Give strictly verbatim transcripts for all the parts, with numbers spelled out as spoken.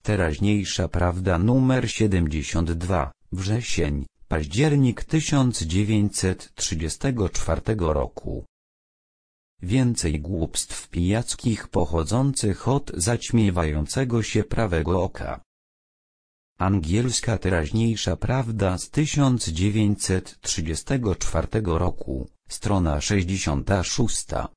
Teraźniejsza prawda numer siedemdziesiąt dwa, wrzesień, październik tysiąc dziewięćset trzydziestego czwartego roku. Więcej głupstw pijackich pochodzących od zaćmiewającego się prawego oka. Angielska teraźniejsza prawda z tysiąc dziewięćset trzydziestego czwartego roku, strona sześćdziesiąta szósta.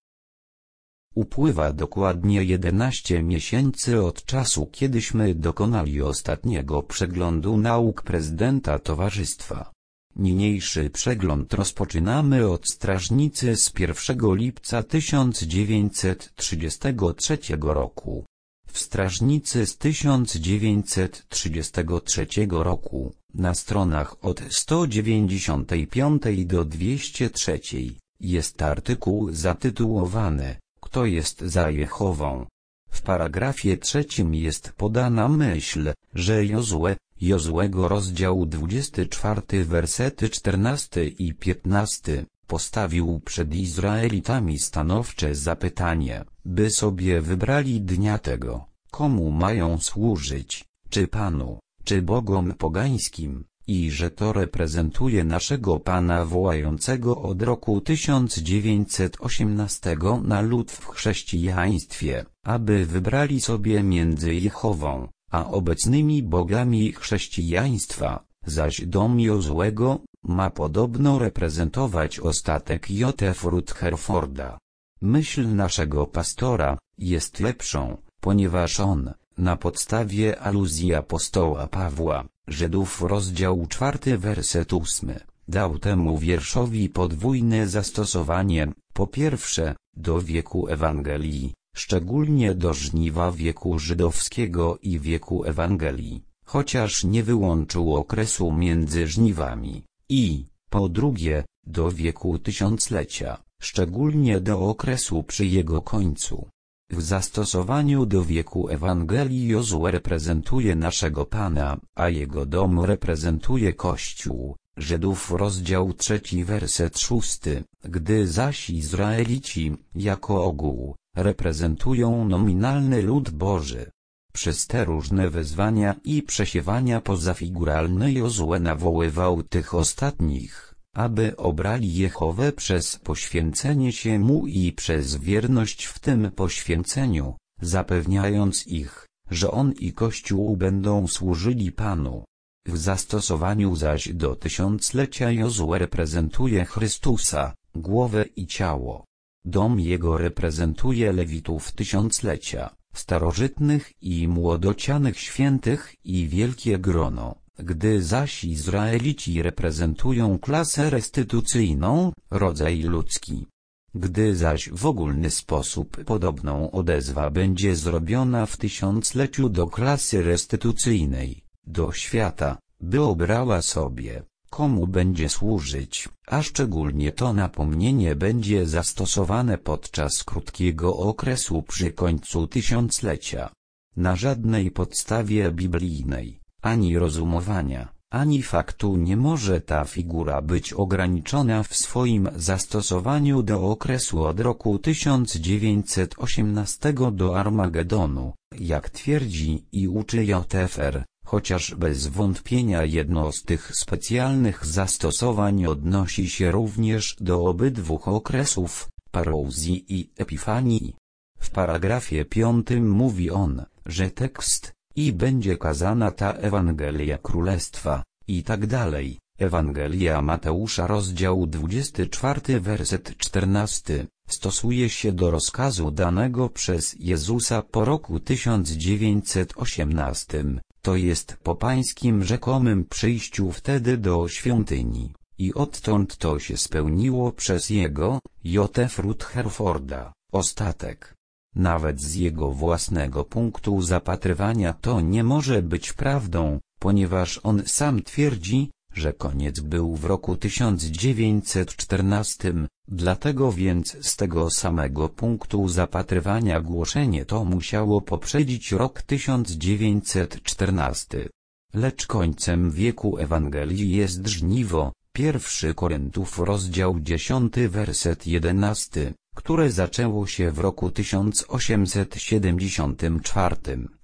Upływa dokładnie jedenaście miesięcy od czasu, kiedyśmy dokonali ostatniego przeglądu nauk prezydenta towarzystwa. Niniejszy przegląd rozpoczynamy od strażnicy z pierwszego lipca tysiąc dziewięćset trzydziestego trzeciego roku. W strażnicy z tysiąc dziewięćset trzydziestego trzeciego roku, na stronach od sto dziewięćdziesiątej piątej do dwieście trzeciej, jest artykuł zatytułowany „Kto jest za Jehową?”. W paragrafie trzecim jest podana myśl, że Jozue, Jozłego rozdział dwudziesty czwarty wersety czternasty i piętnasty, postawił przed Izraelitami stanowcze zapytanie, by sobie wybrali dnia tego, komu mają służyć, czy Panu, czy bogom pogańskim, i że to reprezentuje naszego Pana wołającego od roku tysiąc dziewięćset osiemnastego na lud w chrześcijaństwie, aby wybrali sobie między Jehową a obecnymi bogami chrześcijaństwa, zaś dom Jozłego ma podobno reprezentować ostatek J F Rutherforda. Myśl naszego pastora jest lepszą, ponieważ on, na podstawie aluzji apostoła Pawła, Żydów rozdział czwarty werset ósmy, dał temu wierszowi podwójne zastosowanie, po pierwsze, do wieku Ewangelii, szczególnie do żniwa wieku żydowskiego i wieku Ewangelii, chociaż nie wyłączył okresu między żniwami, i, po drugie, do wieku tysiąclecia, szczególnie do okresu przy jego końcu. W zastosowaniu do wieku Ewangelii Jozue reprezentuje naszego Pana, a jego dom reprezentuje Kościół. Żydów rozdział trzeci werset szósty, gdy zaś Izraelici, jako ogół, reprezentują nominalny lud Boży. Przez te różne wezwania i przesiewania pozafiguralne Jozue nawoływał tych ostatnich, aby obrali Jehowę przez poświęcenie się Mu i przez wierność w tym poświęceniu, zapewniając ich, że On i Kościół będą służyli Panu. W zastosowaniu zaś do tysiąclecia Jozue reprezentuje Chrystusa, głowę i ciało. Dom Jego reprezentuje Lewitów tysiąclecia, starożytnych i młodocianych świętych i wielkie grono, gdy zaś Izraelici reprezentują klasę restytucyjną, rodzaj ludzki. Gdy zaś w ogólny sposób podobną odezwa będzie zrobiona w tysiącleciu do klasy restytucyjnej, do świata, by obrała sobie, komu będzie służyć, a szczególnie to napomnienie będzie zastosowane podczas krótkiego okresu przy końcu tysiąclecia. Na żadnej podstawie biblijnej, ani rozumowania, ani faktu nie może ta figura być ograniczona w swoim zastosowaniu do okresu od roku tysiąc dziewięćset osiemnastego do Armagedonu, jak twierdzi i uczy J F R. Chociaż bez wątpienia jedno z tych specjalnych zastosowań odnosi się również do obydwu okresów, parozji i epifanii. W paragrafie piątym mówi on, że tekst, i będzie kazana ta Ewangelia Królestwa, i tak dalej, Ewangelia Mateusza rozdział dwudziesty czwarty werset czternasty, stosuje się do rozkazu danego przez Jezusa po roku tysiąc dziewięćset osiemnastym. To jest po pańskim rzekomym przyjściu wtedy do świątyni, i odtąd to się spełniło przez jego, J F Rutherforda, ostatek. Nawet z jego własnego punktu zapatrywania to nie może być prawdą, ponieważ on sam twierdzi, że koniec był w roku tysiąc dziewięćset czternastym, dlatego więc z tego samego punktu zapatrywania głoszenie to musiało poprzedzić rok tysiąc dziewięćset czternasty. Lecz końcem wieku Ewangelii jest żniwo, pierwszy Koryntów rozdział dziesiąty werset jedenasty, które zaczęło się w roku tysiąc osiemset siedemdziesiątym czwartym,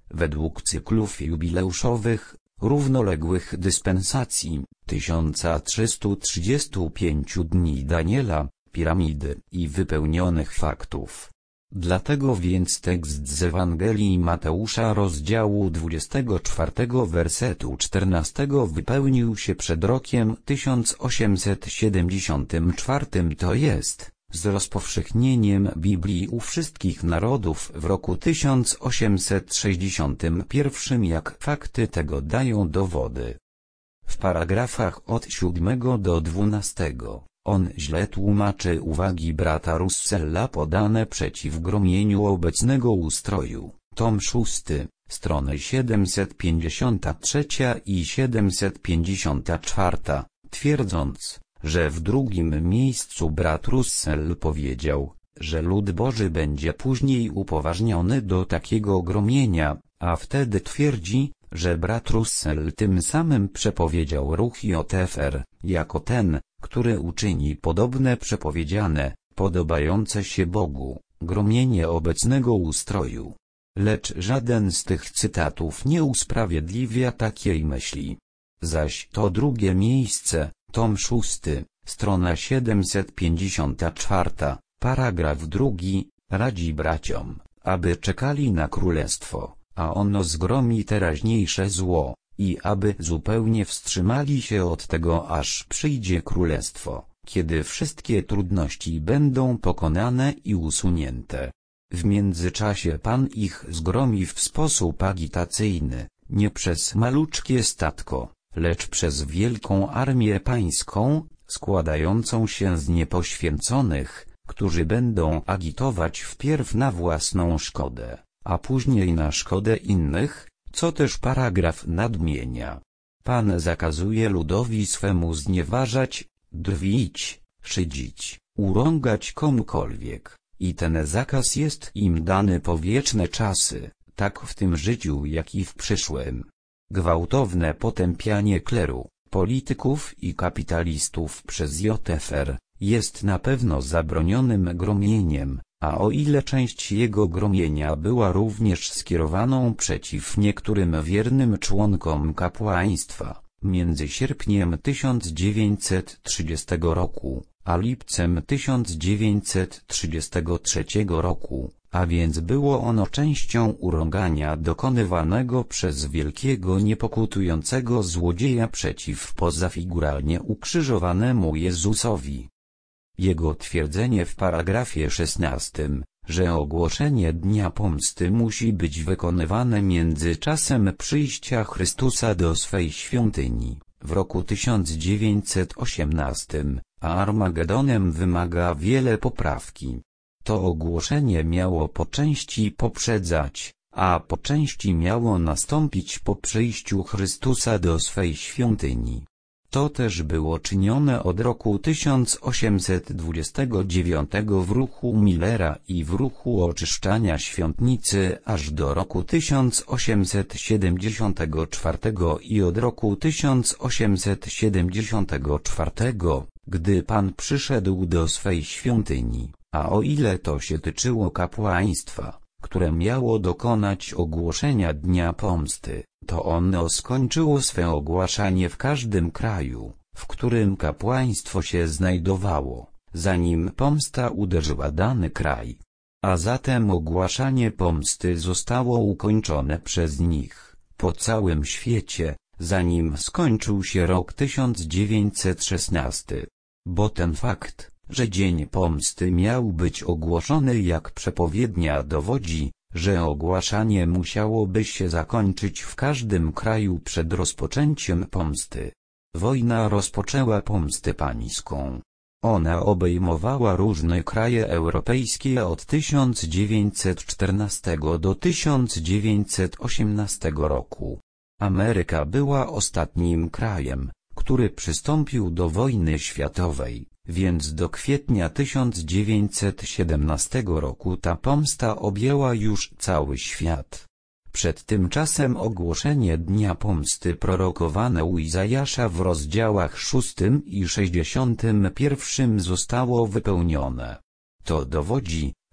według cyklów jubileuszowych, równoległych dyspensacji, tysiąc trzysta trzydzieści pięć dni Daniela, piramidy i wypełnionych faktów. Dlatego więc tekst z Ewangelii Mateusza rozdziału dwudziestego czwartego wersetu czternastego wypełnił się przed rokiem tysiąc osiemset siedemdziesiątym czwartym, to jest, z rozpowszechnieniem Biblii u wszystkich narodów w roku tysiąc osiemset sześćdziesiątym pierwszym, jak fakty tego dają dowody. W paragrafach od siódmego do dwunastego. On źle tłumaczy uwagi brata Russella podane przeciw gromieniu obecnego ustroju. Tom szósty, strony siedemset pięćdziesiąt trzy i siedemset pięćdziesiąt cztery, twierdząc, że w drugim miejscu brat Russell powiedział, że lud Boży będzie później upoważniony do takiego gromienia, a wtedy twierdzi, że brat Russell tym samym przepowiedział ruch J F R, jako ten, który uczyni podobne przepowiedziane, podobające się Bogu, gromienie obecnego ustroju. Lecz żaden z tych cytatów nie usprawiedliwia takiej myśli. Zaś to drugie miejsce, tom szósty, strona siedemset pięćdziesiąt cztery, paragraf drugi, radzi braciom, aby czekali na królestwo, a ono zgromi teraźniejsze zło, i aby zupełnie wstrzymali się od tego, aż przyjdzie królestwo, kiedy wszystkie trudności będą pokonane i usunięte. W międzyczasie Pan ich zgromi w sposób agitacyjny, nie przez maluczkie statko, lecz przez wielką armię pańską, składającą się z niepoświęconych, którzy będą agitować wpierw na własną szkodę, a później na szkodę innych, co też paragraf nadmienia. Pan zakazuje ludowi swemu znieważać, drwić, szydzić, urągać komukolwiek, i ten zakaz jest im dany po wieczne czasy, tak w tym życiu jak i w przyszłym. Gwałtowne potępianie kleru, polityków i kapitalistów przez J F R jest na pewno zabronionym gromieniem, a o ile część jego gromienia była również skierowaną przeciw niektórym wiernym członkom kapłaństwa, między sierpniem tysiąc dziewięćset trzydziestego roku, a lipcem tysiąc dziewięćset trzydziestego trzeciego roku, a więc było ono częścią urągania dokonywanego przez wielkiego niepokutującego złodzieja przeciw pozafiguralnie ukrzyżowanemu Jezusowi. Jego twierdzenie w paragrafie szesnastym, że ogłoszenie Dnia Pomsty musi być wykonywane między czasem przyjścia Chrystusa do swej świątyni, w roku tysiąc dziewięćset osiemnastym, a Armagedonem wymaga wiele poprawki. To ogłoszenie miało po części poprzedzać, a po części miało nastąpić po przyjściu Chrystusa do swej świątyni. To też było czynione od roku tysiąc osiemset dwudziestego dziewiątego w ruchu Millera i w ruchu oczyszczania świątnicy aż do roku tysiąc osiemset siedemdziesiątego czwartego i od roku tysiąc osiemset siedemdziesiątego czwartego, gdy Pan przyszedł do swej świątyni, a o ile to się tyczyło kapłaństwa, które miało dokonać ogłoszenia Dnia Pomsty, to ono skończyło swe ogłaszanie w każdym kraju, w którym kapłaństwo się znajdowało, zanim pomsta uderzyła dany kraj. A zatem ogłaszanie pomsty zostało ukończone przez nich, po całym świecie, zanim skończył się rok tysiąc dziewięćset szesnasty. Bo ten fakt, że Dzień Pomsty miał być ogłoszony jak przepowiednia, dowodzi, że ogłaszanie musiałoby się zakończyć w każdym kraju przed rozpoczęciem pomsty. Wojna rozpoczęła pomstę pańską. Ona obejmowała różne kraje europejskie od tysiąc dziewięćset czternastego do tysiąc dziewięćset osiemnastego roku. Ameryka była ostatnim krajem, który przystąpił do wojny światowej, więc do kwietnia tysiąc dziewięćset siedemnastego roku ta pomsta objęła już cały świat. Przed tym czasem ogłoszenie Dnia Pomsty prorokowane u Izajasza w rozdziałach szóstym i sześćdziesiątym pierwszym zostało wypełnione. To dowodzi,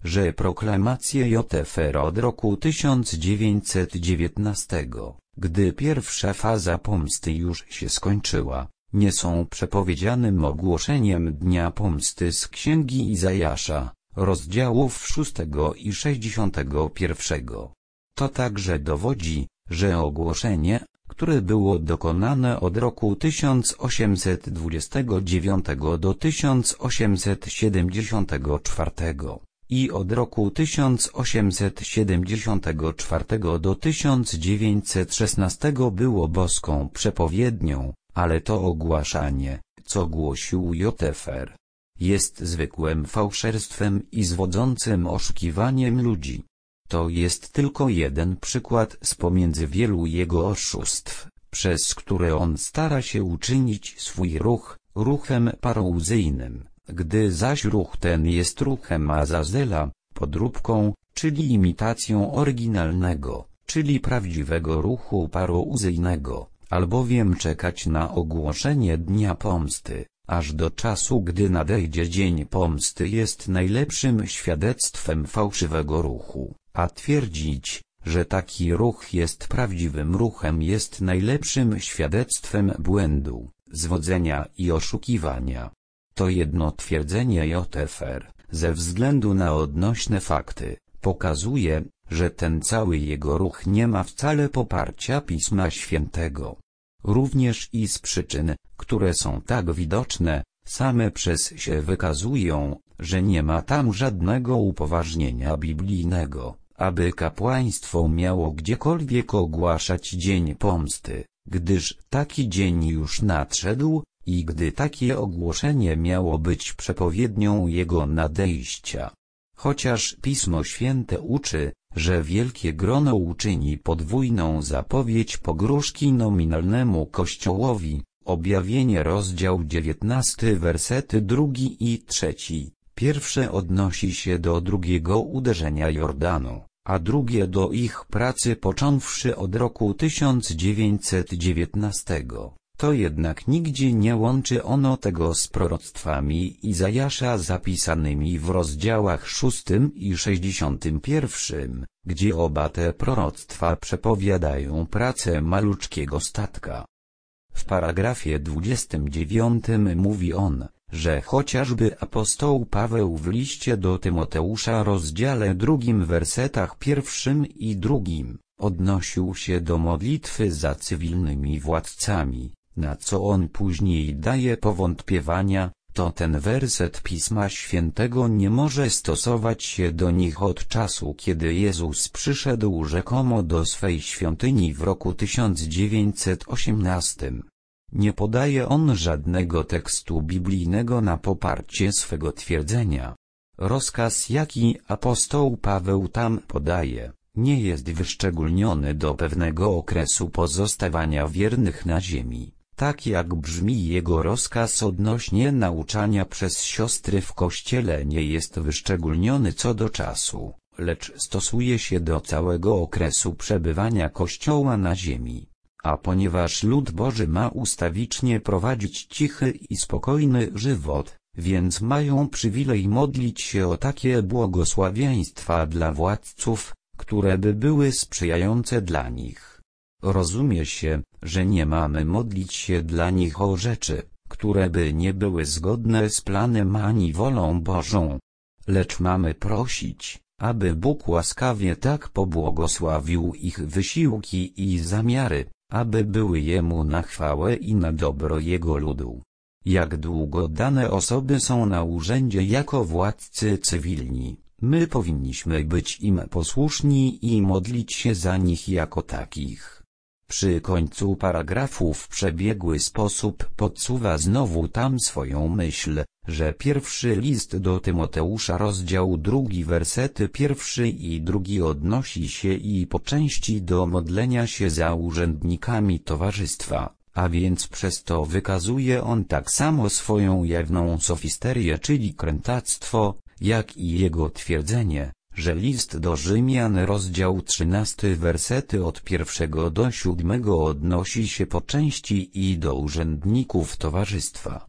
że proklamacje Jotefer od roku tysiąc dziewięćset dziewiętnastego, gdy pierwsza faza pomsty już się skończyła, nie są przepowiedzianym ogłoszeniem Dnia Pomsty z Księgi Izajasza, rozdziałów szóstego i sześćdziesiątego pierwszego. To także dowodzi, że ogłoszenie, które było dokonane od roku tysiąc osiemset dwudziestego dziewiątego do tysiąc osiemset siedemdziesiątego czwartego i od roku tysiąc osiemset siedemdziesiątego czwartego do tysiąc dziewięćset szesnastego było boską przepowiednią, ale to ogłaszanie, co głosił Jotefer, jest zwykłym fałszerstwem i zwodzącym oszukiwaniem ludzi. To jest tylko jeden przykład z pomiędzy wielu jego oszustw, przez które on stara się uczynić swój ruch, ruchem parouzyjnym, gdy zaś ruch ten jest ruchem Azazela, podróbką, czyli imitacją oryginalnego, czyli prawdziwego ruchu parouzyjnego, albowiem czekać na ogłoszenie Dnia Pomsty, aż do czasu gdy nadejdzie Dzień Pomsty jest najlepszym świadectwem fałszywego ruchu. A twierdzić, że taki ruch jest prawdziwym ruchem jest najlepszym świadectwem błędu, zwodzenia i oszukiwania. To jedno twierdzenie Jotefer, ze względu na odnośne fakty, pokazuje, że ten cały jego ruch nie ma wcale poparcia Pisma Świętego. Również i z przyczyn, które są tak widoczne, same przez się wykazują, że nie ma tam żadnego upoważnienia biblijnego, aby kapłaństwo miało gdziekolwiek ogłaszać Dzień Pomsty, gdyż taki dzień już nadszedł, i gdy takie ogłoszenie miało być przepowiednią jego nadejścia. Chociaż Pismo Święte uczy, że wielkie grono uczyni podwójną zapowiedź pogróżki nominalnemu Kościołowi, Objawienie rozdział dziewiętnasty wersety drugi i trzeci. Pierwsze odnosi się do drugiego uderzenia Jordanu, a drugie do ich pracy począwszy od roku tysiąc dziewięćset dziewiętnastego. To jednak nigdzie nie łączy ono tego z proroctwami Izajasza zapisanymi w rozdziałach szóstym i sześćdziesiątym pierwszym, gdzie oba te proroctwa przepowiadają pracę maluczkiego statka. W paragrafie dwudziestym dziewiątym mówi on, że chociażby apostoł Paweł w liście do Tymoteusza rozdziale drugim wersetach pierwszym i drugim, odnosił się do modlitwy za cywilnymi władcami, na co on później daje powątpiewania, to ten werset Pisma Świętego nie może stosować się do nich od czasu kiedy Jezus przyszedł rzekomo do swej świątyni w roku tysiąc dziewięćset osiemnastym. Nie podaje on żadnego tekstu biblijnego na poparcie swego twierdzenia. Rozkaz jaki apostoł Paweł tam podaje, nie jest wyszczególniony do pewnego okresu pozostawania wiernych na ziemi, tak jak brzmi jego rozkaz odnośnie nauczania przez siostry w Kościele nie jest wyszczególniony co do czasu, lecz stosuje się do całego okresu przebywania Kościoła na ziemi. A ponieważ lud Boży ma ustawicznie prowadzić cichy i spokojny żywot, więc mają przywilej modlić się o takie błogosławieństwa dla władców, które by były sprzyjające dla nich. Rozumie się, że nie mamy modlić się dla nich o rzeczy, które by nie były zgodne z planem ani wolą Bożą. Lecz mamy prosić, aby Bóg łaskawie tak pobłogosławił ich wysiłki i zamiary, aby były Jemu na chwałę i na dobro Jego ludu. Jak długo dane osoby są na urzędzie jako władcy cywilni, my powinniśmy być im posłuszni i modlić się za nich jako takich. Przy końcu paragrafu w przebiegły sposób podsuwa znowu tam swoją myśl, że pierwszy list do Tymoteusza rozdział drugi wersety pierwszy i drugi odnosi się i po części do modlenia się za urzędnikami towarzystwa, a więc przez to wykazuje on tak samo swoją jawną sofisterię czyli krętactwo, jak i jego twierdzenie, że list do Rzymian rozdział trzynasty wersety od pierwszego do siódmego odnosi się po części i do urzędników towarzystwa.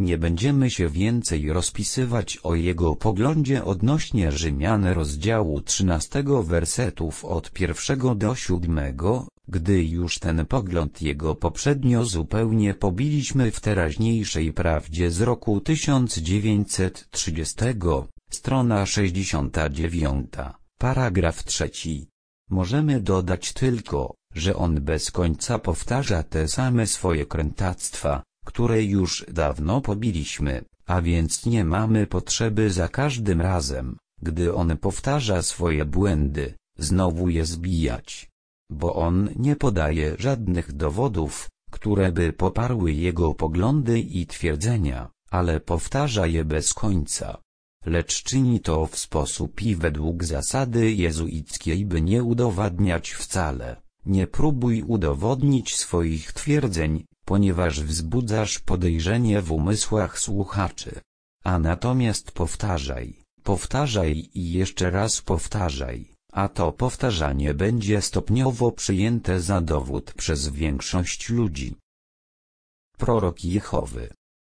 Nie będziemy się więcej rozpisywać o jego poglądzie odnośnie Rzymian rozdziału trzynastego wersetów od pierwszego do siódmego, gdy już ten pogląd jego poprzednio zupełnie pobiliśmy w teraźniejszej prawdzie z roku tysiąc dziewięćset trzydziestego, strona sześćdziesiąta dziewiąta, paragraf trzeci. Możemy dodać tylko, że on bez końca powtarza te same swoje krętactwa, które już dawno pobiliśmy, a więc nie mamy potrzeby za każdym razem, gdy on powtarza swoje błędy, znowu je zbijać. Bo on nie podaje żadnych dowodów, które by poparły jego poglądy i twierdzenia, ale powtarza je bez końca. Lecz czyni to w sposób i według zasady jezuickiej, by nie udowadniać wcale. Nie próbuj udowodnić swoich twierdzeń, ponieważ wzbudzasz podejrzenie w umysłach słuchaczy. A natomiast powtarzaj, powtarzaj i jeszcze raz powtarzaj, a to powtarzanie będzie stopniowo przyjęte za dowód przez większość ludzi. Prorok Jehowy.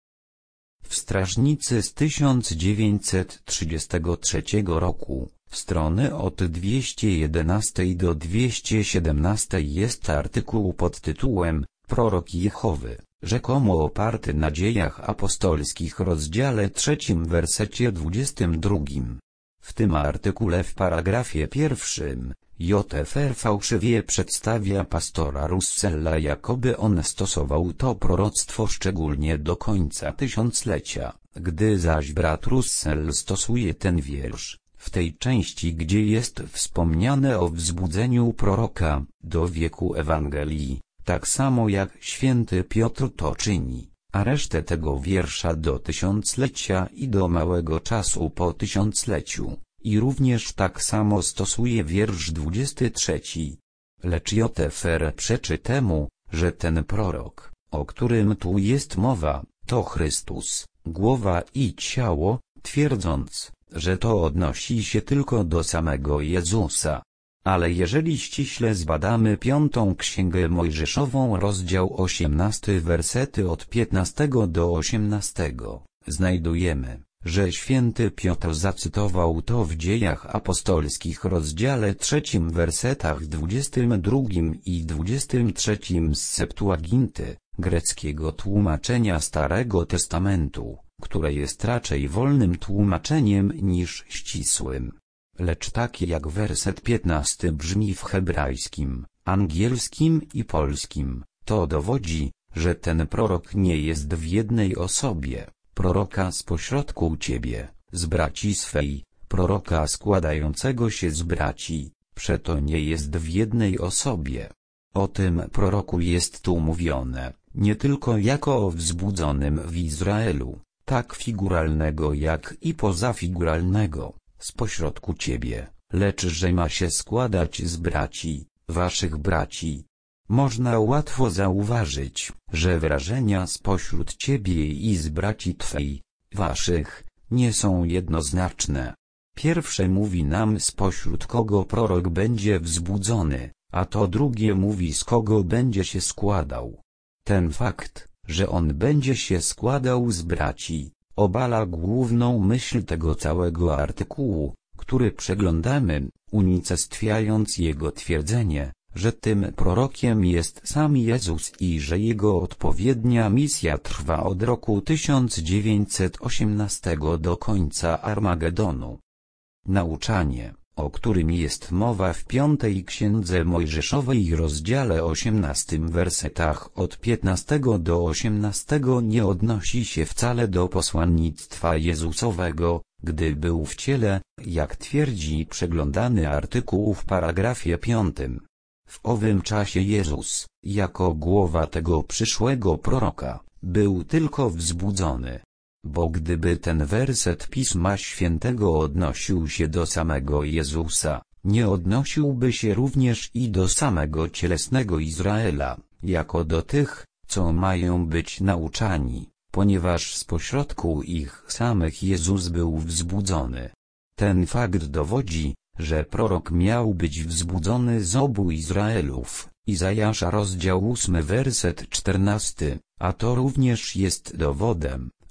W Strażnicy z tysiąc dziewięćset trzydziestego trzeciego roku, strony od dwieście jedenaście do dwieście siedemnaście jest artykuł pod tytułem Prorok Jehowy, rzekomo oparty na Dziejach Apostolskich rozdziale trzecim wersecie dwudziestym drugim. W tym artykule w paragrafie pierwszym, J F R fałszywie przedstawia pastora Russella, jakoby on stosował to proroctwo szczególnie do końca tysiąclecia, gdy zaś brat Russell stosuje ten wiersz, w tej części gdzie jest wspomniane o wzbudzeniu proroka, do wieku Ewangelii, tak samo jak święty Piotr to czyni, a resztę tego wiersza do tysiąclecia i do małego czasu po tysiącleciu, i również tak samo stosuje wiersz dwudziesty trzeci. Lecz J F R przeczy temu, że ten prorok, o którym tu jest mowa, to Chrystus, głowa i ciało, twierdząc, że to odnosi się tylko do samego Jezusa. Ale jeżeli ściśle zbadamy piątą Księgę Mojżeszową rozdział osiemnasty wersety od piętnastego do osiemnastego, znajdujemy, że święty Piotr zacytował to w Dziejach Apostolskich rozdziale trzecim wersetach dwudziestym drugim i dwudziestym trzecim z Septuaginty, greckiego tłumaczenia Starego Testamentu, które jest raczej wolnym tłumaczeniem niż ścisłym. Lecz takie jak werset piętnasty brzmi w hebrajskim, angielskim i polskim, to dowodzi, że ten prorok nie jest w jednej osobie, proroka spośrodku ciebie, z braci swej, proroka składającego się z braci, przeto nie jest w jednej osobie. O tym proroku jest tu mówione, nie tylko jako o wzbudzonym w Izraelu, tak figuralnego jak i pozafiguralnego, spośrodku ciebie, lecz że ma się składać z braci, waszych braci. Można łatwo zauważyć, że wyrażenia spośród ciebie i z braci twej, waszych, nie są jednoznaczne. Pierwsze mówi nam spośród kogo prorok będzie wzbudzony, a to drugie mówi z kogo będzie się składał. Ten fakt, że on będzie się składał z braci, obala główną myśl tego całego artykułu, który przeglądamy, unicestwiając jego twierdzenie, że tym prorokiem jest sam Jezus i że jego odpowiednia misja trwa od roku tysiąc dziewięćset osiemnastego do końca Armagedonu. Nauczanie, o którym jest mowa w piątej Księdze Mojżeszowej rozdziale osiemnastym wersetach od piętnastego do osiemnastego nie odnosi się wcale do posłannictwa Jezusowego, gdy był w ciele, jak twierdzi przeglądany artykuł w paragrafie piątym. W owym czasie Jezus, jako głowa tego przyszłego proroka, był tylko wzbudzony. Bo gdyby ten werset Pisma Świętego odnosił się do samego Jezusa, nie odnosiłby się również i do samego cielesnego Izraela, jako do tych, co mają być nauczani, ponieważ spośrodku ich samych Jezus był wzbudzony. Ten fakt dowodzi, że prorok miał być wzbudzony z obu Izraelów, Izajasza rozdział ósmy werset czternasty, a to również jest dowodem,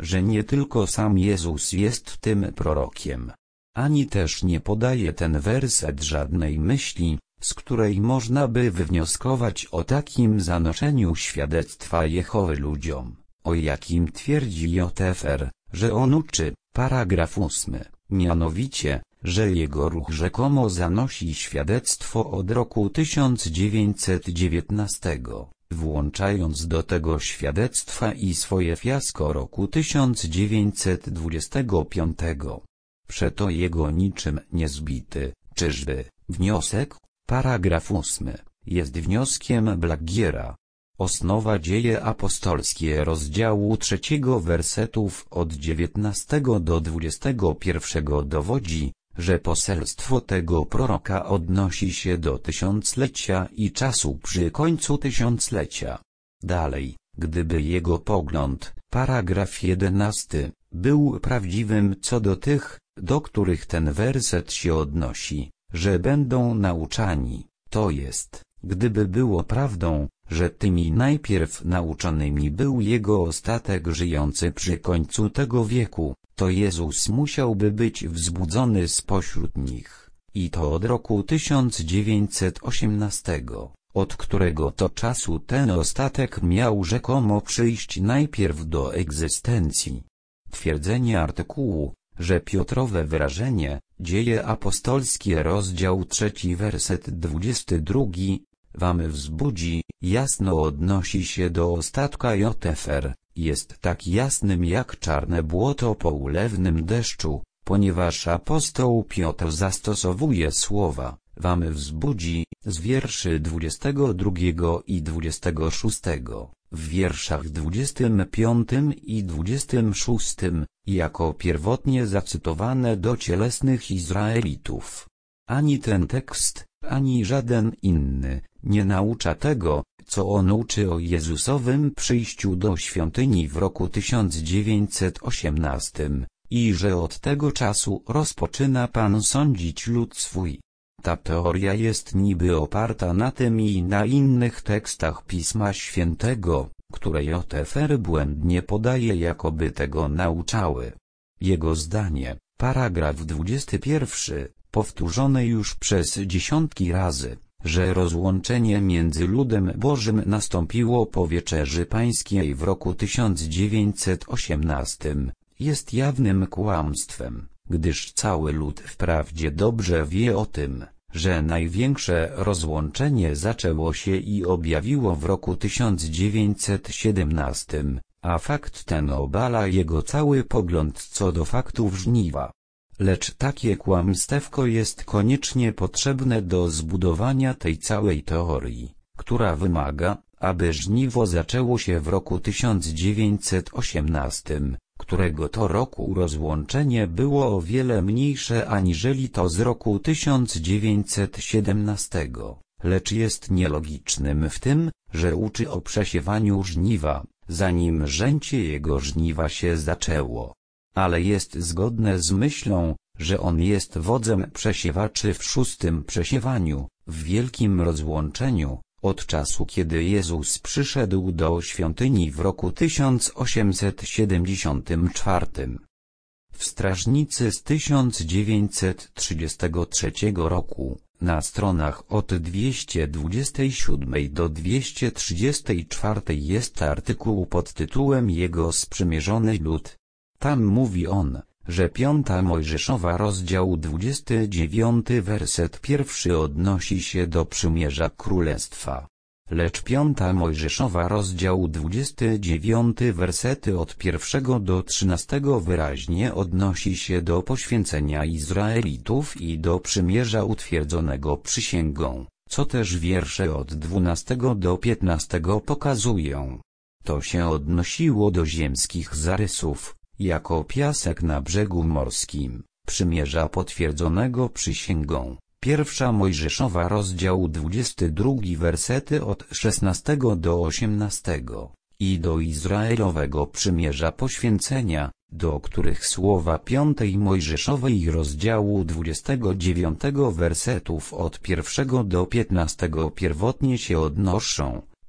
że nie tylko sam Jezus jest tym prorokiem. Ani też nie podaje ten werset żadnej myśli, z której można by wywnioskować o takim zanoszeniu świadectwa Jehowy ludziom, o jakim twierdzi J F R, że on uczy. Paragraf ósmy, mianowicie, że jego ruch rzekomo zanosi świadectwo od roku tysiąc dziewięćset dziewiętnastego, włączając do tego świadectwa i swoje fiasko roku tysiąc dziewięćset dwudziestego piątego. Przeto jego niczym niezbity, czyżby, wniosek, paragraf ósmy, jest wnioskiem Blaggiera. Osnowa Dzieje apostolskie rozdziału trzeciego wersetów od dziewiętnastego do dwudziestego pierwszego dowodzi, że poselstwo tego proroka odnosi się do tysiąclecia i czasu przy końcu tysiąclecia. Dalej, gdyby jego pogląd, paragraf jedenasty, był prawdziwym co do tych, do których ten werset się odnosi, że będą nauczani, to jest, gdyby było prawdą, że tymi najpierw nauczonymi był jego ostatek żyjący przy końcu tego wieku, to Jezus musiałby być wzbudzony spośród nich, i to od roku tysiąc dziewięćset osiemnastego, od którego to czasu ten ostatek miał rzekomo przyjść najpierw do egzystencji. Twierdzenie artykułu, że Piotrowe wyrażenie, Dzieje apostolskie rozdział trzeci werset dwudziesty drugi, wam wzbudzi, jasno odnosi się do ostatka J F R, jest tak jasnym jak czarne błoto po ulewnym deszczu, ponieważ apostoł Piotr zastosowuje słowa, wam wzbudzi, z wierszy dwudziestego drugiego i dwudziestego szóstego, w wierszach dwudziestym piątym i dwudziestym szóstym, jako pierwotnie zacytowane do cielesnych Izraelitów. Ani ten tekst, ani żaden inny, nie naucza tego, co on uczy o Jezusowym przyjściu do świątyni w roku tysiąc dziewięćset osiemnastym, i że od tego czasu rozpoczyna Pan sądzić lud swój. Ta teoria jest niby oparta na tym i na innych tekstach Pisma Świętego, które J F R błędnie podaje jakoby tego nauczały. Jego zdanie, paragraf dwudziesty pierwszy, powtórzone już przez dziesiątki razy, że rozłączenie między ludem Bożym nastąpiło po Wieczerzy Pańskiej w roku tysiąc dziewięćset osiemnastym, jest jawnym kłamstwem, gdyż cały lud wprawdzie dobrze wie o tym, że największe rozłączenie zaczęło się i objawiło w roku tysiąc dziewięćset siedemnastym, a fakt ten obala jego cały pogląd co do faktów żniwa. Lecz takie kłamstewko jest koniecznie potrzebne do zbudowania tej całej teorii, która wymaga, aby żniwo zaczęło się w roku tysiąc dziewięćset osiemnastym, którego to roku rozłączenie było o wiele mniejsze aniżeli to z roku tysiąc dziewięćset siedemnastego, lecz jest nielogicznym w tym, że uczy o przesiewaniu żniwa, zanim żęcie jego żniwa się zaczęło. Ale jest zgodne z myślą, że on jest wodzem przesiewaczy w szóstym przesiewaniu, w wielkim rozłączeniu, od czasu kiedy Jezus przyszedł do świątyni w roku tysiąc osiemset siedemdziesiątym czwartym. W Strażnicy z tysiąc dziewięćset trzydziestego trzeciego roku, na stronach od dwieście dwudziestej siódmej do dwieście trzydziestej czwartej jest artykuł pod tytułem Jego sprzymierzony lud. Tam mówi on, że Piąta Mojżeszowa rozdział dwudziesty dziewiąty werset pierwszy odnosi się do przymierza królestwa. Lecz Piąta Mojżeszowa rozdział dwudziesty dziewiąty wersety od pierwszego do trzynastego wyraźnie odnosi się do poświęcenia Izraelitów i do przymierza utwierdzonego przysięgą, co też wiersze od dwunastego do piętnastego pokazują. To się odnosiło do ziemskich zarysów, jako piasek na brzegu morskim, przymierza potwierdzonego przysięgą. Pierwsza Mojżeszowa rozdział dwudziesty drugi wersety od szesnastego do osiemnastego, i do Izraelowego przymierza poświęcenia, do których słowa Piątej Mojżeszowej rozdziału dwudziestego dziewiątego wersetów od pierwszego do piętnastego pierwotnie się odnoszą,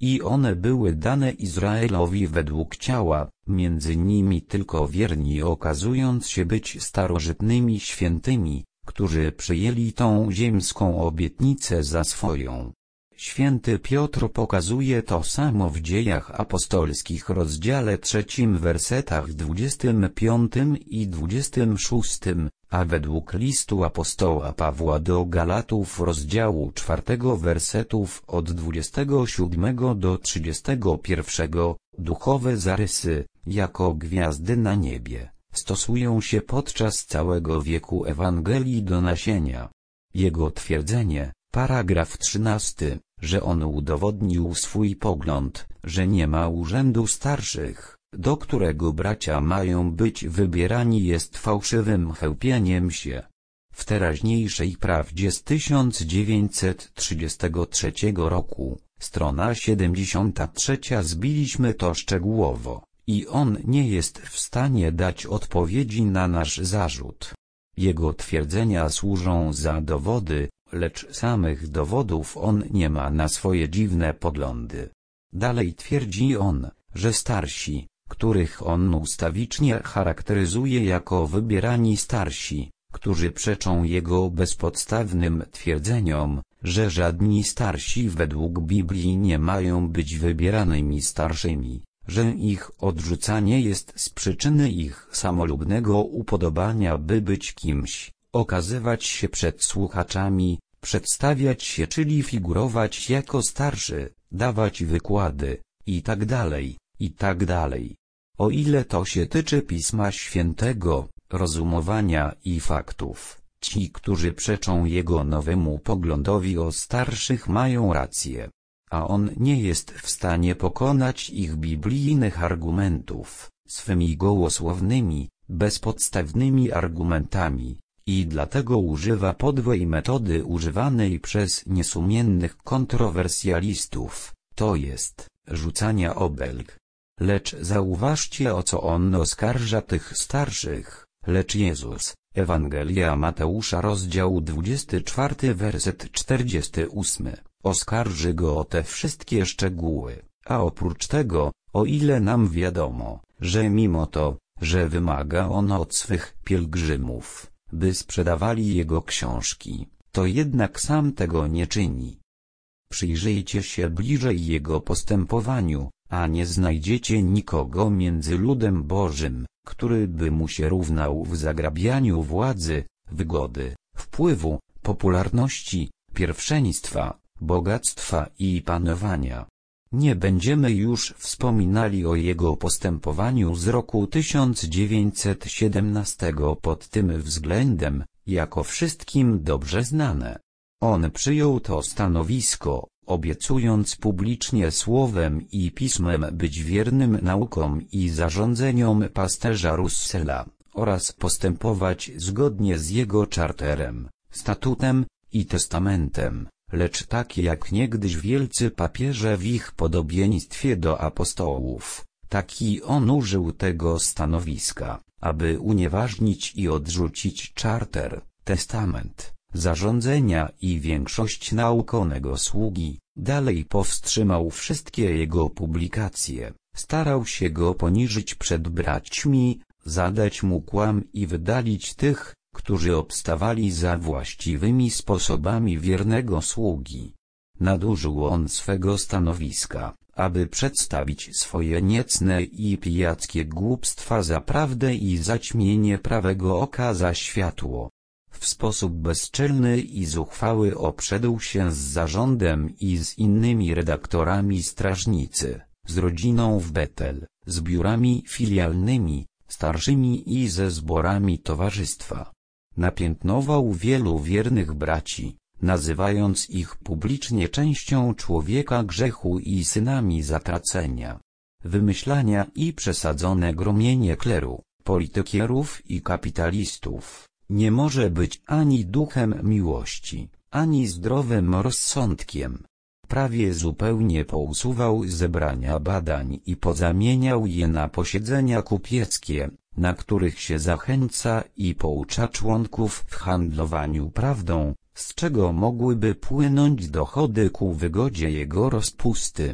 i one były dane Izraelowi według ciała, między nimi tylko wierni okazując się być starożytnymi świętymi, którzy przyjęli tą ziemską obietnicę za swoją. Święty Piotr pokazuje to samo w Dziejach Apostolskich rozdziale trzecim wersetach dwudziestym piątym i dwudziestym szóstym, a według listu apostoła Pawła do Galatów rozdziału czwartego wersetów od dwudziestego siódmego do trzydziestego pierwszego, duchowe zarysy, jako gwiazdy na niebie, stosują się podczas całego wieku Ewangelii do nasienia. Jego twierdzenie, paragraf trzynasty, że on udowodnił swój pogląd, że nie ma urzędu starszych, do którego bracia mają być wybierani, jest fałszywym chełpieniem się. W teraźniejszej prawdzie z tysiąc dziewięćset trzydziestego trzeciego roku, strona siedemdziesiąta trzecia, zbiliśmy to szczegółowo, i on nie jest w stanie dać odpowiedzi na nasz zarzut. Jego twierdzenia służą za dowody, lecz samych dowodów on nie ma na swoje dziwne poglądy. Dalej twierdzi on, że starsi, których on ustawicznie charakteryzuje jako wybierani starsi, którzy przeczą jego bezpodstawnym twierdzeniom, że żadni starsi według Biblii nie mają być wybieranymi starszymi, że ich odrzucanie jest z przyczyny ich samolubnego upodobania, by być kimś, okazywać się przed słuchaczami, przedstawiać się, czyli figurować jako starszy, dawać wykłady, i tak dalej, i tak dalej. O ile to się tyczy Pisma Świętego, rozumowania i faktów, ci, którzy przeczą jego nowemu poglądowi o starszych, mają rację. A on nie jest w stanie pokonać ich biblijnych argumentów, swymi gołosłownymi, bezpodstawnymi argumentami, i dlatego używa podłej metody używanej przez niesumiennych kontrowersjalistów, to jest, rzucania obelg. Lecz zauważcie, o co on oskarża tych starszych, lecz Jezus, Ewangelia Mateusza rozdział dwudziesty czwarty werset czterdziesty ósmy, oskarży go o te wszystkie szczegóły, a oprócz tego, o ile nam wiadomo, że mimo to, że wymaga on od swych pielgrzymów, by sprzedawali jego książki, to jednak sam tego nie czyni. Przyjrzyjcie się bliżej jego postępowaniu, a nie znajdziecie nikogo między ludem Bożym, który by mu się równał w zagrabianiu władzy, wygody, wpływu, popularności, pierwszeństwa, bogactwa i panowania. Nie będziemy już wspominali o jego postępowaniu z roku tysiąc dziewięćset siedemnastego pod tym względem, jako wszystkim dobrze znane. On przyjął to stanowisko, obiecując publicznie słowem i pismem być wiernym naukom i zarządzeniom pasterza Russella, oraz postępować zgodnie z jego czarterem, statutem i testamentem, lecz tak jak niegdyś wielcy papieże w ich podobieństwie do apostołów, taki on użył tego stanowiska, aby unieważnić i odrzucić czarter, testament, zarządzenia i większość naukonego sługi. Dalej powstrzymał wszystkie jego publikacje, starał się go poniżyć przed braćmi, zadać mu kłam i wydalić tych, którzy obstawali za właściwymi sposobami wiernego sługi. Nadużył on swego stanowiska, aby przedstawić swoje niecne i pijackie głupstwa za prawdę i zaćmienie prawego oka za światło. W sposób bezczelny i zuchwały obszedł się z zarządem i z innymi redaktorami strażnicy, z rodziną w Betel, z biurami filialnymi, starszymi i ze zborami towarzystwa. Napiętnował wielu wiernych braci, nazywając ich publicznie częścią człowieka grzechu i synami zatracenia. Wymyślania i przesadzone gromienie kleru, politykierów i kapitalistów nie może być ani duchem miłości, ani zdrowym rozsądkiem. Prawie zupełnie pousuwał zebrania badań i pozamieniał je na posiedzenia kupieckie, na których się zachęca i poucza członków w handlowaniu prawdą, z czego mogłyby płynąć dochody ku wygodzie jego rozpusty.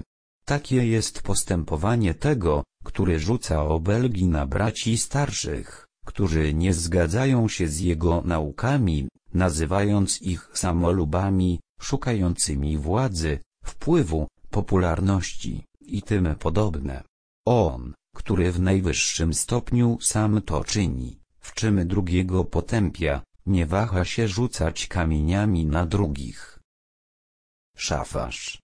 Takie jest postępowanie tego, który rzuca obelgi na braci starszych, którzy nie zgadzają się z jego naukami, nazywając ich samolubami, szukającymi władzy, wpływu, popularności i tym podobne. On, który w najwyższym stopniu sam to czyni, w czym drugiego potępia, nie waha się rzucać kamieniami na drugich. Szafarz.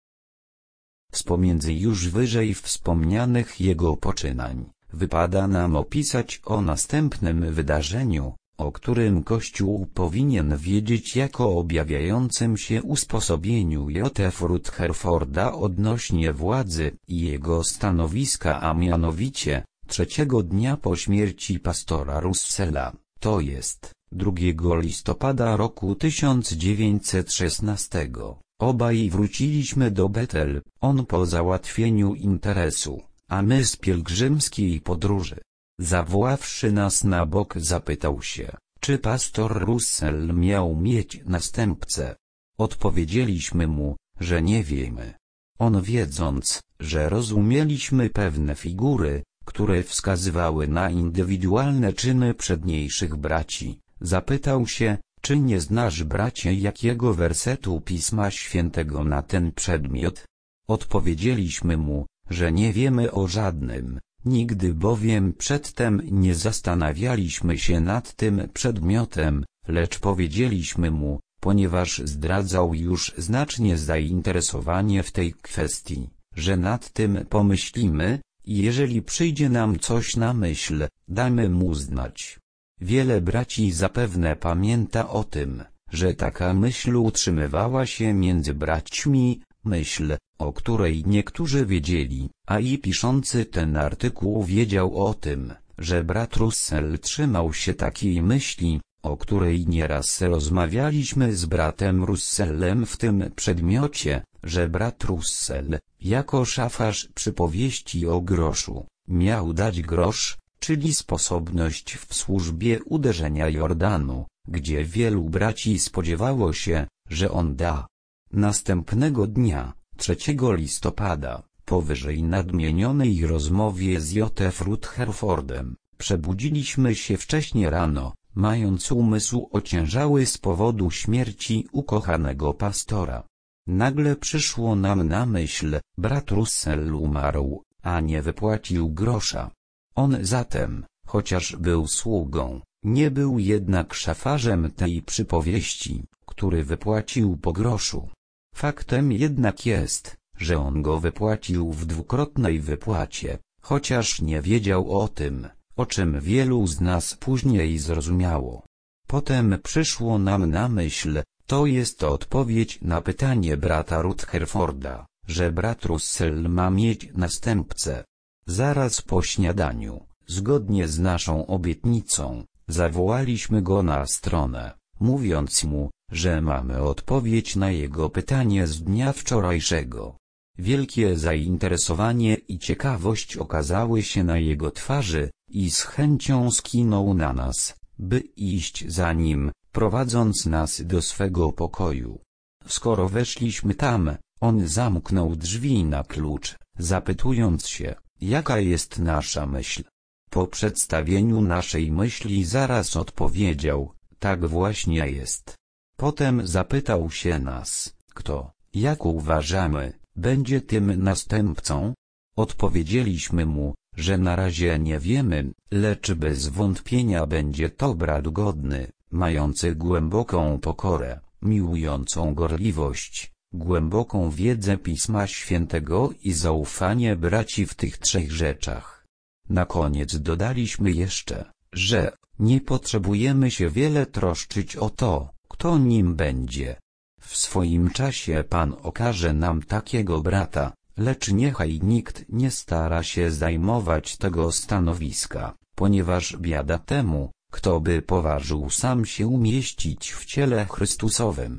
Z pomiędzy już wyżej wspomnianych jego poczynań, wypada nam opisać o następnym wydarzeniu, o którym Kościół powinien wiedzieć jako objawiającym się usposobieniu J F Rutherforda odnośnie władzy i jego stanowiska, a mianowicie, trzeciego dnia po śmierci pastora Russella, to jest, drugiego listopada roku tysiąc dziewięćset szesnastego. Obaj wróciliśmy do Betel, on po załatwieniu interesu, a my z pielgrzymskiej podróży. Zawoławszy nas na bok, zapytał się, czy pastor Russell miał mieć następcę. Odpowiedzieliśmy mu, że nie wiemy. On, wiedząc, że rozumieliśmy pewne figury, które wskazywały na indywidualne czyny przedniejszych braci, zapytał się, czy nie znasz, bracie, jakiego wersetu Pisma Świętego na ten przedmiot? Odpowiedzieliśmy mu, że nie wiemy o żadnym, nigdy bowiem przedtem nie zastanawialiśmy się nad tym przedmiotem, lecz powiedzieliśmy mu, ponieważ zdradzał już znacznie zainteresowanie w tej kwestii, że nad tym pomyślimy, i jeżeli przyjdzie nam coś na myśl, damy mu znać. Wiele braci zapewne pamięta o tym, że taka myśl utrzymywała się między braćmi, myśl, o której niektórzy wiedzieli, a i piszący ten artykuł wiedział o tym, że brat Russell trzymał się takiej myśli, o której nieraz rozmawialiśmy z bratem Russellem w tym przedmiocie, że brat Russell, jako szafarz przypowieści o groszu, miał dać grosz, czyli sposobność w służbie uderzenia Jordanu, gdzie wielu braci spodziewało się, że on da. Następnego dnia, trzeciego listopada, po wyżej nadmienionej rozmowie z J F Rutherfordem, przebudziliśmy się wcześnie rano, mając umysł ociężały z powodu śmierci ukochanego pastora. Nagle przyszło nam na myśl, brat Russell umarł, a nie wypłacił grosza. On zatem, chociaż był sługą, nie był jednak szafarzem tej przypowieści, który wypłacił po groszu. Faktem jednak jest, że on go wypłacił w dwukrotnej wypłacie, chociaż nie wiedział o tym, o czym wielu z nas później zrozumiało. Potem przyszło nam na myśl, to jest odpowiedź na pytanie brata Rutherforda, że brat Russell ma mieć następcę. Zaraz po śniadaniu, zgodnie z naszą obietnicą, zawołaliśmy go na stronę, mówiąc mu, że mamy odpowiedź na jego pytanie z dnia wczorajszego. Wielkie zainteresowanie i ciekawość okazały się na jego twarzy, i z chęcią skinął na nas, by iść za nim, prowadząc nas do swego pokoju. Skoro weszliśmy tam, on zamknął drzwi na klucz, zapytując się, jaka jest nasza myśl. Po przedstawieniu naszej myśli zaraz odpowiedział, tak właśnie jest. Potem zapytał się nas, kto, jak uważamy, będzie tym następcą? Odpowiedzieliśmy mu, że na razie nie wiemy, lecz bez wątpienia będzie to brat godny, mający głęboką pokorę, miłującą gorliwość, głęboką wiedzę Pisma Świętego i zaufanie braci w tych trzech rzeczach. Na koniec dodaliśmy jeszcze, że nie potrzebujemy się wiele troszczyć o to, kto nim będzie. W swoim czasie Pan okaże nam takiego brata, lecz niechaj nikt nie stara się zajmować tego stanowiska, ponieważ biada temu, kto by poważył sam się umieścić w ciele Chrystusowym.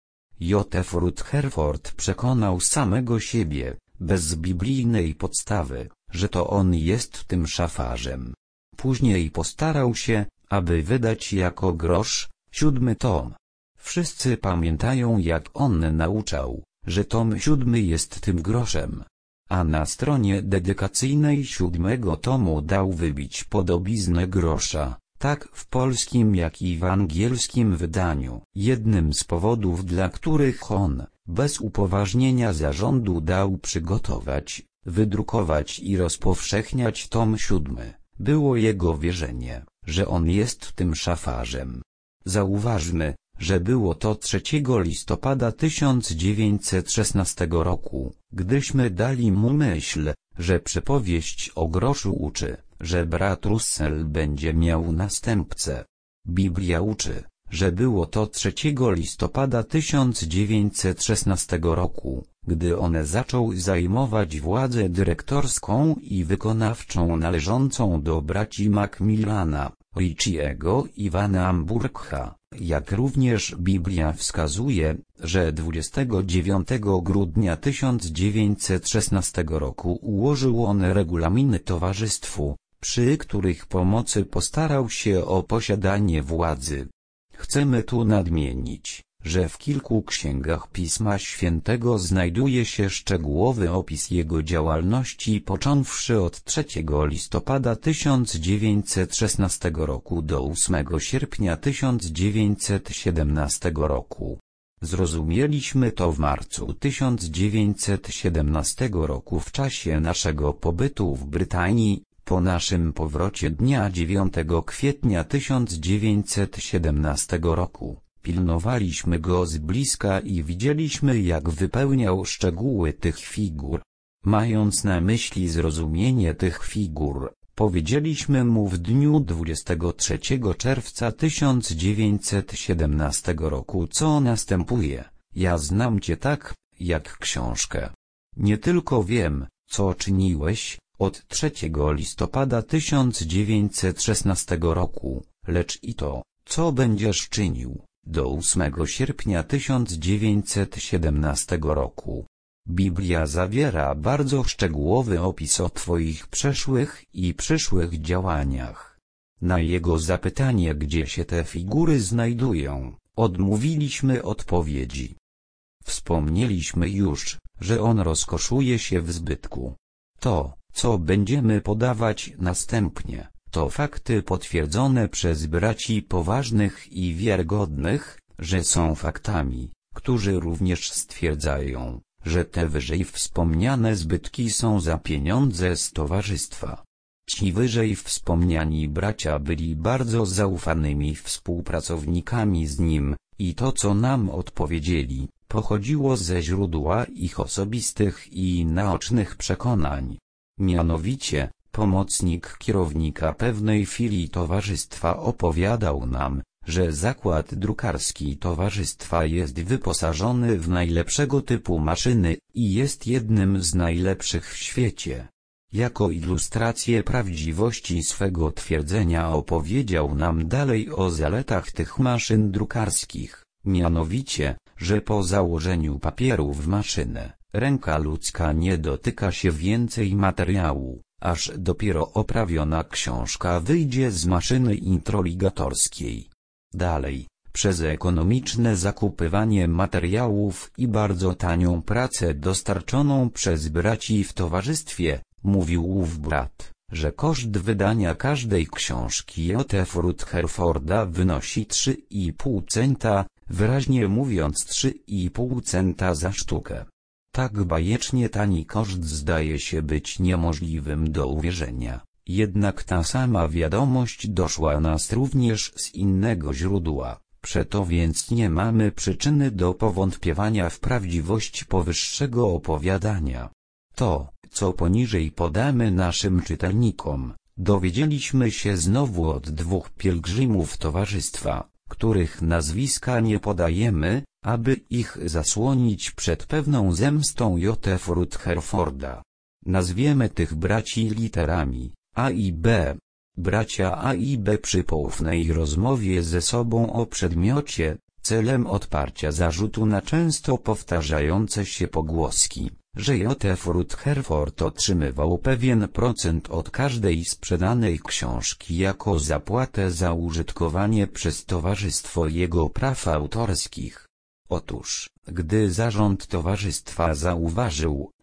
J F Rutherford przekonał samego siebie, bez biblijnej podstawy, że to on jest tym szafarzem. Później postarał się, aby wydać jako grosz siódmy tom. Wszyscy pamiętają, jak on nauczał, że tom siódmy jest tym groszem. a na stronie dedykacyjnej siódmego tomu dał wybić podobiznę grosza, tak w polskim jak i w angielskim wydaniu. Jednym z powodów, dla których on, bez upoważnienia zarządu, dał przygotować, wydrukować i rozpowszechniać tom siódmy, było jego wierzenie, że on jest tym szafarzem. Zauważmy, że było to trzeciego listopada tysiąc dziewięćset szesnastego roku, gdyśmy dali mu myśl, że przypowieść o groszu uczy, że brat Russell będzie miał następcę. Biblia uczy, że było to trzeciego listopada tysiąc dziewięćset szesnastego roku, gdy on zaczął zajmować władzę dyrektorską i wykonawczą należącą do braci Macmillana, Richiego i Vana Burkha, jak również Biblia wskazuje, że dwudziestego dziewiątego grudnia tysiąc dziewięćset szesnastego roku ułożył on regulaminy towarzystwu, przy których pomocy postarał się o posiadanie władzy. Chcemy tu nadmienić, że w kilku księgach Pisma Świętego znajduje się szczegółowy opis jego działalności, począwszy od trzeciego listopada tysiąc dziewięćset szesnastego roku do ósmego sierpnia tysiąc dziewięćset siedemnastego roku. Zrozumieliśmy to w marcu tysiąc dziewięćset siedemnastego roku w czasie naszego pobytu w Brytanii. Po naszym powrocie dnia dziewiątego kwietnia tysiąc dziewięćset siedemnastego roku, pilnowaliśmy go z bliska i widzieliśmy, jak wypełniał szczegóły tych figur. Mając na myśli zrozumienie tych figur, powiedzieliśmy mu w dniu dwudziestego trzeciego czerwca tysiąc dziewięćset siedemnastego roku, co następuje: ja znam cię tak, jak książkę. Nie tylko wiem, co czyniłeś od trzeciego listopada tysiąc dziewięćset szesnastego roku, lecz i to, co będziesz czynił, do ósmego sierpnia tysiąc dziewięćset siedemnastego roku. Biblia zawiera bardzo szczegółowy opis o twoich przeszłych i przyszłych działaniach. Na jego zapytanie, gdzie się te figury znajdują, odmówiliśmy odpowiedzi. Wspomnieliśmy już, że on rozkoszuje się w zbytku. To, co będziemy podawać następnie, to fakty potwierdzone przez braci poważnych i wiarygodnych, że są faktami, którzy również stwierdzają, że te wyżej wspomniane zbytki są za pieniądze z towarzystwa. Ci wyżej wspomniani bracia byli bardzo zaufanymi współpracownikami z nim, i to, co nam odpowiedzieli, pochodziło ze źródła ich osobistych i naocznych przekonań. Mianowicie, pomocnik kierownika pewnej filii towarzystwa opowiadał nam, że zakład drukarski towarzystwa jest wyposażony w najlepszego typu maszyny i jest jednym z najlepszych w świecie. Jako ilustrację prawdziwości swego twierdzenia opowiedział nam dalej o zaletach tych maszyn drukarskich, mianowicie, że po założeniu papieru w maszynę, ręka ludzka nie dotyka się więcej materiału, aż dopiero oprawiona książka wyjdzie z maszyny introligatorskiej. Dalej, przez ekonomiczne zakupywanie materiałów i bardzo tanią pracę dostarczoną przez braci w towarzystwie, mówił ów brat, że koszt wydania każdej książki J F Rutherforda wynosi trzy i pół centa, wyraźnie mówiąc trzy i pół centa za sztukę. Tak bajecznie tani koszt zdaje się być niemożliwym do uwierzenia, jednak ta sama wiadomość doszła nas również z innego źródła, przeto więc nie mamy przyczyny do powątpiewania w prawdziwość powyższego opowiadania. To, co poniżej podamy naszym czytelnikom, dowiedzieliśmy się znowu od dwóch pielgrzymów towarzystwa, których nazwiska nie podajemy, aby ich zasłonić przed pewną zemstą J F Rutherforda. Nazwiemy tych braci literami A i B. Bracia A i B przy poufnej rozmowie ze sobą o przedmiocie, celem odparcia zarzutu na często powtarzające się pogłoski, że J F Rutherford otrzymywał pewien procent od każdej sprzedanej książki jako zapłatę za użytkowanie przez towarzystwo jego praw autorskich. Otóż, gdy zarząd towarzystwa zauważył,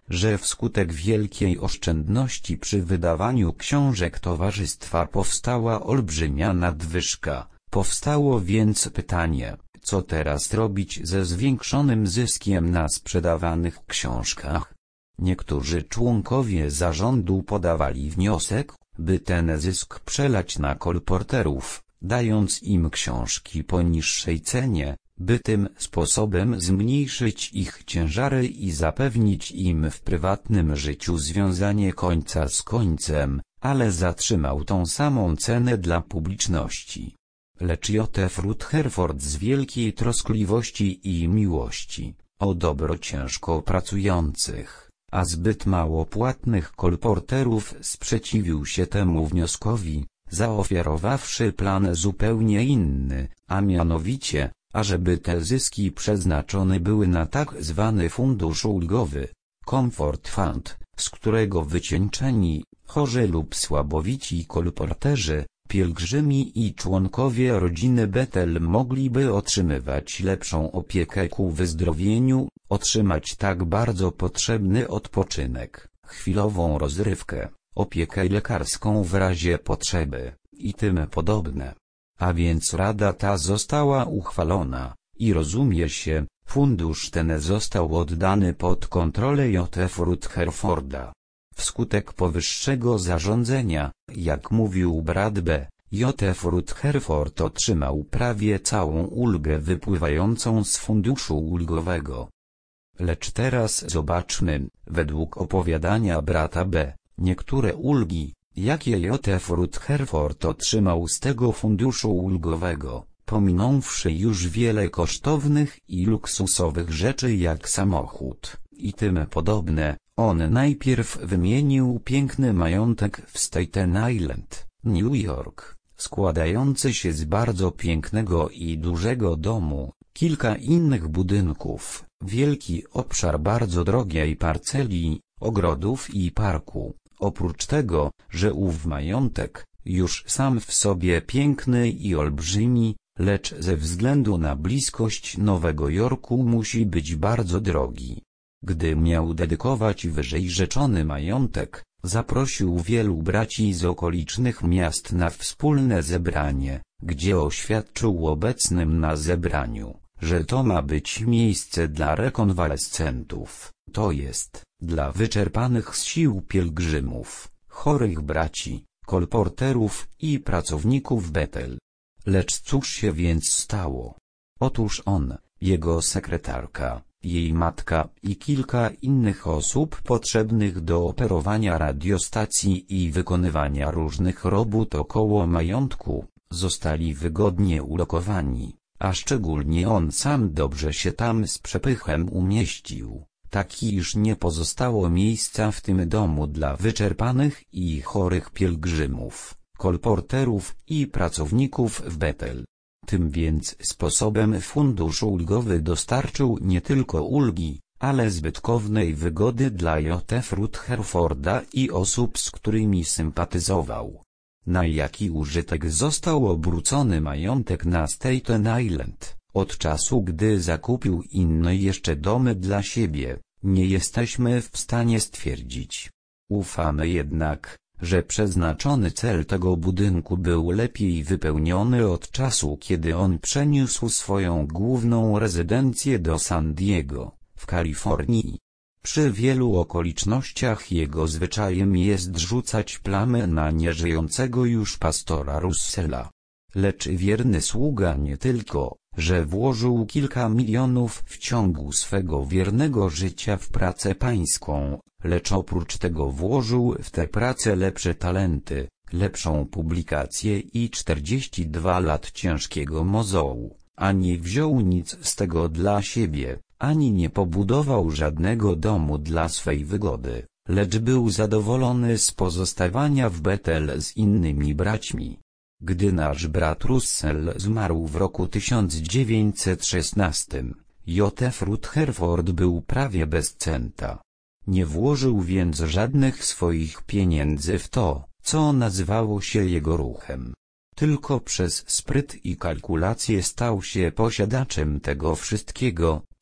że wskutek wielkiej oszczędności przy wydawaniu książek towarzystwa powstała olbrzymia nadwyżka. Powstało więc pytanie, co teraz robić ze zwiększonym zyskiem na sprzedawanych książkach. Niektórzy członkowie zarządu podawali wniosek, by ten zysk przelać na kolporterów, dając im książki po niższej cenie, by tym sposobem zmniejszyć ich ciężary i zapewnić im w prywatnym życiu związanie końca z końcem, ale zatrzymał tą samą cenę dla publiczności. Lecz Józef Rutherford z wielkiej troskliwości i miłości o dobro ciężko pracujących, a zbyt mało płatnych kolporterów sprzeciwił się temu wnioskowi, zaoferowawszy plan zupełnie inny, a mianowicie, ażeby te zyski przeznaczone były na tak zwany fundusz ulgowy, Comfort Fund, z którego wycieńczeni, chorzy lub słabowici kolporterzy, pielgrzymi i członkowie rodziny Bethel mogliby otrzymywać lepszą opiekę ku wyzdrowieniu, otrzymać tak bardzo potrzebny odpoczynek, chwilową rozrywkę, opiekę lekarską w razie potrzeby, i tym podobne. A więc rada ta została uchwalona, i rozumie się, fundusz ten został oddany pod kontrolę Józefa Rutherforda. Wskutek powyższego zarządzenia, jak mówił brat B., Józef Rutherford otrzymał prawie całą ulgę wypływającą z funduszu ulgowego. Lecz teraz zobaczmy, według opowiadania brata B., niektóre ulgi, jakie Józef Rutherford otrzymał z tego funduszu ulgowego, pominąwszy już wiele kosztownych i luksusowych rzeczy jak samochód, i tym podobne. On najpierw wymienił piękny majątek w Staten Island, New York, składający się z bardzo pięknego i dużego domu, kilka innych budynków, wielki obszar bardzo drogiej parceli, ogrodów i parku. Oprócz tego, że ów majątek, już sam w sobie piękny i olbrzymi, lecz ze względu na bliskość Nowego Jorku musi być bardzo drogi. Gdy miał dedykować wyżej rzeczony majątek, zaprosił wielu braci z okolicznych miast na wspólne zebranie, gdzie oświadczył obecnym na zebraniu, że to ma być miejsce dla rekonwalescentów, to jest, dla wyczerpanych z sił pielgrzymów, chorych braci, kolporterów i pracowników Bethel. Lecz cóż się więc stało? Otóż on, jego sekretarka, jej matka i kilka innych osób potrzebnych do operowania radiostacji i wykonywania różnych robót około majątku, zostali wygodnie ulokowani, a szczególnie on sam dobrze się tam z przepychem umieścił, tak iż nie pozostało miejsca w tym domu dla wyczerpanych i chorych pielgrzymów, kolporterów i pracowników w Bethel. Tym więc sposobem fundusz ulgowy dostarczył nie tylko ulgi, ale zbytkownej wygody dla Józefa Rutherforda i osób, z którymi sympatyzował. Na jaki użytek został obrócony majątek na Staten Island, od czasu gdy zakupił inne jeszcze domy dla siebie, nie jesteśmy w stanie stwierdzić. Ufamy jednak, że przeznaczony cel tego budynku był lepiej wypełniony od czasu kiedy on przeniósł swoją główną rezydencję do San Diego, w Kalifornii. Przy wielu okolicznościach jego zwyczajem jest rzucać plamy na nieżyjącego już pastora Russella. Lecz wierny sługa nie tylko, że włożył kilka milionów w ciągu swego wiernego życia w pracę pańską, lecz oprócz tego włożył w tę pracę lepsze talenty, lepszą publikację i czterdzieści dwa lat ciężkiego mozołu, ani wziął nic z tego dla siebie, ani nie pobudował żadnego domu dla swej wygody, lecz był zadowolony z pozostawania w Bethel z innymi braćmi. Gdy nasz brat Russell zmarł w roku tysiąc dziewięćset szesnastym, Józef Rutherford był prawie bez centa. Nie włożył więc żadnych swoich pieniędzy w to, co nazywało się jego ruchem. Tylko przez spryt i kalkulację stał się posiadaczem tego wszystkiego,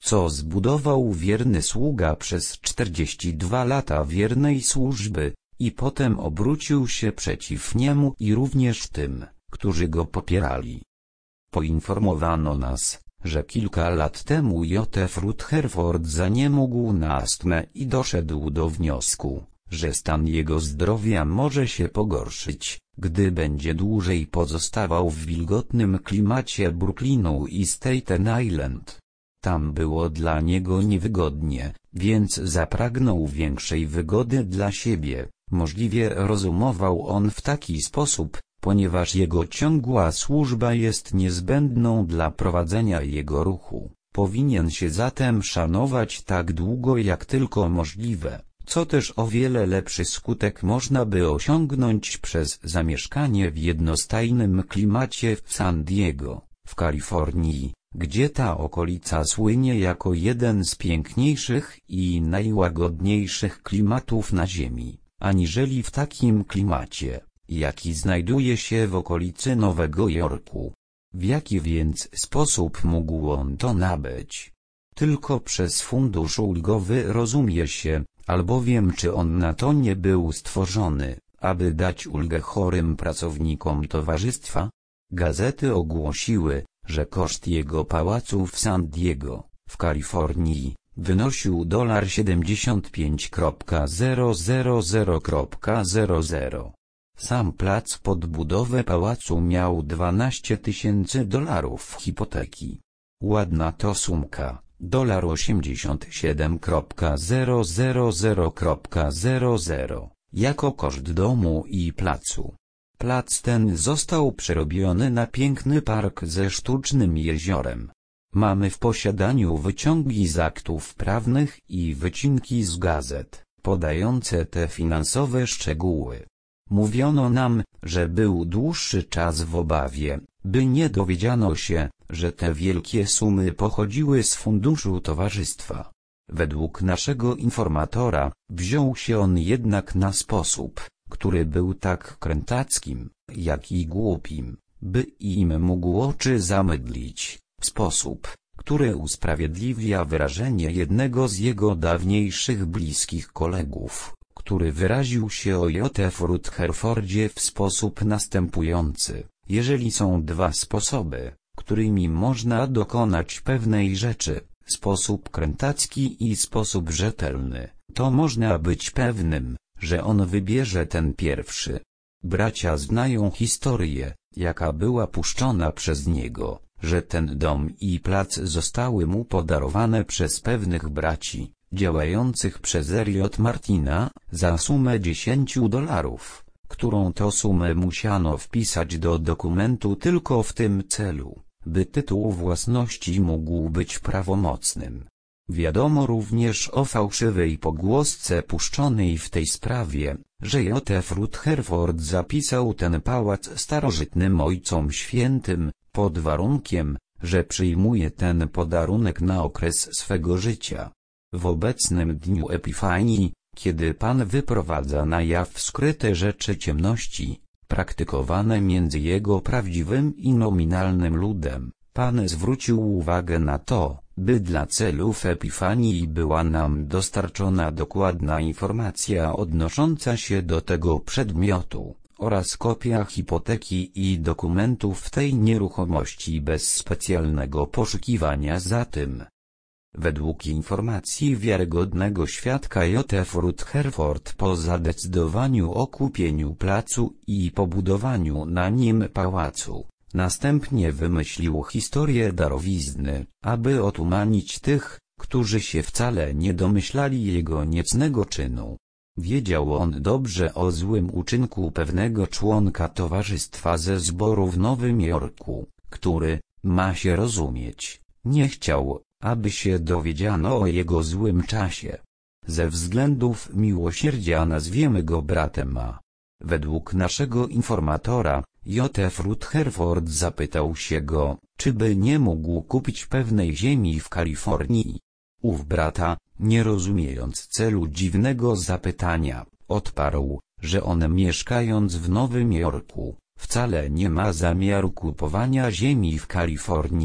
co zbudował wierny sługa przez czterdzieści dwa lata wiernej służby, i potem obrócił się przeciw niemu i również tym, którzy go popierali. Poinformowano nas, że kilka lat temu Józef Rutherford zaniemógł na astmę i doszedł do wniosku, że stan jego zdrowia może się pogorszyć, gdy będzie dłużej pozostawał w wilgotnym klimacie Brooklynu i Staten Island. Tam było dla niego niewygodnie, więc zapragnął większej wygody dla siebie. Możliwie rozumował on w taki sposób, ponieważ jego ciągła służba jest niezbędną dla prowadzenia jego ruchu. Powinien się zatem szanować tak długo jak tylko możliwe, co też o wiele lepszy skutek można by osiągnąć przez zamieszkanie w jednostajnym klimacie w San Diego, w Kalifornii, gdzie ta okolica słynie jako jeden z piękniejszych i najłagodniejszych klimatów na Ziemi, aniżeli w takim klimacie, jaki znajduje się w okolicy Nowego Jorku. W jaki więc sposób mógł on to nabyć? Tylko przez fundusz ulgowy, rozumie się, albowiem czy on na to nie był stworzony, aby dać ulgę chorym pracownikom towarzystwa? Gazety ogłosiły, że koszt jego pałacu w San Diego, w Kalifornii, wynosił siedemdziesiąt pięć tysięcy zero. Sam plac pod budowę pałacu miał dwanaście tysięcy dolarów hipoteki. Ładna to sumka, osiemdziesiąt siedem tysięcy, jako koszt domu i placu. Plac ten został przerobiony na piękny park ze sztucznym jeziorem. Mamy w posiadaniu wyciągi z aktów prawnych i wycinki z gazet, podające te finansowe szczegóły. Mówiono nam, że był dłuższy czas w obawie, by nie dowiedziano się, że te wielkie sumy pochodziły z funduszu towarzystwa. Według naszego informatora, wziął się on jednak na sposób, który był tak krętackim, jak i głupim, by im mógł oczy zamydlić, w sposób, który usprawiedliwia wyrażenie jednego z jego dawniejszych bliskich kolegów, który wyraził się o Józefie Rutherfordzie w sposób następujący: jeżeli są dwa sposoby, którymi można dokonać pewnej rzeczy, sposób krętacki i sposób rzetelny, to można być pewnym, że on wybierze ten pierwszy. Bracia znają historię, jaka była puszczona przez niego, że ten dom i plac zostały mu podarowane przez pewnych braci, działających przez Elliot Martina, za sumę dziesięciu dolarów, którą to sumę musiano wpisać do dokumentu tylko w tym celu, by tytuł własności mógł być prawomocnym. Wiadomo również o fałszywej pogłosce puszczonej w tej sprawie, że Józef Rutherford zapisał ten pałac starożytnym Ojcom Świętym, pod warunkiem, że przyjmuje ten podarunek na okres swego życia. W obecnym dniu Epifanii, kiedy Pan wyprowadza na jaw skryte rzeczy ciemności, praktykowane między Jego prawdziwym i nominalnym ludem, Pan zwrócił uwagę na to, by dla celów Epifanii była nam dostarczona dokładna informacja odnosząca się do tego przedmiotu, oraz kopia hipoteki i dokumentów tej nieruchomości bez specjalnego poszukiwania za tym. Według informacji wiarygodnego świadka Józef Rutherford po zadecydowaniu o kupieniu placu i pobudowaniu na nim pałacu, następnie wymyślił historię darowizny, aby otumanić tych, którzy się wcale nie domyślali jego niecnego czynu. Wiedział on dobrze o złym uczynku pewnego członka towarzystwa ze zboru w Nowym Jorku, który, ma się rozumieć, nie chciał, aby się dowiedziano o jego złym czasie. Ze względów miłosierdzia nazwiemy go bratem A. Według naszego informatora, Józef Rutherford zapytał się go, czy by nie mógł kupić pewnej ziemi w Kalifornii. Ów brata, nie rozumiejąc celu dziwnego zapytania, odparł, że on, mieszkając w Nowym Jorku, wcale nie ma zamiaru kupowania ziemi w Kalifornii,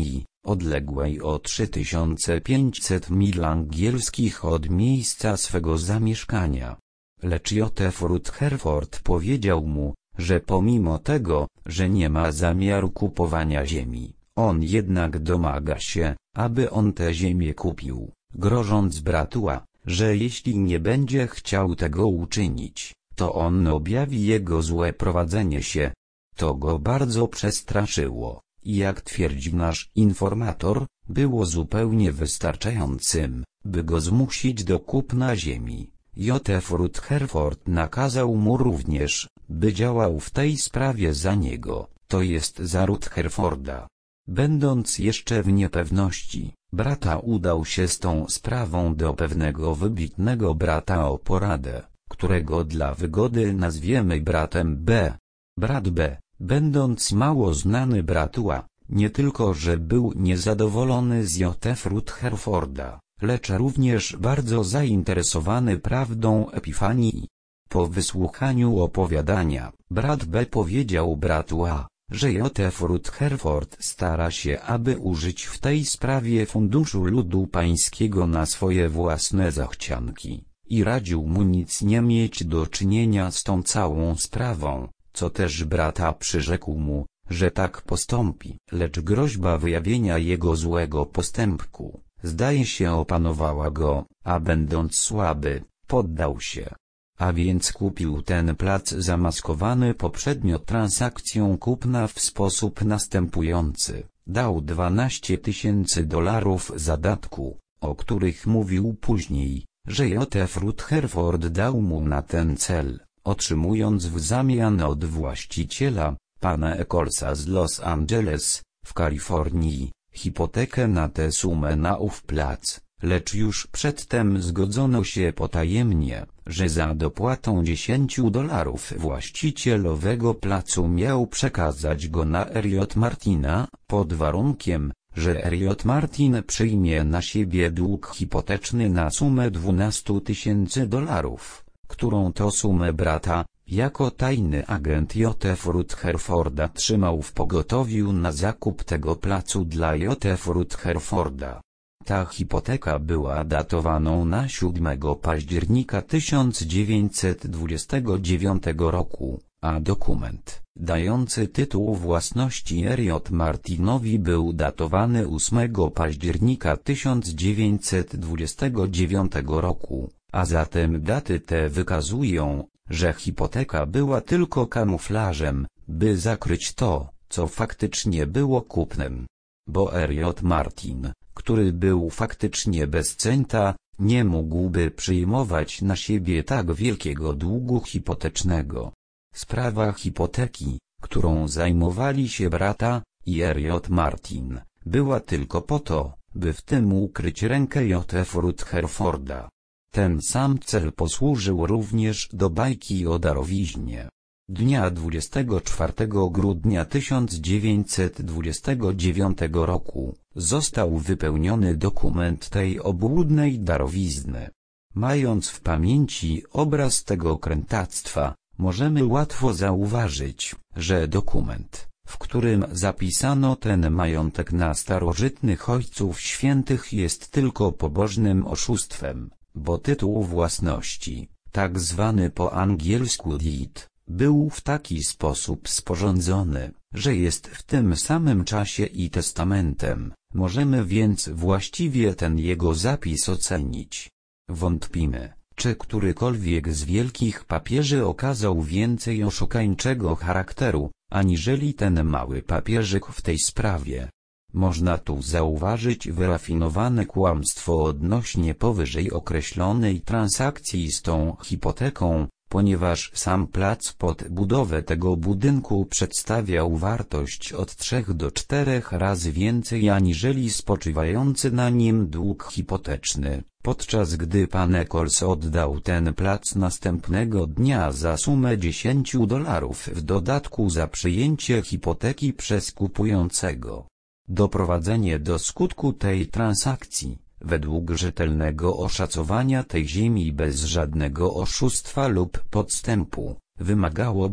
odległej o trzy tysiące pięćset mil angielskich od miejsca swego zamieszkania. Lecz Józef Rutherford powiedział mu, że pomimo tego, że nie ma zamiaru kupowania ziemi, on jednak domaga się, aby on tę ziemię kupił, grożąc bratu A, że jeśli nie będzie chciał tego uczynić, to on objawi jego złe prowadzenie się. To go bardzo przestraszyło, i jak twierdzi nasz informator, było zupełnie wystarczającym, by go zmusić do kupna ziemi. Józef Rutherford nakazał mu również, by działał w tej sprawie za niego, to jest za Rutherforda. Będąc jeszcze w niepewności, brata udał się z tą sprawą do pewnego wybitnego brata o poradę, którego dla wygody nazwiemy bratem B. Brat B, będąc mało znany bratu A, nie tylko że był niezadowolony z Józefa Rutherforda, lecz również bardzo zainteresowany prawdą Epifanii. Po wysłuchaniu opowiadania, brat B powiedział bratu A, że Józef Rutherford stara się, aby użyć w tej sprawie funduszu ludu pańskiego na swoje własne zachcianki, i radził mu nic nie mieć do czynienia z tą całą sprawą, co też brata przyrzekł mu, że tak postąpi, lecz groźba wyjawienia jego złego postępku, zdaje się opanowała go, a będąc słaby, poddał się. A więc kupił ten plac zamaskowany poprzednio transakcją kupna w sposób następujący. Dał dwanaście tysięcy dolarów zadatku, o których mówił później, że Józef Rutherford dał mu na ten cel, otrzymując w zamian od właściciela, pana Ecclesa z Los Angeles, w Kalifornii, hipotekę na tę sumę na ów plac. Lecz już przedtem zgodzono się potajemnie, że za dopłatą dziesięciu dolarów właściciel owego placu miał przekazać go na Elliot Martina, pod warunkiem, że Elliot Martin przyjmie na siebie dług hipoteczny na sumę dwunastu tysięcy dolarów, którą to sumę brata, jako tajny agent Józefa Rutherforda trzymał w pogotowiu na zakup tego placu dla Józefa Rutherforda. Ta hipoteka była datowaną na siódmego października tysiąc dziewięćset dwudziestego dziewiątego roku, a dokument, dający tytuł własności Elliot Martinowi był datowany ósmego października tysiąc dziewięćset dwudziestego dziewiątego roku, a zatem daty te wykazują, że hipoteka była tylko kamuflażem, by zakryć to, co faktycznie było kupnem. Bo Elliot Martin, który był faktycznie bez centa, nie mógłby przyjmować na siebie tak wielkiego długu hipotecznego. Sprawa hipoteki, którą zajmowali się brata i Elliot Martin, była tylko po to, by w tym ukryć rękę Józefa Rutherforda. Ten sam cel posłużył również do bajki o darowiźnie. Dnia dwudziestego czwartego grudnia tysiąc dziewięćset dwudziestego dziewiątego roku został wypełniony dokument tej obłudnej darowizny. Mając w pamięci obraz tego krętactwa, możemy łatwo zauważyć, że dokument, w którym zapisano ten majątek na starożytnych ojców świętych, jest tylko pobożnym oszustwem, bo tytuł własności, tak zwany po angielsku deed, był w taki sposób sporządzony, że jest w tym samym czasie i testamentem. Możemy więc właściwie ten jego zapis ocenić. Wątpimy, czy którykolwiek z wielkich papieży okazał więcej oszukańczego charakteru, aniżeli ten mały papieżyk w tej sprawie. Można tu zauważyć wyrafinowane kłamstwo odnośnie powyżej określonej transakcji z tą hipoteką, ponieważ sam plac pod budowę tego budynku przedstawiał wartość od trzech do czterech razy więcej aniżeli spoczywający na nim dług hipoteczny, podczas gdy pan Eccles oddał ten plac następnego dnia za sumę dziesięciu dolarów w dodatku za przyjęcie hipoteki przez kupującego. Doprowadzenie do skutku tej transakcji, według rzetelnego oszacowania tej ziemi bez żadnego oszustwa lub podstępu, wymagałoby,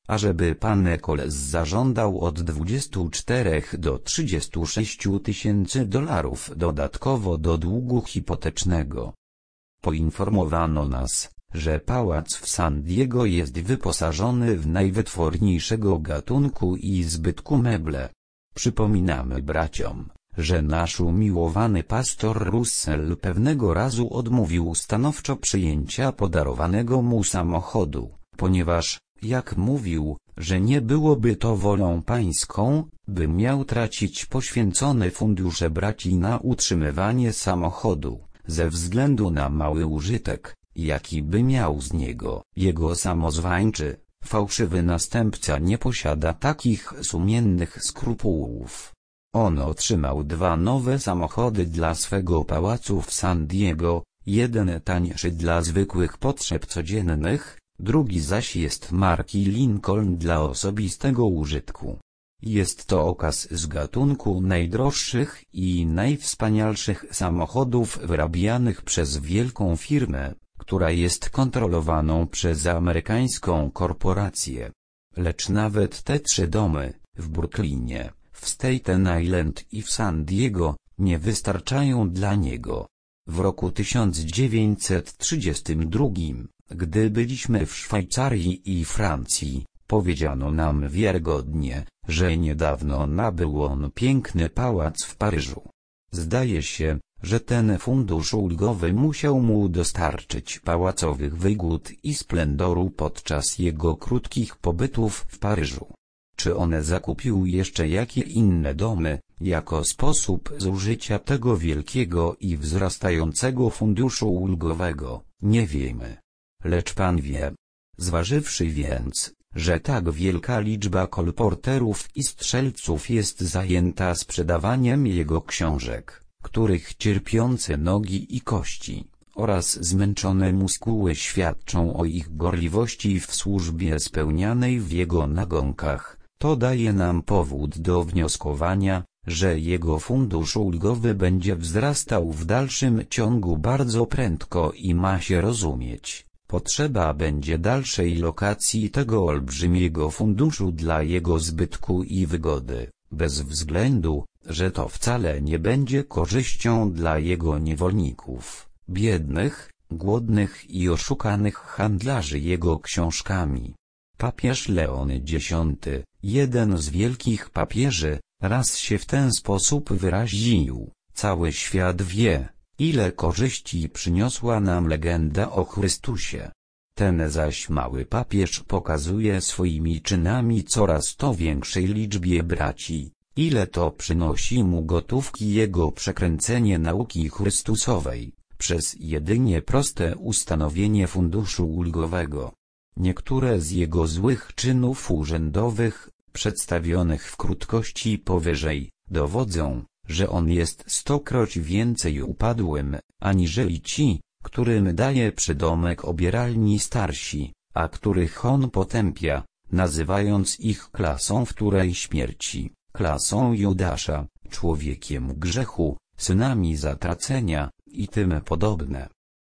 ażeby pan Eccles zażądał od dwudziestu czterech do trzydziestu sześciu tysięcy dolarów dodatkowo do długu hipotecznego. Poinformowano nas, że pałac w San Diego jest wyposażony w najwytworniejszego gatunku i zbytku meble. Przypominamy braciom, że nasz umiłowany pastor Russell pewnego razu odmówił stanowczo przyjęcia podarowanego mu samochodu, ponieważ, jak mówił, że nie byłoby to wolą pańską, by miał tracić poświęcone fundusze braci na utrzymywanie samochodu, ze względu na mały użytek, jaki by miał z niego. Jego samozwańczy, fałszywy następca nie posiada takich sumiennych skrupułów. On otrzymał dwa nowe samochody dla swego pałacu w San Diego, jeden tańszy dla zwykłych potrzeb codziennych, drugi zaś jest marki Lincoln dla osobistego użytku. Jest to okaz z gatunku najdroższych i najwspanialszych samochodów wyrabianych przez wielką firmę, która jest kontrolowaną przez amerykańską korporację. Lecz nawet te trzy domy, w Brooklynie, w Staten Island i w San Diego, nie wystarczają dla niego. W roku tysiąc dziewięćset trzydziestym drugim, gdy byliśmy w Szwajcarii i Francji, powiedziano nam wiarygodnie, że niedawno nabył on piękny pałac w Paryżu. Zdaje się, że ten fundusz ulgowy musiał mu dostarczyć pałacowych wygód i splendoru podczas jego krótkich pobytów w Paryżu. Czy on zakupił jeszcze jakie inne domy, jako sposób zużycia tego wielkiego i wzrastającego funduszu ulgowego, nie wiemy. Lecz pan wie. Zważywszy więc, że tak wielka liczba kolporterów i strzelców jest zajęta sprzedawaniem jego książek, których cierpiące nogi i kości, oraz zmęczone muskuły świadczą o ich gorliwości w służbie spełnianej w jego nagonkach, to daje nam powód do wnioskowania, że jego fundusz ulgowy będzie wzrastał w dalszym ciągu bardzo prędko i ma się rozumieć. Potrzeba będzie dalszej lokacji tego olbrzymiego funduszu dla jego zbytku i wygody, bez względu, że to wcale nie będzie korzyścią dla jego niewolników, biednych, głodnych i oszukanych handlarzy jego książkami. Papież Leon Dziesiąty, jeden z wielkich papieży, raz się w ten sposób wyraził: cały świat wie, ile korzyści przyniosła nam legenda o Chrystusie. Ten zaś mały papież pokazuje swoimi czynami coraz to większej liczbie braci, ile to przynosi mu gotówki jego przekręcenie nauki Chrystusowej, przez jedynie proste ustanowienie funduszu ulgowego. Niektóre z jego złych czynów urzędowych, przedstawionych w krótkości powyżej, dowodzą, że on jest stokroć więcej upadłym, aniżeli ci, którym daje przydomek obieralni starsi, a których on potępia, nazywając ich klasą wtórej śmierci, klasą Judasza, człowiekiem grzechu, synami zatracenia, i tym podobne.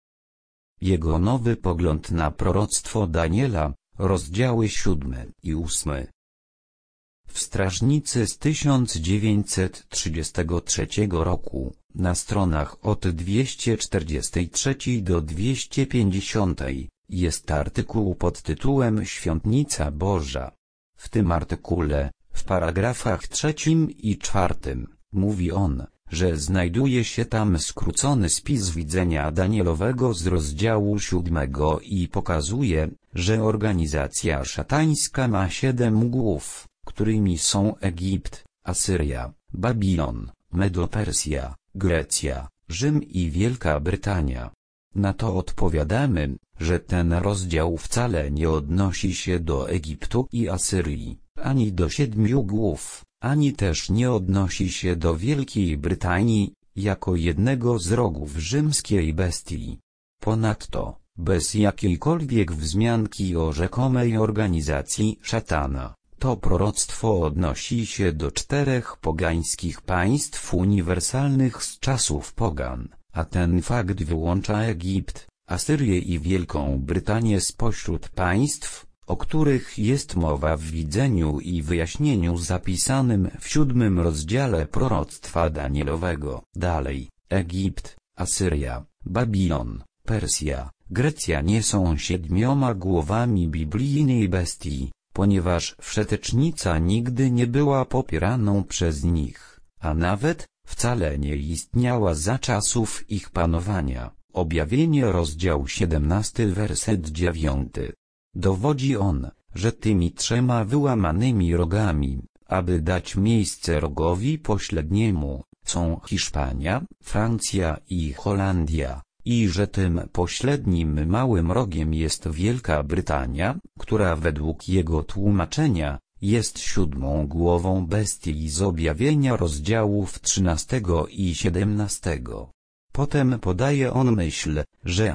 Jego nowy pogląd na proroctwo Daniela, rozdziały siódmy i ósmy. W Strażnicy z tysiąc dziewięćset trzydziestego trzeciego roku, na stronach od dwieście czterdziestej trzeciej do dwieście pięćdziesiątej, jest artykuł pod tytułem Świątnica Boża. W tym artykule, w paragrafach trzecim i czwartym, mówi on, że znajduje się tam skrócony spis widzenia Danielowego z rozdziału siódmego i pokazuje, że organizacja szatańska ma siedem głów, którymi są Egipt, Asyria, Babilon, Medo-Persja, Grecja, Rzym i Wielka Brytania. Na to odpowiadamy, że ten rozdział wcale nie odnosi się do Egiptu i Asyrii, ani do siedmiu głów, ani też nie odnosi się do Wielkiej Brytanii, jako jednego z rogów rzymskiej bestii. Ponadto, bez jakiejkolwiek wzmianki o rzekomej organizacji szatana, to proroctwo odnosi się do czterech pogańskich państw uniwersalnych z czasów pogan, a ten fakt wyłącza Egipt, Asyrię i Wielką Brytanię spośród państw, o których jest mowa w widzeniu i wyjaśnieniu zapisanym w siódmym rozdziale proroctwa Danielowego. Dalej, Egipt, Asyria, Babilon, Persja, Grecja nie są siedmioma głowami biblijnej bestii, ponieważ wszetecznica nigdy nie była popieraną przez nich, a nawet wcale nie istniała za czasów ich panowania. Objawienie rozdział siedemnasty werset dziewiąty. Dowodzi on, że tymi trzema wyłamanymi rogami, aby dać miejsce rogowi pośredniemu, są Hiszpania, Francja i Holandia, i że tym pośrednim małym rogiem jest Wielka Brytania, która według jego tłumaczenia jest siódmą głową bestii z objawienia rozdziałów trzynastego i siedemnastego. Potem podaje on myśl, że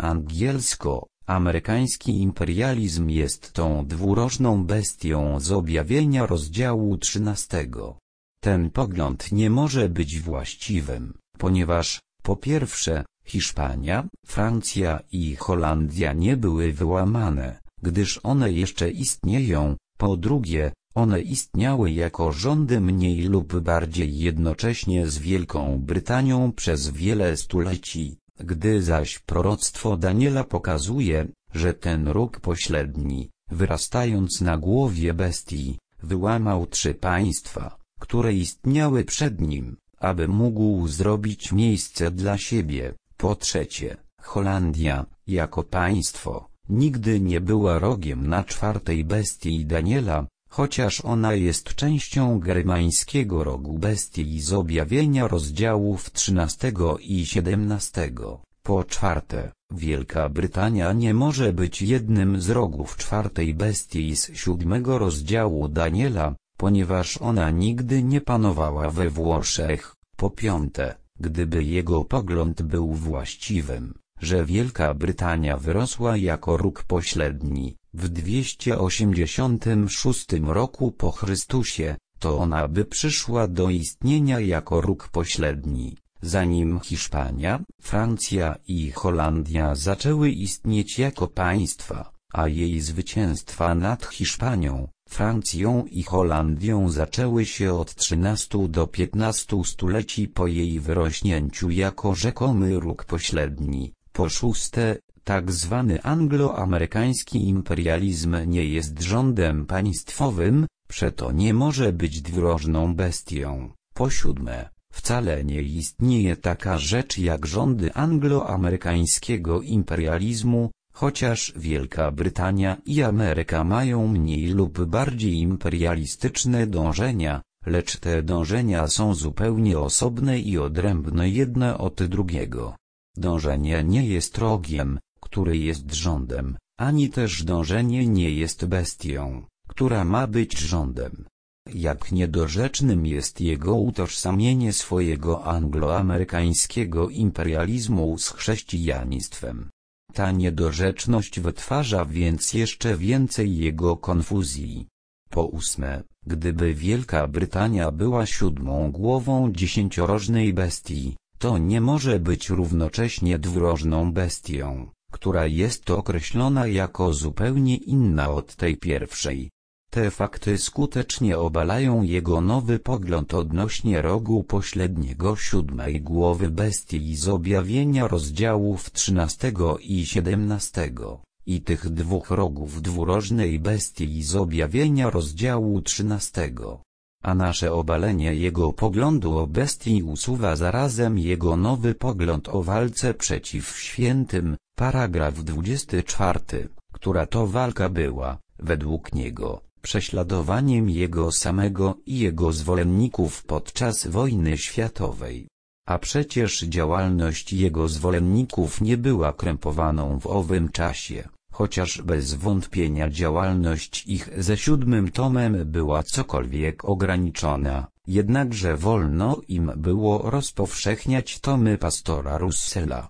angielsko-amerykański imperializm jest tą dwurożną bestią z objawienia rozdziału trzynastego. Ten pogląd nie może być właściwym, ponieważ, po pierwsze, Hiszpania, Francja i Holandia nie były wyłamane, gdyż one jeszcze istnieją, po drugie, one istniały jako rządy mniej lub bardziej jednocześnie z Wielką Brytanią przez wiele stuleci, gdy zaś proroctwo Daniela pokazuje, że ten róg pośredni, wyrastając na głowie bestii, wyłamał trzy państwa, które istniały przed nim, aby mógł zrobić miejsce dla siebie. Po trzecie, Holandia, jako państwo, nigdy nie była rogiem na czwartej bestii Daniela, chociaż ona jest częścią germańskiego rogu bestii z objawienia rozdziałów trzynastego i siedemnastego. Po czwarte, Wielka Brytania nie może być jednym z rogów czwartej bestii z siódmego rozdziału Daniela, ponieważ ona nigdy nie panowała we Włoszech. Po piąte, gdyby jego pogląd był właściwym, że Wielka Brytania wyrosła jako róg pośredni, w dwieście osiemdziesiątym szóstym roku po Chrystusie, to ona by przyszła do istnienia jako róg pośredni, zanim Hiszpania, Francja i Holandia zaczęły istnieć jako państwa, a jej zwycięstwa nad Hiszpanią, Francją i Holandią zaczęły się od trzynastu do piętnastu stuleci po jej wyrośnięciu jako rzekomy róg pośredni. Po szóste, tak zwany anglo-amerykański imperializm nie jest rządem państwowym, przeto nie może być dwurożną bestią. Po siódme, wcale nie istnieje taka rzecz jak rządy anglo-amerykańskiego imperializmu, chociaż Wielka Brytania i Ameryka mają mniej lub bardziej imperialistyczne dążenia, lecz te dążenia są zupełnie osobne i odrębne jedne od drugiego. Dążenie nie jest rogiem, który jest rządem, ani też dążenie nie jest bestią, która ma być rządem. Jak niedorzecznym jest jego utożsamienie swojego angloamerykańskiego imperializmu z chrześcijaństwem. Ta niedorzeczność wytwarza więc jeszcze więcej jego konfuzji. Po ósme, gdyby Wielka Brytania była siódmą głową dziesięciorożnej bestii, to nie może być równocześnie dwurożną bestią, która jest określona jako zupełnie inna od tej pierwszej. Te fakty skutecznie obalają jego nowy pogląd odnośnie rogu pośredniego siódmej głowy bestii z objawienia rozdziałów trzynastego i siedemnastego, i tych dwóch rogów dwurożnej bestii z objawienia rozdziału trzynastego. A nasze obalenie jego poglądu o bestii usuwa zarazem jego nowy pogląd o walce przeciw świętym, paragraf dwudziesty czwarty, która to walka była, według niego, prześladowaniem jego samego i jego zwolenników podczas wojny światowej. A przecież działalność jego zwolenników nie była krępowaną w owym czasie, chociaż bez wątpienia działalność ich ze siódmym tomem była cokolwiek ograniczona, jednakże wolno im było rozpowszechniać tomy pastora Russella.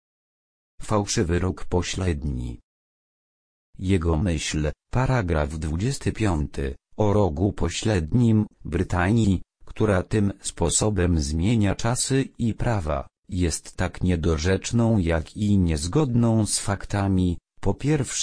Fałszywy róg pośredni. Jego myśl, paragraf dwudziesty piąty, o rogu pośrednim Brytanii, która tym sposobem zmienia czasy i prawa, jest tak niedorzeczną jak i niezgodną z faktami. Po pierwsze,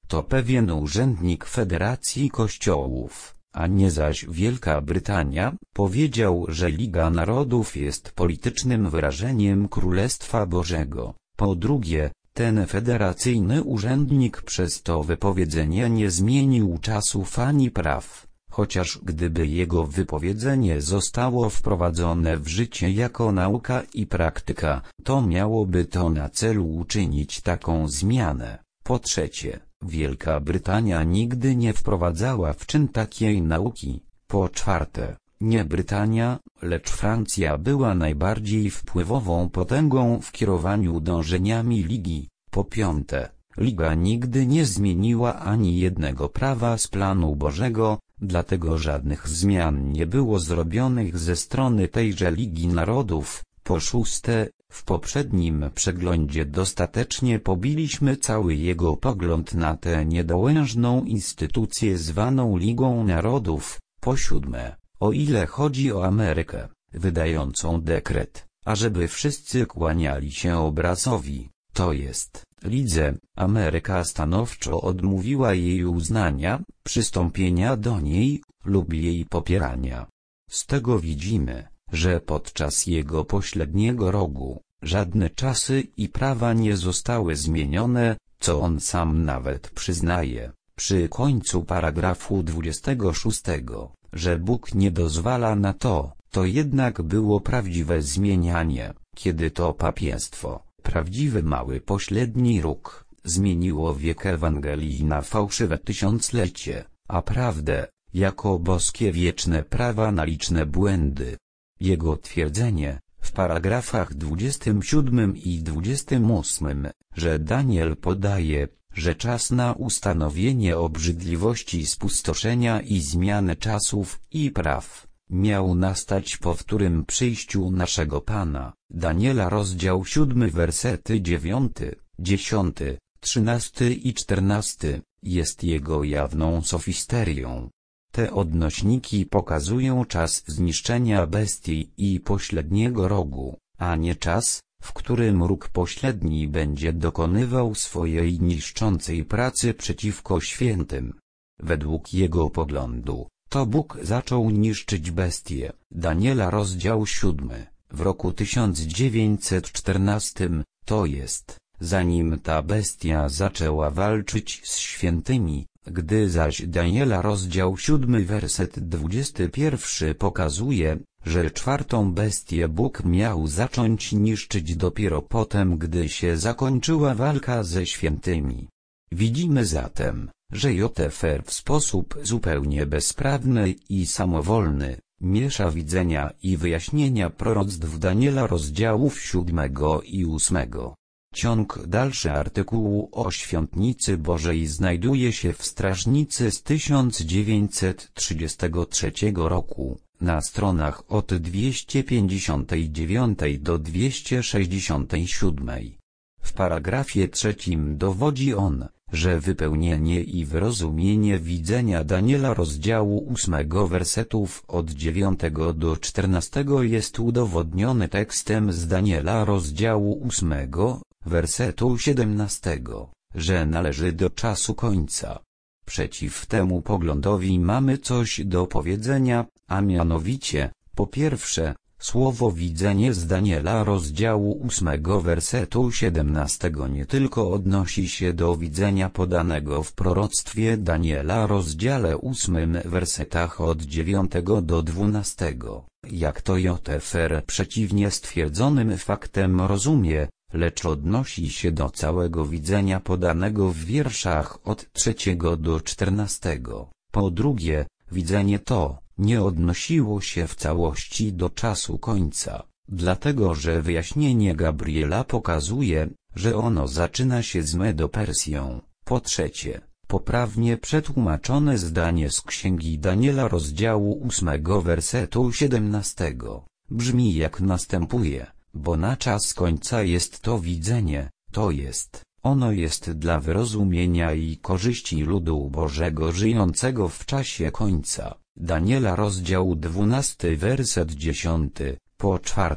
to pewien urzędnik Federacji Kościołów, a nie zaś Wielka Brytania, powiedział, że Liga Narodów jest politycznym wyrażeniem Królestwa Bożego. Po drugie, ten federacyjny urzędnik przez to wypowiedzenie nie zmienił czasów ani praw, chociaż gdyby jego wypowiedzenie zostało wprowadzone w życie jako nauka i praktyka, to miałoby to na celu uczynić taką zmianę. Po trzecie, Wielka Brytania nigdy nie wprowadzała w czyn takiej nauki. Po czwarte, nie Brytania, lecz Francja była najbardziej wpływową potęgą w kierowaniu dążeniami Ligi. Po piąte, Liga nigdy nie zmieniła ani jednego prawa z planu Bożego, dlatego żadnych zmian nie było zrobionych ze strony tejże Ligi Narodów. Po szóste, w poprzednim przeglądzie dostatecznie pobiliśmy cały jego pogląd na tę niedołężną instytucję zwaną Ligą Narodów. Po siódme, o ile chodzi o Amerykę, wydającą dekret, ażeby wszyscy kłaniali się obrazowi, to jest, Lidze, Ameryka stanowczo odmówiła jej uznania, przystąpienia do niej, lub jej popierania. Z tego widzimy, że podczas jego pośredniego roku, żadne czasy i prawa nie zostały zmienione, co on sam nawet przyznaje, przy końcu paragrafu dwudziestego szóstego, że Bóg nie dozwala na to, to jednak było prawdziwe zmienianie, kiedy to papiestwo, prawdziwy mały pośredni róg, zmieniło wiek Ewangelii na fałszywe tysiąclecie, a prawdę, jako boskie wieczne prawa na liczne błędy. Jego twierdzenie, w paragrafach dwudziestym siódmym i dwudziestym ósmym, że Daniel podaje, że czas na ustanowienie obrzydliwości spustoszenia i zmianę czasów i praw, miał nastać po wtórym przyjściu naszego Pana, Daniela rozdział siódmy wersety dziewiąty, dziesiąty, trzynasty i czternasty, jest jego jawną sofisterią. Te odnośniki pokazują czas zniszczenia bestii i pośredniego rogu, a nie czas, w którym róg pośredni będzie dokonywał swojej niszczącej pracy przeciwko świętym. Według jego poglądu, to Bóg zaczął niszczyć bestię, Daniela rozdział siódmy, w roku tysiąc dziewięćset czternastym, to jest, zanim ta bestia zaczęła walczyć z świętymi. Gdy zaś Daniela rozdział siódmy werset dwudziesty pierwszy pokazuje, że czwartą bestię Bóg miał zacząć niszczyć dopiero potem, gdy się zakończyła walka ze świętymi. Widzimy zatem, że J F R w sposób zupełnie bezprawny i samowolny miesza widzenia i wyjaśnienia proroctw Daniela rozdziałów siódmego i ósmego. Ciąg dalszy artykułu o Świątnicy Bożej znajduje się w Strażnicy z tysiąc dziewięćset trzydziestego trzeciego roku, na stronach od dwieście pięćdziesiątej dziewiątej do dwieście sześćdziesiątej siódmej. W paragrafie trzecim dowodzi on, że wypełnienie i wyrozumienie widzenia Daniela rozdziału ósmego wersetów od dziewiątego do czternastego jest udowodnione tekstem z Daniela rozdziału ósmego, wersetu siedemnastego, że należy do czasu końca. Przeciw temu poglądowi mamy coś do powiedzenia, a mianowicie, po pierwsze, słowo widzenie z Daniela rozdziału ósmego wersetu siedemnastego nie tylko odnosi się do widzenia podanego w proroctwie Daniela rozdziale ósmym wersetach od dziewiątego do dwunastego, jak to J F R przeciwnie stwierdzonym faktem rozumie, lecz odnosi się do całego widzenia podanego w wierszach od trzeciego do czternastego. Po drugie, widzenie to nie odnosiło się w całości do czasu końca, dlatego że wyjaśnienie Gabriela pokazuje, że ono zaczyna się z Medo-Persją. Po trzecie, poprawnie przetłumaczone zdanie z Księgi Daniela rozdziału ósmego wersetu siedemnastego brzmi jak następuje: bo na czas końca jest to widzenie, to jest, ono jest dla wyrozumienia i korzyści ludu Bożego żyjącego w czasie końca. Daniela rozdział dwunasty werset dziesiąty. Po czwarte,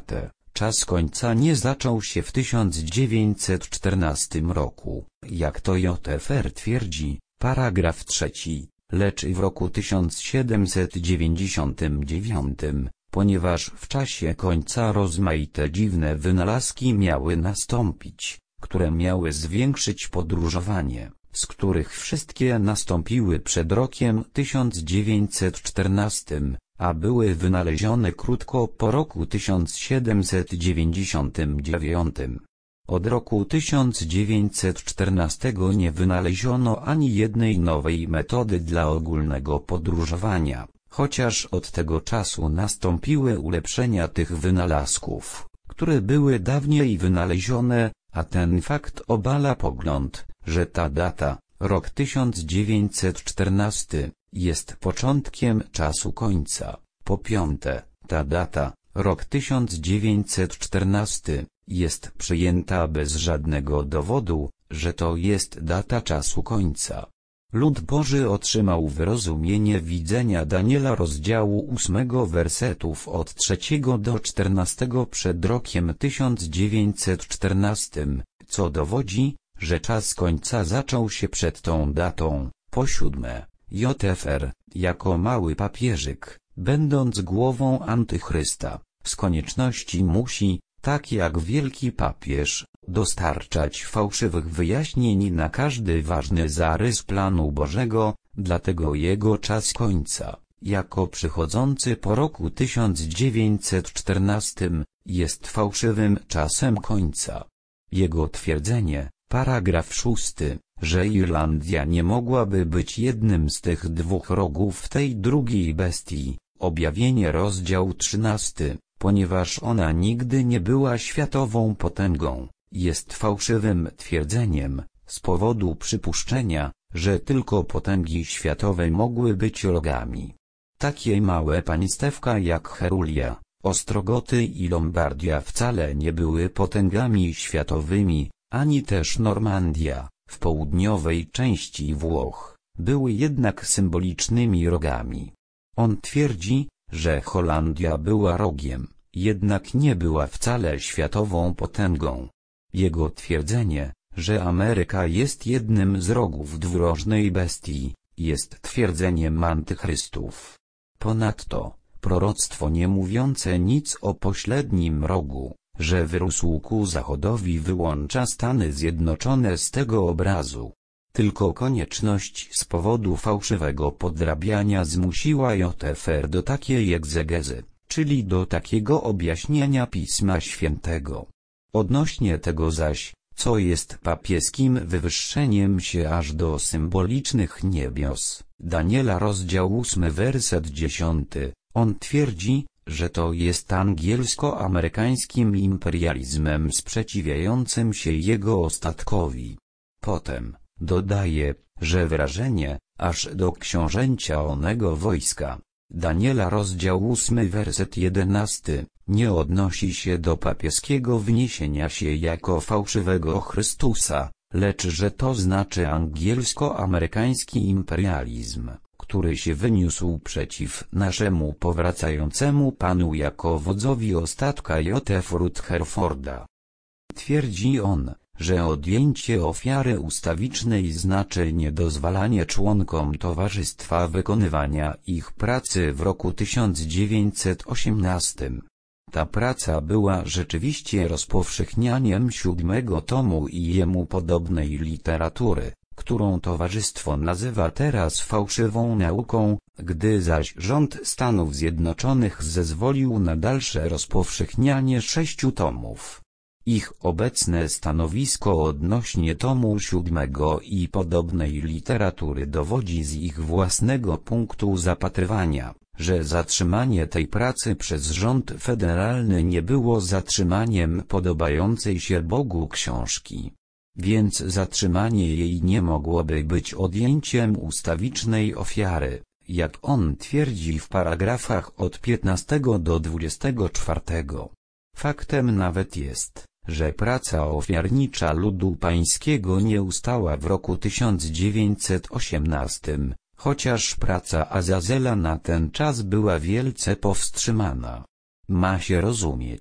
czas końca nie zaczął się w tysiąc dziewięćset czternastym roku, jak to J F R twierdzi, paragraf trzeci, lecz w roku tysiąc siedemset dziewięćdziesiątym dziewiątym, ponieważ w czasie końca rozmaite dziwne wynalazki miały nastąpić, które miały zwiększyć podróżowanie, z których wszystkie nastąpiły przed rokiem tysiąc dziewięćset czternastym, a były wynalezione krótko po roku tysiąc siedemset dziewięćdziesiątym dziewiątym. Od roku tysiąc dziewięćset czternastego nie wynaleziono ani jednej nowej metody dla ogólnego podróżowania, chociaż od tego czasu nastąpiły ulepszenia tych wynalazków, które były dawniej wynalezione, a ten fakt obala pogląd, że ta data, rok tysiąc dziewięćset czternasty, jest początkiem czasu końca. Po piąte, ta data, rok tysiąc dziewięćset czternasty, jest przyjęta bez żadnego dowodu, że to jest data czasu końca. Lud Boży otrzymał wyrozumienie widzenia Daniela rozdziału ósmego wersetów od trzeciego do czternastego przed rokiem tysiąc dziewięćset czternastym, co dowodzi, że czas końca zaczął się przed tą datą. Po siódme, J F R, jako mały papieżyk, będąc głową antychrysta, z konieczności musi, tak jak wielki papież, dostarczać fałszywych wyjaśnień na każdy ważny zarys planu Bożego, dlatego jego czas końca, jako przychodzący po roku tysiąc dziewięćset czternastym, jest fałszywym czasem końca. Jego twierdzenie, paragraf szósty, że Irlandia nie mogłaby być jednym z tych dwóch rogów tej drugiej bestii, objawienie rozdział trzynasty, ponieważ ona nigdy nie była światową potęgą, jest fałszywym twierdzeniem, z powodu przypuszczenia, że tylko potęgi światowe mogły być rogami. Takie małe państewka jak Herulia, Ostrogoty i Lombardia wcale nie były potęgami światowymi, ani też Normandia, w południowej części Włoch, były jednak symbolicznymi rogami. On twierdzi, że Holandia była rogiem, jednak nie była wcale światową potęgą. Jego twierdzenie, że Ameryka jest jednym z rogów dwurożnej bestii, jest twierdzeniem antychrystów. Ponadto, proroctwo nie mówiące nic o pośrednim rogu, że wyrósł ku zachodowi, wyłącza Stany Zjednoczone z tego obrazu. Tylko konieczność z powodu fałszywego podrabiania zmusiła J F R do takiej egzegezy, czyli do takiego objaśnienia Pisma Świętego. Odnośnie tego zaś, co jest papieskim wywyższeniem się aż do symbolicznych niebios, Daniela rozdział ósmy werset dziesiąty, on twierdzi, że to jest angielsko-amerykańskim imperializmem sprzeciwiającym się jego ostatkowi. Potem, dodaje, że wrażenie, aż do książęcia onego wojska, Daniela rozdział ósmy werset jedenasty, nie odnosi się do papieskiego wniesienia się jako fałszywego Chrystusa, lecz że to znaczy angielsko-amerykański imperializm, który się wyniósł przeciw naszemu powracającemu Panu jako wodzowi ostatka J F Rutherforda. Twierdzi on, że odjęcie ofiary ustawicznej znaczy niedozwalanie członkom towarzystwa wykonywania ich pracy w roku tysiąc dziewięćset osiemnastym. Ta praca była rzeczywiście rozpowszechnianiem siódmego tomu i jemu podobnej literatury, którą towarzystwo nazywa teraz fałszywą nauką, gdy zaś rząd Stanów Zjednoczonych zezwolił na dalsze rozpowszechnianie sześciu tomów. Ich obecne stanowisko odnośnie tomu siódmego i podobnej literatury dowodzi z ich własnego punktu zapatrywania, że zatrzymanie tej pracy przez rząd federalny nie było zatrzymaniem podobającej się Bogu książki. Więc zatrzymanie jej nie mogłoby być odjęciem ustawicznej ofiary, jak on twierdzi w paragrafach od piętnastego do dwudziestego czwartego. Faktem nawet jest, że praca ofiarnicza ludu pańskiego nie ustała w roku tysiąc dziewięćset osiemnastym, chociaż praca Azazela na ten czas była wielce powstrzymana. Ma się rozumieć,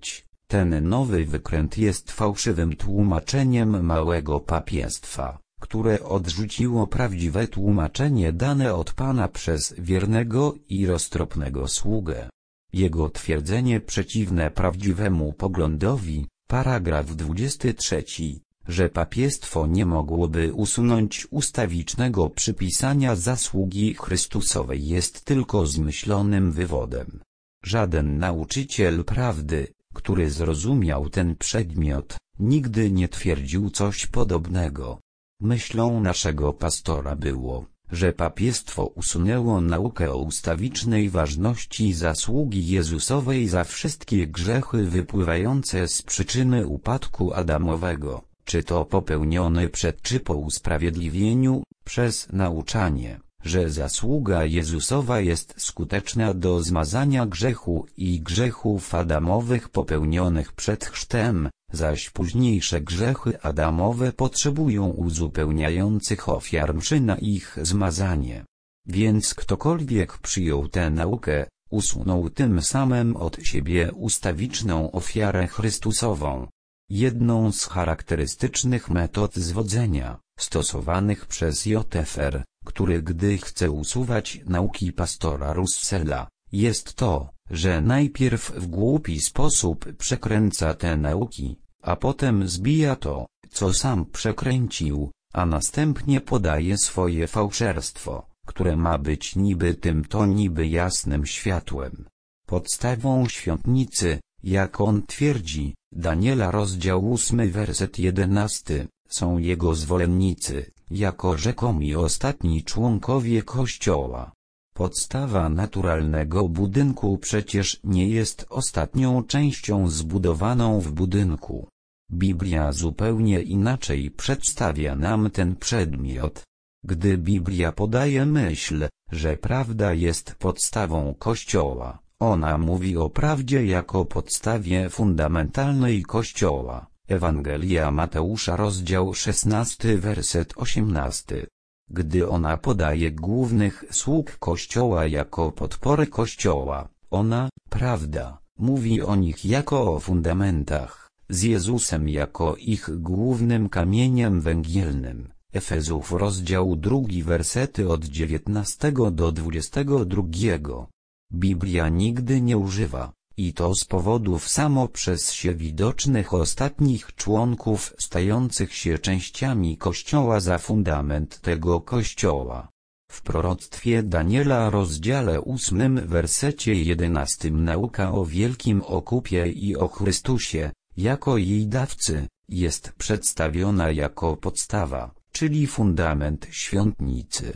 Ten nowy wykręt jest fałszywym tłumaczeniem małego papiestwa, które odrzuciło prawdziwe tłumaczenie dane od Pana przez wiernego i roztropnego sługę. Jego twierdzenie przeciwne prawdziwemu poglądowi, paragraf dwudziesty trzeci, że papiestwo nie mogłoby usunąć ustawicznego przypisania zasługi Chrystusowej, jest tylko zmyślonym wywodem. Żaden nauczyciel prawdy, który zrozumiał ten przedmiot, nigdy nie twierdził coś podobnego. Myślą naszego pastora było, że papiestwo usunęło naukę o ustawicznej ważności zasługi Jezusowej za wszystkie grzechy wypływające z przyczyny upadku Adamowego, czy to popełnione przed czy po usprawiedliwieniu, przez nauczanie, że zasługa Jezusowa jest skuteczna do zmazania grzechu i grzechów Adamowych popełnionych przed chrztem, zaś późniejsze grzechy Adamowe potrzebują uzupełniających ofiar mszy na ich zmazanie. Więc ktokolwiek przyjął tę naukę, usunął tym samym od siebie ustawiczną ofiarę Chrystusową. Jedną z charakterystycznych metod zwodzenia, stosowanych przez J F R, który gdy chce usuwać nauki pastora Russella, jest to, że najpierw w głupi sposób przekręca te nauki, a potem zbija to, co sam przekręcił, a następnie podaje swoje fałszerstwo, które ma być niby tym to niby jasnym światłem. Podstawą świątnicy, jak on twierdzi, Daniela rozdział ósmy werset jedenasty, są jego zwolennicy, jako rzekomi ostatni członkowie Kościoła. Podstawa naturalnego budynku przecież nie jest ostatnią częścią zbudowaną w budynku. Biblia zupełnie inaczej przedstawia nam ten przedmiot. Gdy Biblia podaje myśl, że prawda jest podstawą Kościoła, ona mówi o prawdzie jako podstawie fundamentalnej Kościoła. Ewangelia Mateusza rozdział szesnasty werset osiemnasty. Gdy ona podaje głównych sług Kościoła jako podpory Kościoła, ona, prawda, mówi o nich jako o fundamentach, z Jezusem jako ich głównym kamieniem węgielnym. Efezów rozdział drugi wersety od dziewiętnastego do dwudziestego drugiego. Biblia nigdy nie używa, i to z powodów samo przez się widocznych, ostatnich członków stających się częściami Kościoła za fundament tego Kościoła. W proroctwie Daniela rozdziale ósmym wersecie jedenastym nauka o wielkim okupie i o Chrystusie, jako jej dawcy, jest przedstawiona jako podstawa, czyli fundament świątnicy.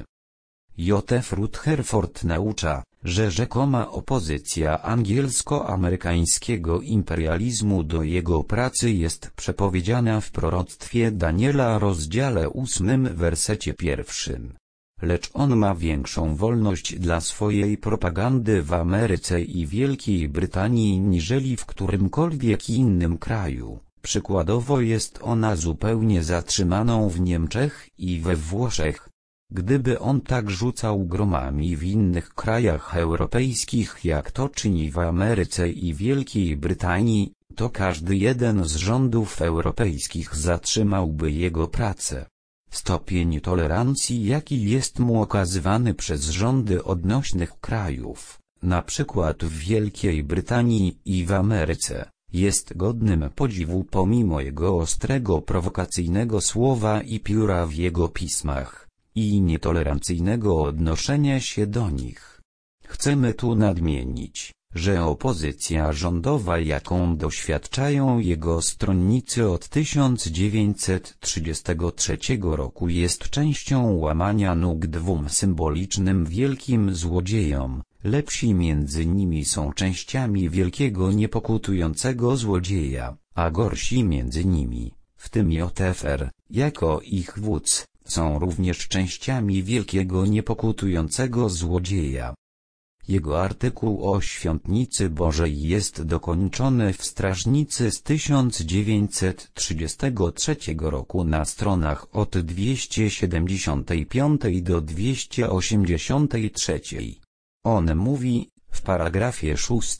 J F Rutherford naucza, że rzekoma opozycja angielsko-amerykańskiego imperializmu do jego pracy jest przepowiedziana w proroctwie Daniela rozdziale ósmym wersecie pierwszym. Lecz on ma większą wolność dla swojej propagandy w Ameryce i Wielkiej Brytanii niżeli w którymkolwiek innym kraju. Przykładowo jest ona zupełnie zatrzymaną w Niemczech i we Włoszech. Gdyby on tak rzucał gromami w innych krajach europejskich, jak to czyni w Ameryce i Wielkiej Brytanii, to każdy jeden z rządów europejskich zatrzymałby jego pracę. Stopień tolerancji, jaki jest mu okazywany przez rządy odnośnych krajów, na przykład w Wielkiej Brytanii i w Ameryce, jest godnym podziwu pomimo jego ostrego prowokacyjnego słowa i pióra w jego pismach, i nietolerancyjnego odnoszenia się do nich. Chcemy tu nadmienić, że opozycja rządowa, jaką doświadczają jego stronnicy od tysiąc dziewięćset trzydziestego trzeciego roku, jest częścią łamania nóg dwóm symbolicznym wielkim złodziejom. Lepsi między nimi są częściami wielkiego niepokutującego złodzieja, a gorsi między nimi, w tym J F R, jako ich wódz, są również częściami wielkiego niepokutującego złodzieja. Jego artykuł o Świątnicy Bożej jest dokończony w Strażnicy z tysiąc dziewięćset trzydziestego trzeciego roku na stronach od dwieście siedemdziesiątej piątej do dwieście osiemdziesiątej trzeciej. On mówi, w paragrafie szóstym,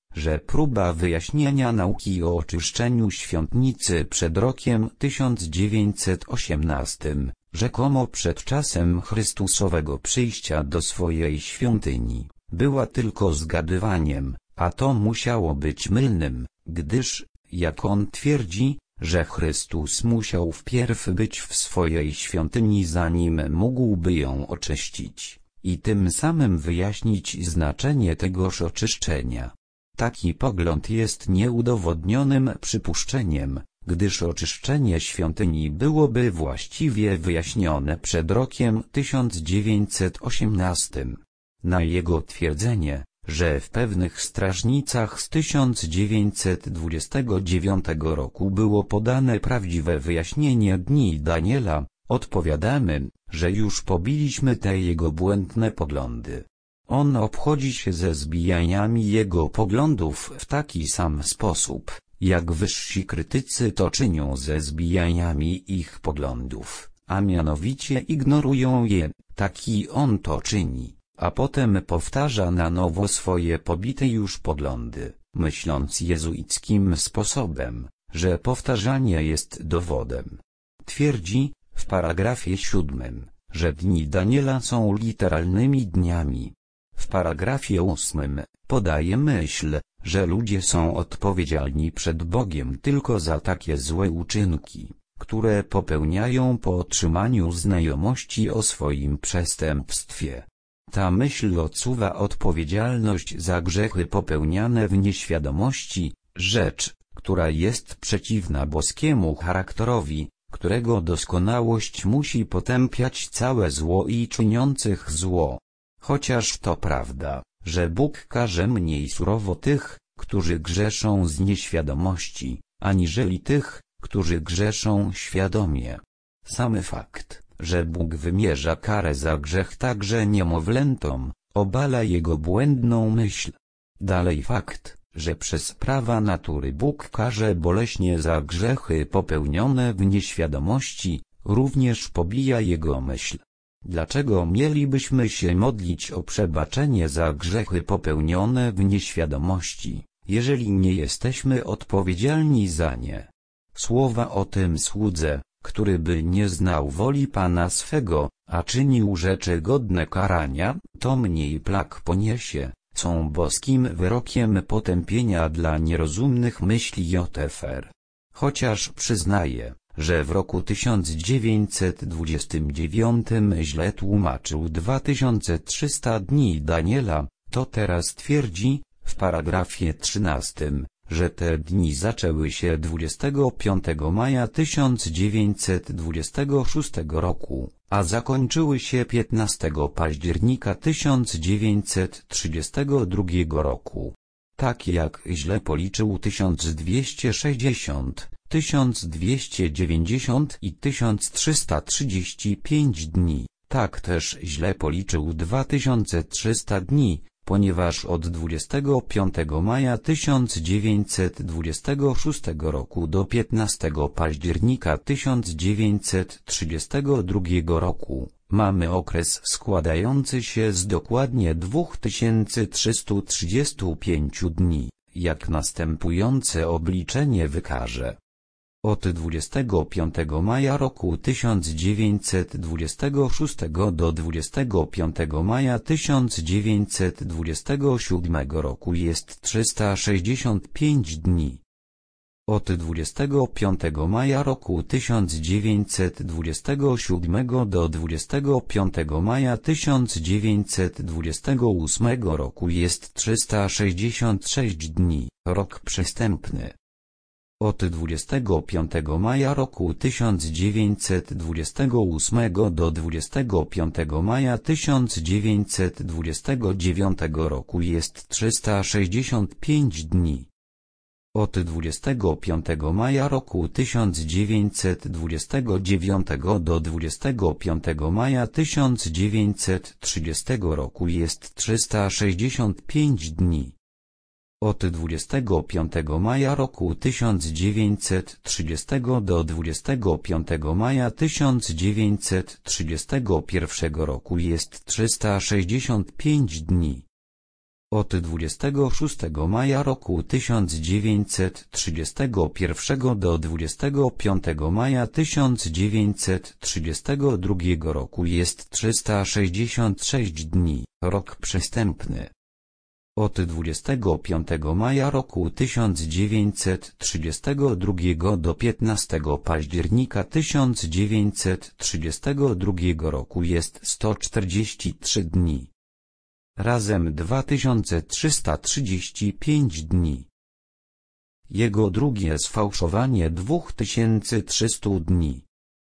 że próba wyjaśnienia nauki o oczyszczeniu świątnicy przed rokiem tysiąc dziewięćset osiemnastym, rzekomo przed czasem Chrystusowego przyjścia do swojej świątyni, była tylko zgadywaniem, a to musiało być mylnym, gdyż, jak on twierdzi, że Chrystus musiał wpierw być w swojej świątyni, zanim mógłby ją oczyścić, i tym samym wyjaśnić znaczenie tegoż oczyszczenia. Taki pogląd jest nieudowodnionym przypuszczeniem, gdyż oczyszczenie świątyni byłoby właściwie wyjaśnione przed rokiem tysiąc dziewięćset osiemnastym. Na jego twierdzenie, że w pewnych strażnicach z tysiąc dziewięćset dwudziestego dziewiątego roku było podane prawdziwe wyjaśnienie dni Daniela, odpowiadamy, że już pobiliśmy te jego błędne poglądy. On obchodzi się ze zbijaniami jego poglądów w taki sam sposób, jak wyżsi krytycy to czynią ze zbijaniami ich poglądów, a mianowicie ignorują je, taki on to czyni, a potem powtarza na nowo swoje pobite już poglądy, myśląc jezuickim sposobem, że powtarzanie jest dowodem. Twierdzi, w paragrafie siódmym, że dni Daniela są literalnymi dniami. W paragrafie ósmym, podaje myśl, że ludzie są odpowiedzialni przed Bogiem tylko za takie złe uczynki, które popełniają po otrzymaniu znajomości o swoim przestępstwie. Ta myśl odsuwa odpowiedzialność za grzechy popełniane w nieświadomości, rzecz, która jest przeciwna boskiemu charakterowi, którego doskonałość musi potępiać całe zło i czyniących zło. Chociaż to prawda, że Bóg karze mniej surowo tych, którzy grzeszą z nieświadomości, aniżeli tych, którzy grzeszą świadomie. Sam fakt, że Bóg wymierza karę za grzech także niemowlętom, obala jego błędną myśl. Dalej fakt, że przez prawa natury Bóg karze boleśnie za grzechy popełnione w nieświadomości, również pobija jego myśl. Dlaczego mielibyśmy się modlić o przebaczenie za grzechy popełnione w nieświadomości, jeżeli nie jesteśmy odpowiedzialni za nie? Słowa o tym słudze, który by nie znał woli Pana swego, a czynił rzeczy godne karania, to mniej plag poniesie, są boskim wyrokiem potępienia dla nierozumnych myśli J F R. Chociaż przyznaje, że w roku tysiąc dziewięćset dwudziestym dziewiątym źle tłumaczył dwa tysiące trzysta dni Daniela, to teraz twierdzi, w paragrafie trzynastym, że te dni zaczęły się dwudziestego piątego maja tysiąc dziewięćset dwudziestego szóstego roku, a zakończyły się piętnastego października tysiąc dziewięćset trzydziestego drugiego roku. Tak jak źle policzył tysiąc dwieście sześćdziesiąt, tysiąc dwieście dziewięćdziesiąt i tysiąc trzysta trzydzieści pięć dni, tak też źle policzył dwa tysiące trzysta dni, ponieważ od dwudziestego piątego maja tysiąc dziewięćset dwudziestego szóstego roku do piętnastego października tysiąc dziewięćset trzydziestego drugiego roku mamy okres składający się z dokładnie dwa tysiące trzysta trzydziestu pięciu dni, jak następujące obliczenie wykaże. Od dwudziestego piątego maja roku tysiąc dziewięćset dwudziestego szóstego do dwudziestego piątego maja tysiąc dziewięćset dwudziestego siódmego roku jest trzysta sześćdziesiąt pięć dni. Od dwudziestego piątego maja roku tysiąc dziewięćset dwudziestego siódmego do dwudziestego piątego maja tysiąc dziewięćset dwudziestego ósmego roku jest trzysta sześćdziesiąt sześć dni, rok przestępny. Od dwudziestego piątego maja roku tysiąc dziewięćset dwudziestego ósmego do dwudziestego piątego maja tysiąc dziewięćset dwudziestego dziewiątego roku jest trzysta sześćdziesiąt pięć dni. Od dwudziestego piątego maja roku tysiąc dziewięćset dwudziestego dziewiątego do dwudziestego piątego maja tysiąc dziewięćset trzydziestego roku jest trzysta sześćdziesiąt pięć dni. Od dwudziestego piątego maja roku tysiąc dziewięćset trzydziestego do dwudziestego piątego maja tysiąc dziewięćset trzydziestego pierwszego roku jest trzysta sześćdziesiąt pięć dni. Od dwudziestego szóstego maja roku tysiąc dziewięćset trzydziestego pierwszego do dwudziestego piątego maja tysiąc dziewięćset trzydziestego drugiego roku jest trzysta sześćdziesiąt sześć dni, rok przestępny. Od dwudziestego piątego maja roku tysiąc dziewięćset trzydziestego drugiego do piętnastego października tysiąc dziewięćset trzydziestego drugiego roku jest sto czterdzieści trzy dni. Razem dwa tysiące trzysta trzydzieści pięć dni. Jego drugie sfałszowanie dwa tysiące trzysta dni.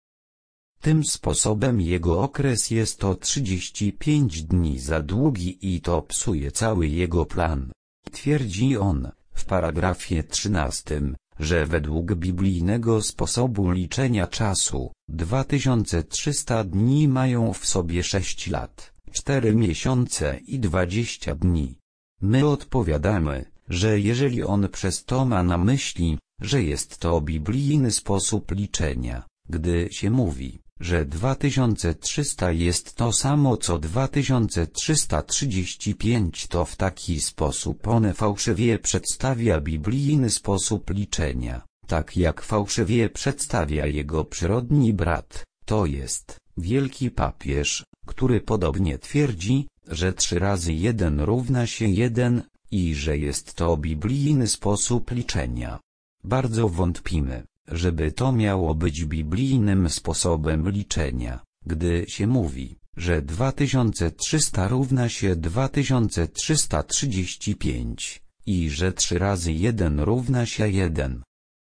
Tym sposobem jego okres jest o trzydzieści pięć dni za długi i to psuje cały jego plan. Twierdzi on, w paragrafie trzynastym, że według biblijnego sposobu liczenia czasu, dwa tysiące trzysta dni mają w sobie sześć lat, cztery miesiące i dwadzieścia dni. My odpowiadamy, że jeżeli on przez to ma na myśli, że jest to biblijny sposób liczenia, gdy się mówi, że dwa tysiące trzysta jest to samo co dwa tysiące trzysta trzydzieści pięć, to w taki sposób on fałszywie przedstawia biblijny sposób liczenia, tak jak fałszywie przedstawia jego przyrodni brat, to jest wielki papież, który podobnie twierdzi, że trzy razy jeden równa się jeden i że jest to biblijny sposób liczenia. Bardzo wątpimy, żeby to miało być biblijnym sposobem liczenia, gdy się mówi, że dwa tysiące trzysta równa się dwa tysiące trzysta trzydzieści pięć i że trzy razy jeden równa się jeden.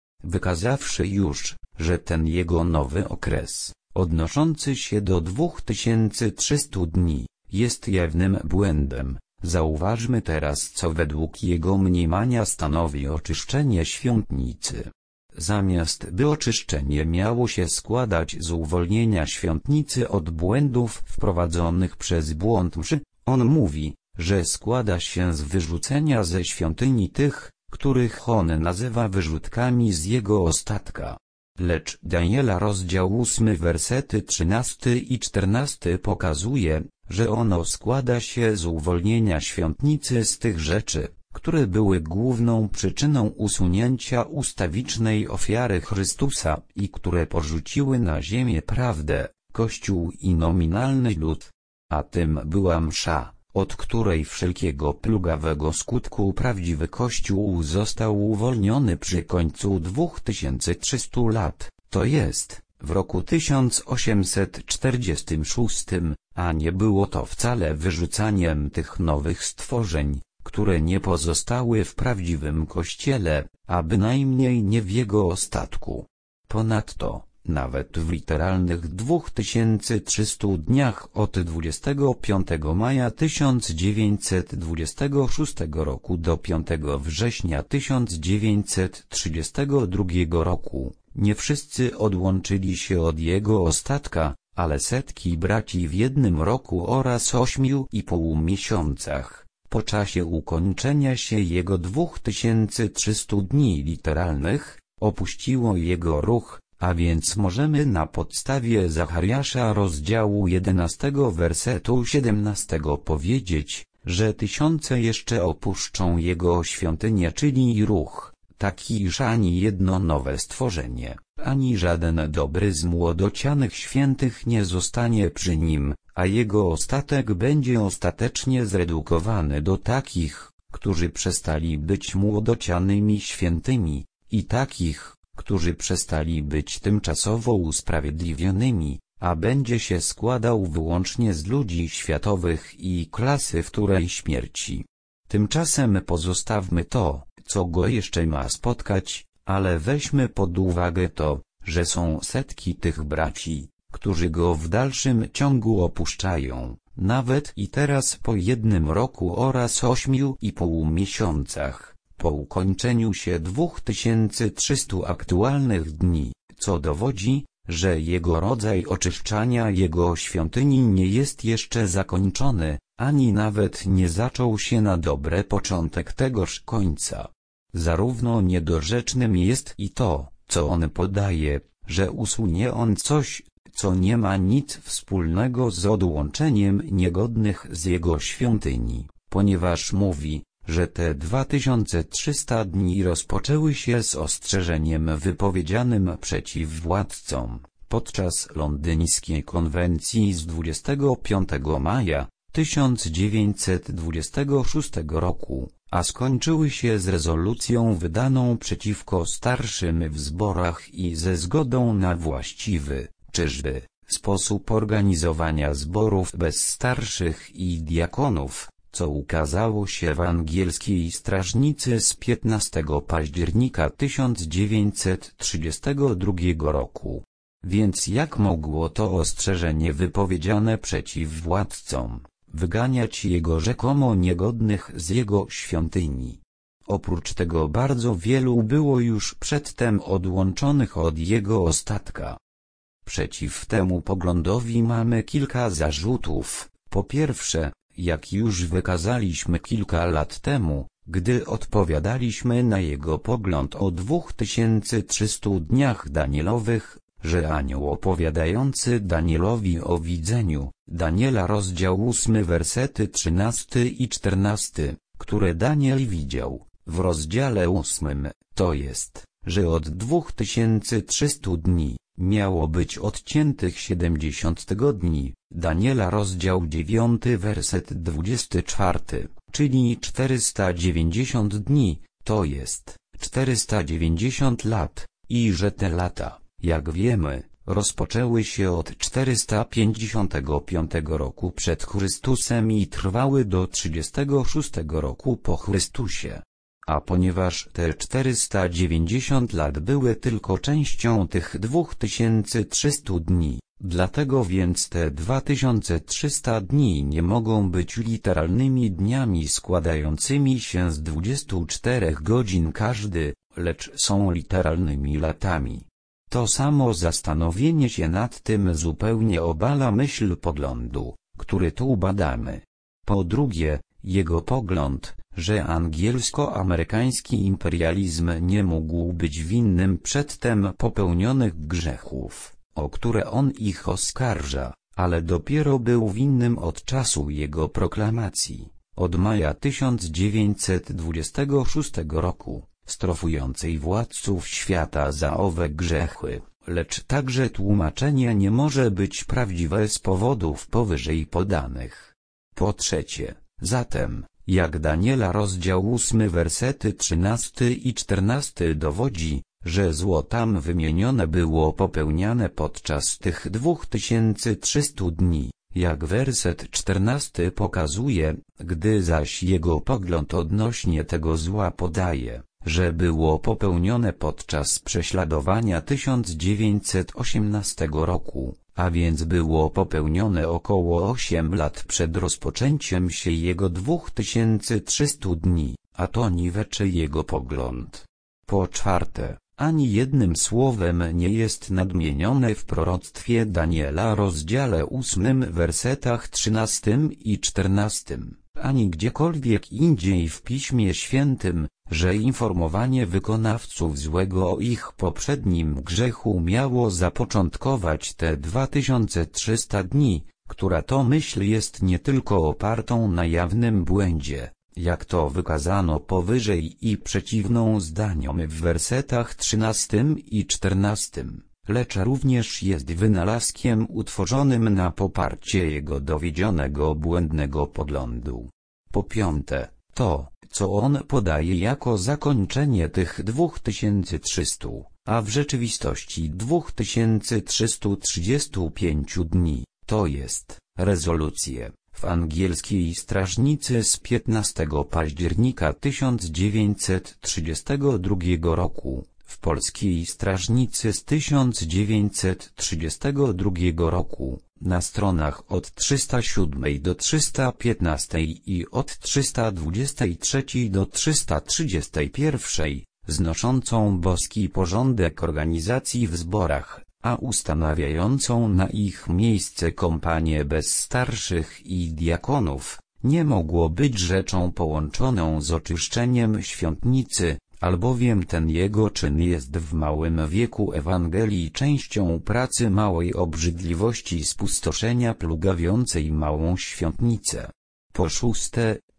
Wykazawszy już, że ten jego nowy okres, odnoszący się do dwa tysiące trzysta dni, jest jawnym błędem, zauważmy teraz, co według jego mniemania stanowi oczyszczenie świątnicy. Zamiast by oczyszczenie miało się składać z uwolnienia świątnicy od błędów wprowadzonych przez błąd mszy, on mówi, że składa się z wyrzucenia ze świątyni tych, których on nazywa wyrzutkami z jego ostatka. Lecz Daniela rozdział ósmy wersety trzynasty i czternasty pokazuje, że ono składa się z uwolnienia świątnicy z tych rzeczy, które były główną przyczyną usunięcia ustawicznej ofiary Chrystusa i które porzuciły na ziemię prawdę, Kościół i nominalny lud. A tym była msza, od której wszelkiego plugawego skutku prawdziwy Kościół został uwolniony przy końcu dwóch tysięcy trzystu lat, to jest, w roku tysiąc osiemset czterdziestym szóstym, a nie było to wcale wyrzucaniem tych nowych stworzeń, które nie pozostały w prawdziwym Kościele, a bynajmniej nie w jego ostatku. Ponadto, nawet w literalnych dwóch tysiące trzystu dniach od dwudziestego piątego maja tysiąc dziewięćset dwudziestego szóstego roku do piątego września tysiąc dziewięćset trzydziestego drugiego roku, nie wszyscy odłączyli się od jego ostatka, ale setki braci w jednym roku oraz ośmiu i pół miesiącach. Po czasie ukończenia się jego dwóch tysięcy trzystu dni literalnych, opuściło jego ruch, a więc możemy na podstawie Zachariasza rozdziału jedenastego wersetu siedemnastego powiedzieć, że tysiące jeszcze opuszczą jego świątynię, czyli ruch, taki iż ani jedno nowe stworzenie, ani żaden dobry z młodocianych świętych nie zostanie przy nim, a jego ostatek będzie ostatecznie zredukowany do takich, którzy przestali być młodocianymi świętymi, i takich, którzy przestali być tymczasowo usprawiedliwionymi, a będzie się składał wyłącznie z ludzi światowych i klasy wtórej śmierci. Tymczasem pozostawmy to, co go jeszcze ma spotkać, ale weźmy pod uwagę to, że są setki tych braci, którzy go w dalszym ciągu opuszczają, nawet i teraz po jednym roku oraz ośmiu i pół miesiącach, po ukończeniu się dwóch tysięcy trzystu aktualnych dni, co dowodzi, że jego rodzaj oczyszczania jego świątyni nie jest jeszcze zakończony, ani nawet nie zaczął się na dobre początek tegoż końca. Zarówno niedorzecznym jest i to, co on podaje, że usunie on coś, co nie ma nic wspólnego z odłączeniem niegodnych z jego świątyni, ponieważ mówi, że te dwa tysiące trzysta dni rozpoczęły się z ostrzeżeniem wypowiedzianym przeciw władcom podczas londyńskiej konwencji z dwudziestego piątego maja tysiąc dziewięćset dwudziestego szóstego roku, a skończyły się z rezolucją wydaną przeciwko starszym w zborach i ze zgodą na właściwy, czyżby, sposób organizowania zborów bez starszych i diakonów, co ukazało się w Angielskiej Strażnicy z piętnastego października tysiąc dziewięćset trzydziestego drugiego roku. Więc jak mogło to ostrzeżenie wypowiedziane przeciw władcom wyganiać jego rzekomo niegodnych z jego świątyni? Oprócz tego bardzo wielu było już przedtem odłączonych od jego ostatka. Przeciw temu poglądowi mamy kilka zarzutów. Po pierwsze, jak już wykazaliśmy kilka lat temu, gdy odpowiadaliśmy na jego pogląd o dwóch tysięcy trzystu dniach Danielowych, że anioł opowiadający Danielowi o widzeniu, Daniela rozdział ósmy wersety trzynasty i czternasty, które Daniel widział, w rozdziale ósmym, to jest, że od dwóch tysięcy trzystu dni, miało być odciętych siedemdziesiąt tygodni, Daniela rozdział dziewiąty werset dwudziesty czwarty, czyli czterysta dziewięćdziesiąt dni, to jest, czterysta dziewięćdziesiąt lat, i że te lata, jak wiemy, rozpoczęły się od czterysta pięćdziesiątego piątego roku przed Chrystusem i trwały do trzydziestego szóstego roku po Chrystusie. A ponieważ te czterysta dziewięćdziesiąt lat były tylko częścią tych dwóch tysięcy trzystu dni, dlatego więc te dwa tysiące trzysta dni nie mogą być literalnymi dniami składającymi się z dwudziestu czterech godzin każdy, lecz są literalnymi latami. To samo zastanowienie się nad tym zupełnie obala myśl poglądu, który tu badamy. Po drugie, jego pogląd, że angielsko-amerykański imperializm nie mógł być winnym przedtem popełnionych grzechów, o które on ich oskarża, ale dopiero był winnym od czasu jego proklamacji, od maja tysiąc dziewięćset dwudziestego szóstego roku, strofującej władców świata za owe grzechy, lecz także tłumaczenie nie może być prawdziwe z powodów powyżej podanych. Po trzecie, zatem, jak Daniela rozdział ósmy wersety trzynasty i czternasty dowodzi, że zło tam wymienione było popełniane podczas tych dwóch tysięcy trzystu dni, jak werset czternasty pokazuje, gdy zaś jego pogląd odnośnie tego zła podaje, że było popełnione podczas prześladowania tysiąc dziewięćset osiemnastego roku, a więc było popełnione około osiem lat przed rozpoczęciem się jego dwóch tysięcy trzystu dni, a to niweczy jego pogląd. Po czwarte, ani jednym słowem nie jest nadmienione w proroctwie Daniela rozdziale ósmym wersetach trzynastym i czternastym, ani gdziekolwiek indziej w Piśmie Świętym, że informowanie wykonawców złego o ich poprzednim grzechu miało zapoczątkować te dwa tysiące trzysta dni, która to myśl jest nie tylko opartą na jawnym błędzie, jak to wykazano powyżej i przeciwną zdaniom w wersetach trzynastym i czternastym, lecz również jest wynalazkiem utworzonym na poparcie jego dowiedzionego błędnego poglądu. Po piąte, to, co on podaje jako zakończenie tych dwóch tysięcy trzystu, a w rzeczywistości dwóch tysięcy trzystu trzydziestu pięciu dni, to jest, rezolucje, w Angielskiej Strażnicy z piętnastego października tysiąc dziewięćset trzydziestego drugiego roku, w Polskiej Strażnicy z tysiąc dziewięćset trzydziestego drugiego roku, na stronach od trzysta siódmej do trzysta piętnastej i od trzysta dwudziestej trzeciej do trzysta trzydziestej pierwszej, znoszącą boski porządek organizacji w zborach, a ustanawiającą na ich miejsce kompanię bez starszych i diakonów, nie mogło być rzeczą połączoną z oczyszczeniem świątnicy, albowiem ten jego czyn jest w małym wieku Ewangelii częścią pracy małej obrzydliwości spustoszenia plugawiącej małą świątnicę. Po szóste,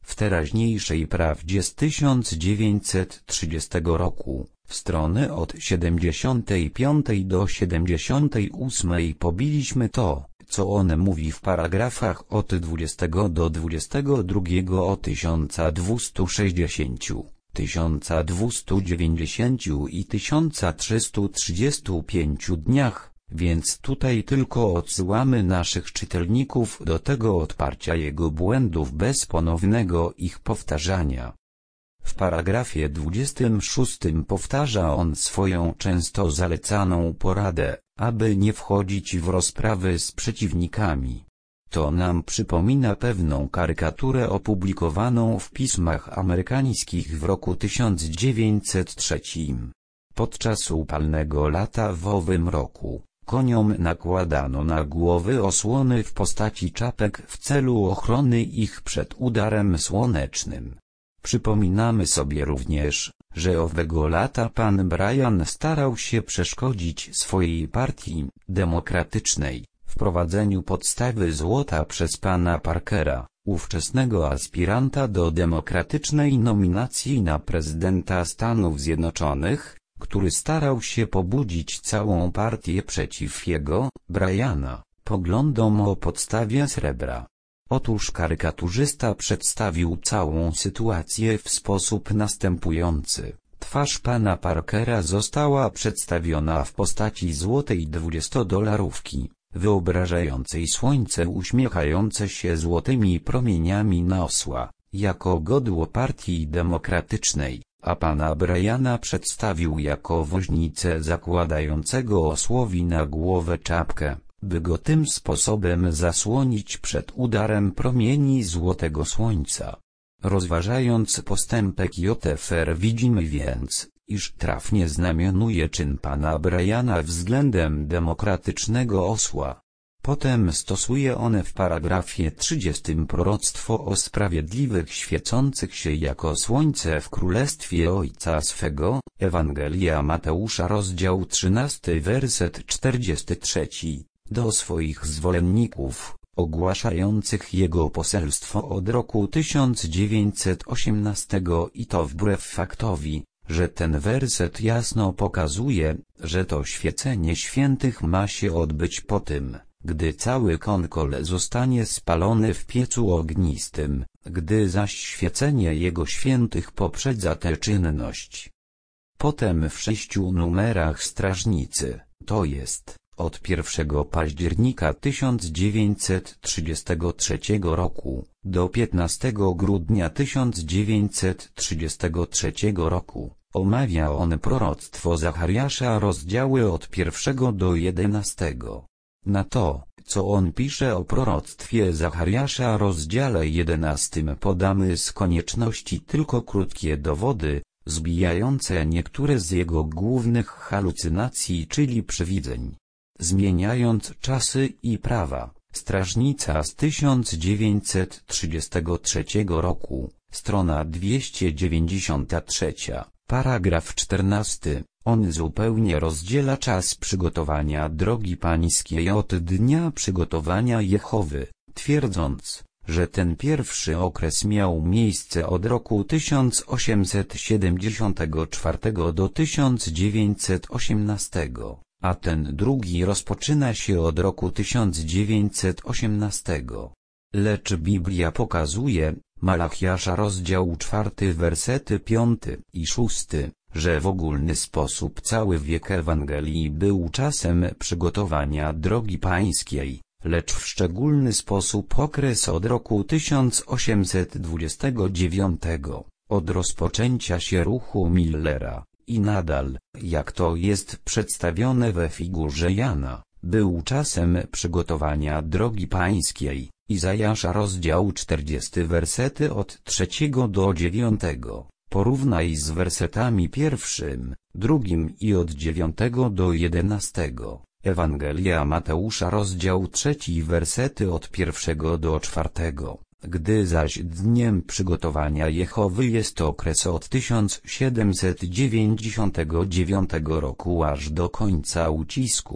W teraźniejszej prawdzie z tysiąc dziewięćset trzydziestego roku, w strony od siedemdziesiątej piątej do siedemdziesiątej ósmej pobiliśmy to, co on mówi w paragrafach od dwudziestego do dwudziestego drugiego o tysiąc dwieście sześćdziesiąt, tysiąc dwieście dziewięćdziesiąt i tysiąc trzysta trzydziestu pięciu dniach, więc tutaj tylko odsyłamy naszych czytelników do tego odparcia jego błędów bez ponownego ich powtarzania. W paragrafie dwudziestym szóstym powtarza on swoją często zalecaną poradę, aby nie wchodzić w rozprawy z przeciwnikami. To nam przypomina pewną karykaturę opublikowaną w pismach amerykańskich w roku tysiąc dziewięćset trzecim. Podczas upalnego lata w owym roku, koniom nakładano na głowy osłony w postaci czapek w celu ochrony ich przed udarem słonecznym. Przypominamy sobie również, że owego lata pan Bryan starał się przeszkodzić swojej partii demokratycznej w prowadzeniu podstawy złota przez pana Parkera, ówczesnego aspiranta do demokratycznej nominacji na prezydenta Stanów Zjednoczonych, który starał się pobudzić całą partię przeciw jego, Bryana, poglądom o podstawie srebra. Otóż karykaturzysta przedstawił całą sytuację w sposób następujący. Twarz pana Parkera została przedstawiona w postaci złotej dwudziestodolarówki, wyobrażającej słońce uśmiechające się złotymi promieniami na osła, jako godło partii demokratycznej, a pana Bryana przedstawił jako woźnicę zakładającego osłowi na głowę czapkę, by go tym sposobem zasłonić przed udarem promieni złotego słońca. Rozważając postępek J F R widzimy więc, iż trafnie znamionuje czyn pana Bryana względem demokratycznego osła. Potem stosuje on w paragrafie trzydziestym proroctwo o sprawiedliwych świecących się jako słońce w królestwie Ojca swego, Ewangelia Mateusza rozdział trzynasty werset czterdziesty trzeci, do swoich zwolenników, ogłaszających jego poselstwo od roku tysiąc dziewięćset osiemnastego i to wbrew faktowi, że ten werset jasno pokazuje, że to świecenie świętych ma się odbyć po tym, gdy cały konkol zostanie spalony w piecu ognistym, gdy zaś świecenie jego świętych poprzedza tę czynność. Potem w sześciu numerach strażnicy, to jest, od pierwszego października tysiąc dziewięćset trzydziestego trzeciego roku, do piętnastego grudnia tysiąc dziewięćset trzydziestego trzeciego roku, omawia on proroctwo Zachariasza rozdziały od pierwszego do jedenastego. Na to, co on pisze o proroctwie Zachariasza rozdziale jedenastym podamy z konieczności tylko krótkie dowody, zbijające niektóre z jego głównych halucynacji czyli przywidzeń. Zmieniając czasy i prawa, strażnica z tysiąc dziewięćset trzydziestego trzeciego roku, strona dwieście dziewięćdziesiąta trzecia, paragraf czternasty, on zupełnie rozdziela czas przygotowania drogi pańskiej od dnia przygotowania Jehowy, twierdząc, że ten pierwszy okres miał miejsce od roku tysiąc osiemset siedemdziesiątego czwartego do tysiąc dziewięćset osiemnastego. A ten drugi rozpoczyna się od roku tysiąc dziewięćset osiemnastego. Lecz Biblia pokazuje, Malachiasza rozdział czwarty wersety piąty i szósty, że w ogólny sposób cały wiek Ewangelii był czasem przygotowania drogi pańskiej, lecz w szczególny sposób okres od roku tysiąc osiemset dwudziestego dziewiątego, od rozpoczęcia się ruchu Millera. I nadal, jak to jest przedstawione we figurze Jana, był czasem przygotowania drogi pańskiej, Izajasza rozdział czterdziesty wersety od trzeciego do dziewiątego, porównaj z wersetami pierwszym, drugim i od dziewiątego do jedenastego, Ewangelia Mateusza rozdział trzeci wersety od pierwszego do czwartego. Gdy zaś dniem przygotowania Jehowy jest okres od tysiąc siedemset dziewięćdziesiątego dziewiątego roku aż do końca ucisku,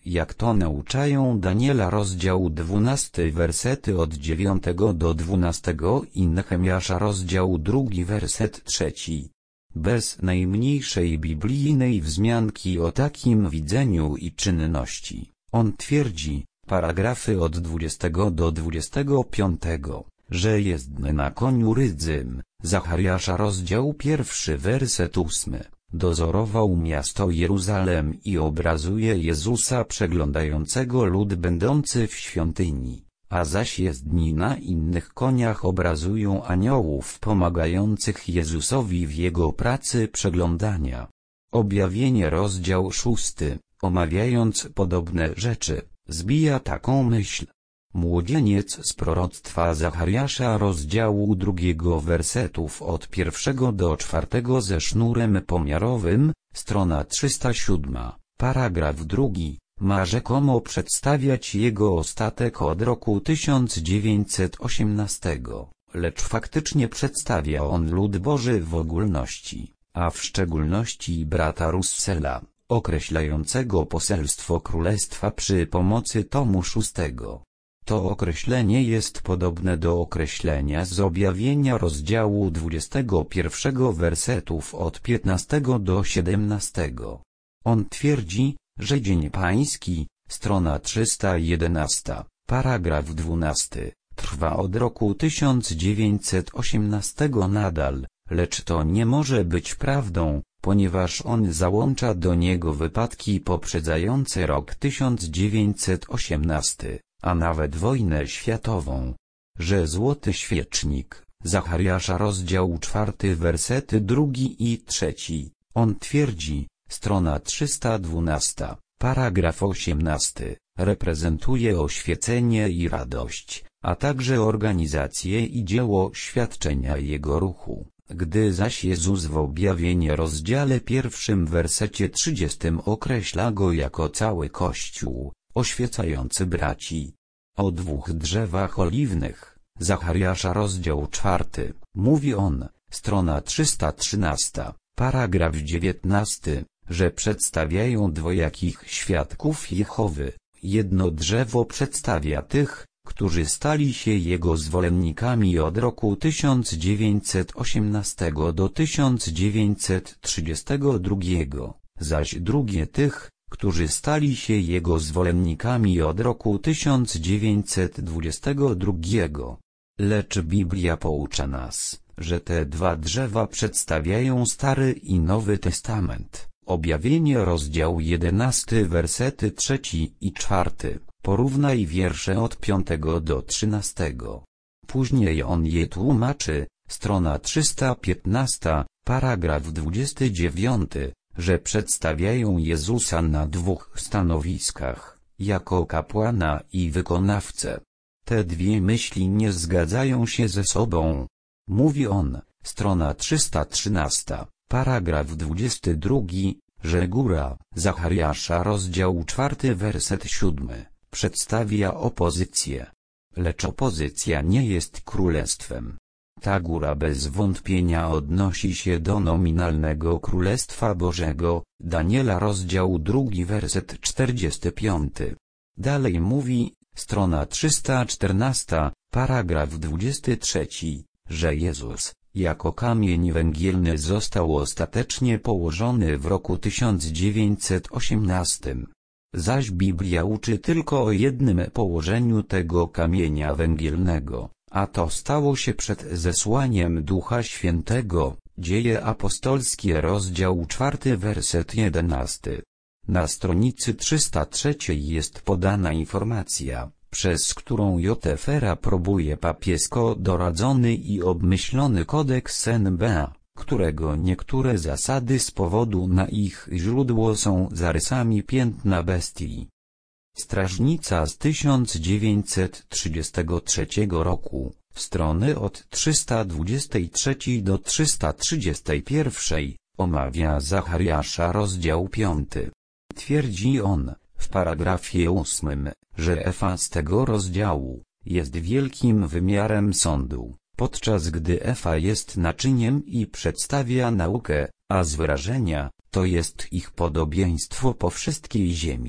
jak to nauczają Daniela rozdział dwunasty wersety od dziewiątego do dwunastego i Nehemiasza rozdział drugi werset trzeci. Bez najmniejszej biblijnej wzmianki o takim widzeniu i czynności. On twierdzi, paragrafy od dwudziestego do dwudziestego piątego, że jest na koniu rydzym. Zachariasza rozdział pierwszy werset ósmy. Dozorował miasto Jeruzalem i obrazuje Jezusa przeglądającego lud będący w świątyni, a zaś jezdni na innych koniach obrazują aniołów pomagających Jezusowi w jego pracy przeglądania. Objawienie rozdział szósty, omawiając podobne rzeczy, zbija taką myśl. Młodzieniec z proroctwa Zachariasza rozdziału drugiego wersetów od pierwszego do czwartego ze sznurem pomiarowym, strona trzysta siedem, paragraf drugi, ma rzekomo przedstawiać jego ostatek od roku tysiąc dziewięćset osiemnastego, lecz faktycznie przedstawia on lud Boży w ogólności, a w szczególności brata Russella, określającego poselstwo królestwa przy pomocy tomu szóstego. To określenie jest podobne do określenia z objawienia rozdziału dwudziestego pierwszego wersetów od piętnastego do siedemnastego. On twierdzi, że Dzień Pański, strona trzysta jedenaście, paragraf dwunasty, trwa od roku tysiąc dziewięćset osiemnastego nadal, lecz to nie może być prawdą, ponieważ on załącza do niego wypadki poprzedzające rok tysiąc dziewięćset osiemnasty. A nawet wojnę światową. Że złoty świecznik, Zachariasza rozdział czwarty wersety drugi i trzeci, on twierdzi, strona trzysta dwanaście, paragraf osiemnasty, reprezentuje oświecenie i radość, a także organizację i dzieło świadczenia jego ruchu. Gdy zaś Jezus w objawienie rozdziale pierwszym wersecie trzydziestym określa go jako cały Kościół, oświecający braci. O dwóch drzewach oliwnych, Zachariasza rozdział czwarty, mówi on, strona trzysta trzynaście, paragraf dziewiętnasty, że przedstawiają dwojakich świadków Jehowy. Jedno drzewo przedstawia tych, którzy stali się jego zwolennikami od roku tysiąc dziewięćset osiemnastego do tysiąc dziewięćset trzydziestego drugiego, zaś drugie tych, którzy stali się jego zwolennikami od roku tysiąc dziewięćset dwudziestego drugiego. Lecz Biblia poucza nas, że te dwa drzewa przedstawiają Stary i Nowy Testament. Objawienie rozdział jedenasty wersety trzeci i czwarty, porównaj wiersze od piątego do trzynastego. Później on je tłumaczy, strona trzysta piętnaście, paragraf dwudziesty dziewiąty. Że przedstawiają Jezusa na dwóch stanowiskach, jako kapłana i wykonawcę. Te dwie myśli nie zgadzają się ze sobą. Mówi on, strona trzysta trzynaście, paragraf dwudziesty drugi, że góra, Zachariasza rozdział czwarty werset siódmy, przedstawia opozycję. Lecz opozycja nie jest królestwem. Ta góra bez wątpienia odnosi się do nominalnego Królestwa Bożego, Daniela rozdział drugi werset czterdziesty piąty. Dalej mówi, strona trzysta czternaście, paragraf dwudziesty trzeci, że Jezus, jako kamień węgielny został ostatecznie położony w roku tysiąc dziewięćset osiemnastym. Zaś Biblia uczy tylko o jednym położeniu tego kamienia węgielnego. A to stało się przed zesłaniem Ducha Świętego, Dzieje Apostolskie rozdział czwarty werset jedenasty. Na stronicy trzysta trzeciej jest podana informacja, przez którą Jotefera próbuje papiesko doradzony i obmyślony kodeks N B A, którego niektóre zasady z powodu na ich źródło są zarysami piętna bestii. Strażnica z tysiąc dziewięćset trzydziestego trzeciego roku, strony od trzysta dwudziestej trzeciej do trzysta trzydziestej pierwszej, omawia Zachariasza rozdział piąty. Twierdzi on, w paragrafie ósmym, że Efa z tego rozdziału jest wielkim wymiarem sądu, podczas gdy Efa jest naczyniem i przedstawia naukę, a z wyrażenia, to jest ich podobieństwo po wszystkiej ziemi.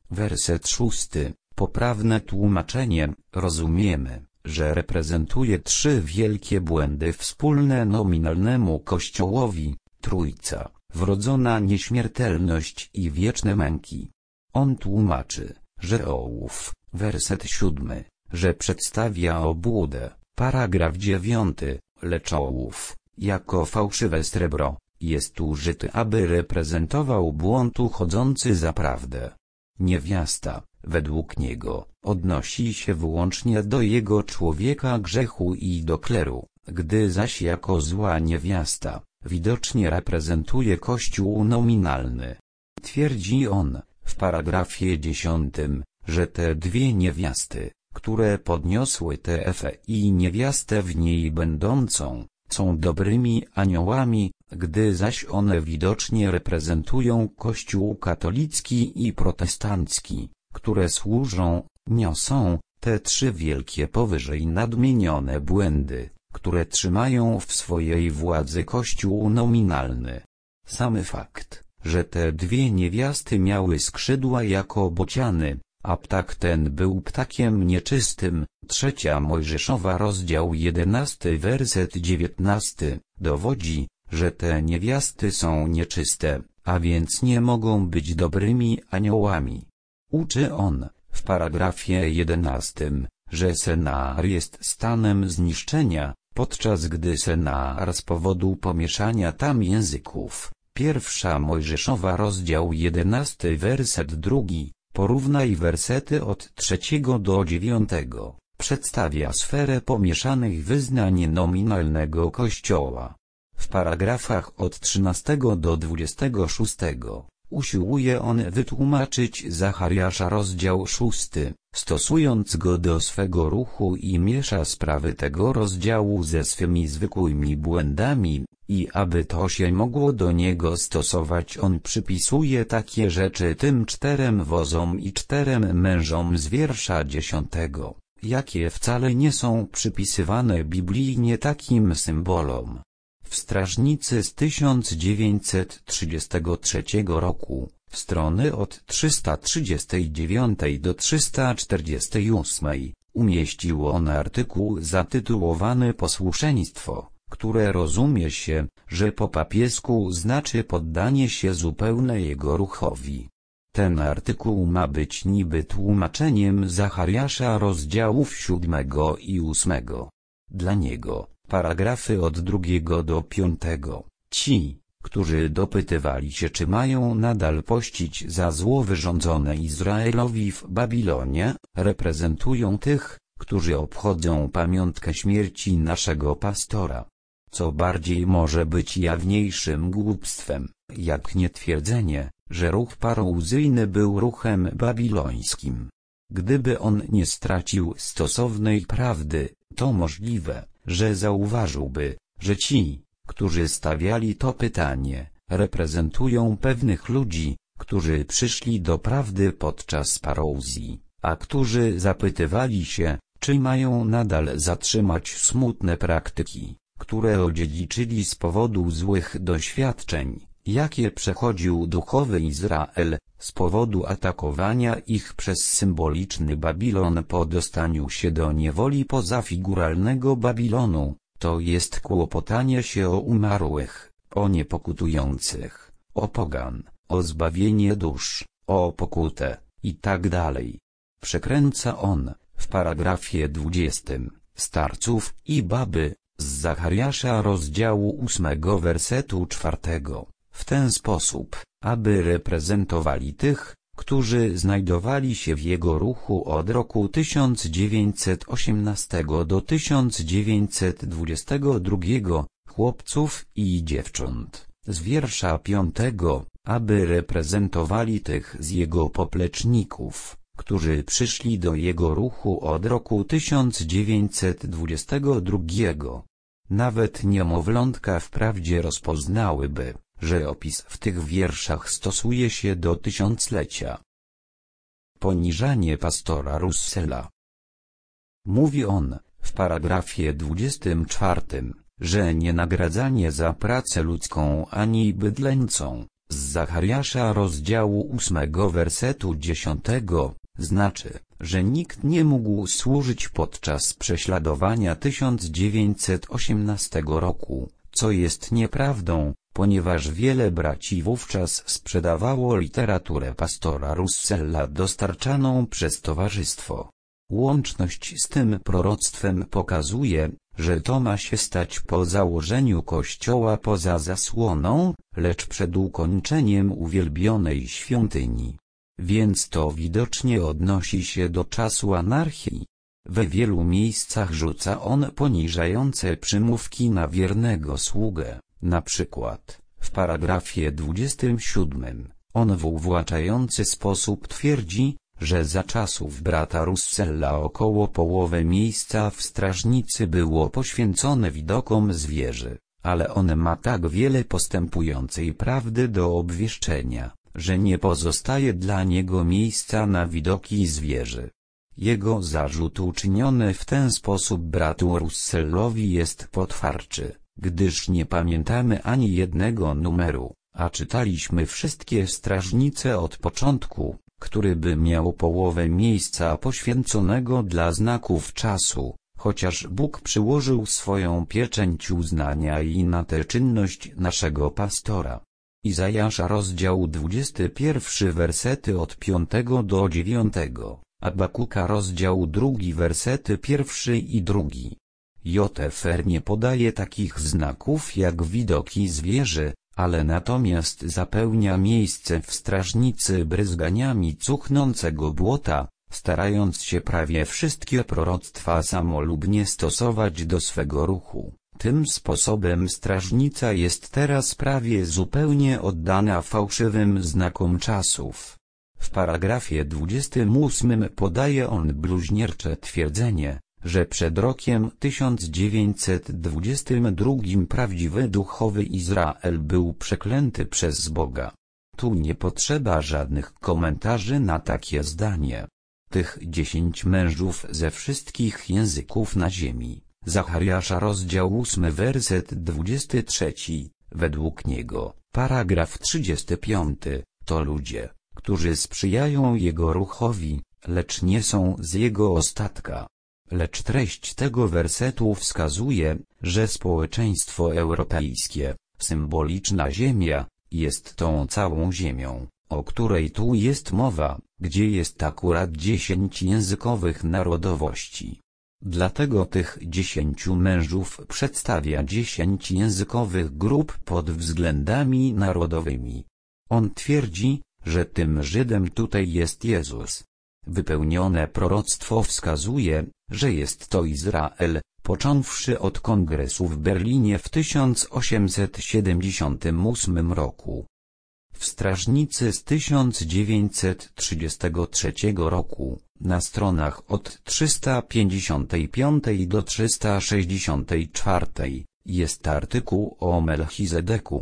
werset szósty. Poprawne tłumaczenie: rozumiemy, że reprezentuje trzy wielkie błędy wspólne nominalnemu Kościołowi: Trójca, wrodzona nieśmiertelność i wieczne męki. On tłumaczy, że ołów, werset siódmy, że przedstawia obłudę, paragraf dziewiąty, lecz ołów, jako fałszywe srebro, jest użyty, aby reprezentował błąd uchodzący za prawdę. Niewiasta, według niego, odnosi się wyłącznie do jego człowieka grzechu i do kleru, gdy zaś jako zła niewiasta, widocznie reprezentuje Kościół nominalny. Twierdzi on, w paragrafie dziesiątym, że te dwie niewiasty, które podniosły tę Efę i niewiastę w niej będącą, są dobrymi aniołami, gdy zaś one widocznie reprezentują Kościół katolicki i protestancki, które służą, niosą, te trzy wielkie powyżej nadmienione błędy, które trzymają w swojej władzy Kościół nominalny. Samy fakt, że te dwie niewiasty miały skrzydła jako bociany, a ptak ten był ptakiem nieczystym, trzecia Mojżeszowa rozdział jedenasty werset dziewiętnasty, dowodzi, że te niewiasty są nieczyste, a więc nie mogą być dobrymi aniołami. Uczy on, w paragrafie jedenastym, że Senar jest stanem zniszczenia, podczas gdy Senar z powodu pomieszania tam języków, pierwsza Mojżeszowa rozdział jedenasty werset drugi, porównaj wersety od trzeciego do dziewiątego, przedstawia sferę pomieszanych wyznań nominalnego Kościoła. W paragrafach od trzynastego do dwudziestego szóstego, usiłuje on wytłumaczyć Zachariasza rozdział szósty, stosując go do swego ruchu i miesza sprawy tego rozdziału ze swymi zwykłymi błędami, i aby to się mogło do niego stosować, on przypisuje takie rzeczy tym czterem wozom i czterem mężom z wiersza dziesiątego, jakie wcale nie są przypisywane biblijnie takim symbolom. W Strażnicy z tysiąc dziewięćset trzydziestego trzeciego roku, strony od trzysta trzydziestej dziewiątej do trzysta czterdziestej ósmej, umieścił on artykuł zatytułowany Posłuszeństwo, które rozumie się, że po papiesku znaczy poddanie się zupełne jego ruchowi. Ten artykuł ma być niby tłumaczeniem Zachariasza rozdziałów siódmego i ósmego. Dla niego, paragrafy od drugiego do piątego, ci, którzy dopytywali się, czy mają nadal pościć za zło wyrządzone Izraelowi w Babilonie, reprezentują tych, którzy obchodzą pamiątkę śmierci naszego pastora. Co bardziej może być jawniejszym głupstwem, jak nie twierdzenie, że ruch parouzyjny był ruchem babilońskim. Gdyby on nie stracił stosownej prawdy, to możliwe, że zauważyłby, że ci, którzy stawiali to pytanie, reprezentują pewnych ludzi, którzy przyszli do prawdy podczas parouzji, a którzy zapytywali się, czy mają nadal zatrzymać smutne praktyki, które odziedziczyli z powodu złych doświadczeń, jakie przechodził duchowy Izrael, z powodu atakowania ich przez symboliczny Babilon po dostaniu się do niewoli pozafiguralnego Babilonu, to jest kłopotanie się o umarłych, o niepokutujących, o pogan, o zbawienie dusz, o pokutę, i tak dalej. Przekręca on, w paragrafie dwudziestym, starców i baby, z Zachariasza rozdziału ósmego wersetu czwartego, w ten sposób, aby reprezentowali tych, którzy znajdowali się w jego ruchu od roku tysiąc dziewięćset osiemnastego do tysiąc dziewięćset dwudziestego drugiego, chłopców i dziewcząt, z wiersza piątego, aby reprezentowali tych z jego popleczników, którzy przyszli do jego ruchu od roku tysiąc dziewięćset dwudziestego drugiego. Nawet niemowlątka wprawdzie rozpoznałyby, że opis w tych wierszach stosuje się do tysiąclecia. Poniżanie pastora Russella. Mówi on, w paragrafie dwudziestym czwartym, że nienagradzanie za pracę ludzką ani bydlęcą, Z Zachariasza rozdziału ósmego wersetu dziesiątego, znaczy, że nikt nie mógł służyć podczas prześladowania tysiąc dziewięćset osiemnastego roku, co jest nieprawdą, ponieważ wiele braci wówczas sprzedawało literaturę pastora Russella dostarczaną przez towarzystwo. Łączność z tym proroctwem pokazuje, że to ma się stać po założeniu kościoła poza zasłoną, lecz przed ukończeniem uwielbionej świątyni. Więc to widocznie odnosi się do czasu anarchii. We wielu miejscach rzuca on poniżające przymówki na wiernego sługę, na przykład, w paragrafie dwudziestym siódmym, on w uwłaczający sposób twierdzi, że za czasów brata Russella około połowy miejsca w strażnicy było poświęcone widokom zwierzy, ale on ma tak wiele postępującej prawdy do obwieszczenia, że nie pozostaje dla niego miejsca na widoki zwierzy. Jego zarzut uczyniony w ten sposób bratu Russellowi jest potwarczy, gdyż nie pamiętamy ani jednego numeru, a czytaliśmy wszystkie strażnice od początku, który by miał połowę miejsca poświęconego dla znaków czasu, chociaż Bóg przyłożył swoją pieczęć uznania i na tę czynność naszego pastora. Izajasza rozdział dwudziesty pierwszy wersety od piątego do dziewiątego, Abakuka rozdział drugi wersety pierwszy i drugi. J F R nie podaje takich znaków jak widoki zwierzy, ale natomiast zapełnia miejsce w strażnicy bryzganiami cuchnącego błota, starając się prawie wszystkie proroctwa samolubnie stosować do swego ruchu. Tym sposobem strażnica jest teraz prawie zupełnie oddana fałszywym znakom czasów. W paragrafie dwudziestym ósmym podaje on bluźniercze twierdzenie, że przed rokiem tysiąc dziewięćset dwudziestym drugim prawdziwy duchowy Izrael był przeklęty przez Boga. Tu nie potrzeba żadnych komentarzy na takie zdanie. Tych dziesięć mężów ze wszystkich języków na ziemi, Zachariasza rozdział ósmy werset dwudziesty trzeci, według niego, paragraf trzydziesty piąty, to ludzie, którzy sprzyjają jego ruchowi, lecz nie są z jego ostatka. Lecz treść tego wersetu wskazuje, że społeczeństwo europejskie, symboliczna ziemia, jest tą całą ziemią, o której tu jest mowa, gdzie jest akurat dziesięć językowych narodowości. Dlatego tych dziesięciu mężów przedstawia dziesięć językowych grup pod względami narodowymi. On twierdzi, że tym Żydem tutaj jest Jezus. Wypełnione proroctwo wskazuje, że jest to Izrael, począwszy od kongresu w Berlinie w tysiąc osiemset siedemdziesiątym ósmym roku. W strażnicy z tysiąc dziewięćset trzydziestego trzeciego roku, na stronach od trzysta pięćdziesiątej piątej do trzysta sześćdziesiątej czwartej, jest artykuł o Melchizedeku.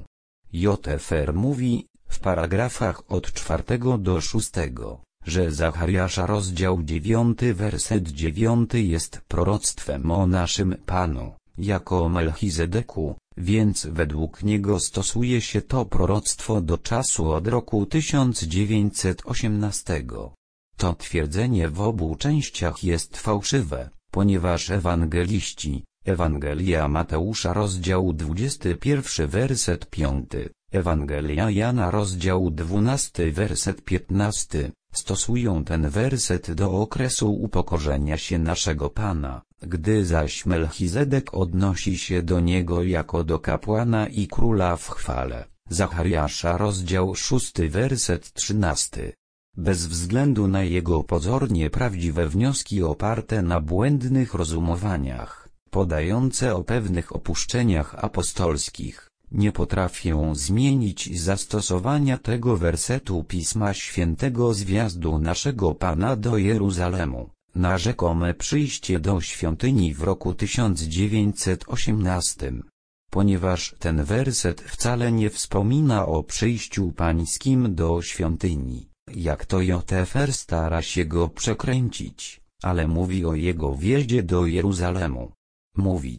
J F R mówi, w paragrafach od czwartego do szóstego, że Zachariasza rozdział dziewiąty werset dziewiąty jest proroctwem o naszym Panu, jako o Melchizedeku, więc według niego stosuje się to proroctwo do czasu od roku tysiąc dziewięćset osiemnastego. To twierdzenie w obu częściach jest fałszywe, ponieważ ewangeliści, Ewangelia Mateusza rozdział dwudziesty pierwszy werset piąty, Ewangelia Jana rozdział dwunasty werset piętnasty, stosują ten werset do okresu upokorzenia się naszego Pana, gdy zaś Melchizedek odnosi się do niego jako do kapłana i króla w chwale. Zachariasza rozdział szósty werset trzynasty. Bez względu na jego pozornie prawdziwe wnioski oparte na błędnych rozumowaniach, podające o pewnych opuszczeniach apostolskich, nie potrafią zmienić zastosowania tego wersetu Pisma Świętego z wjazdu naszego Pana do Jeruzalemu, na rzekome przyjście do świątyni w roku tysiąc dziewięćset osiemnastym. Ponieważ ten werset wcale nie wspomina o przyjściu pańskim do świątyni, jak to J F R stara się go przekręcić, ale mówi o jego wjeździe do Jeruzalemu. Mówić,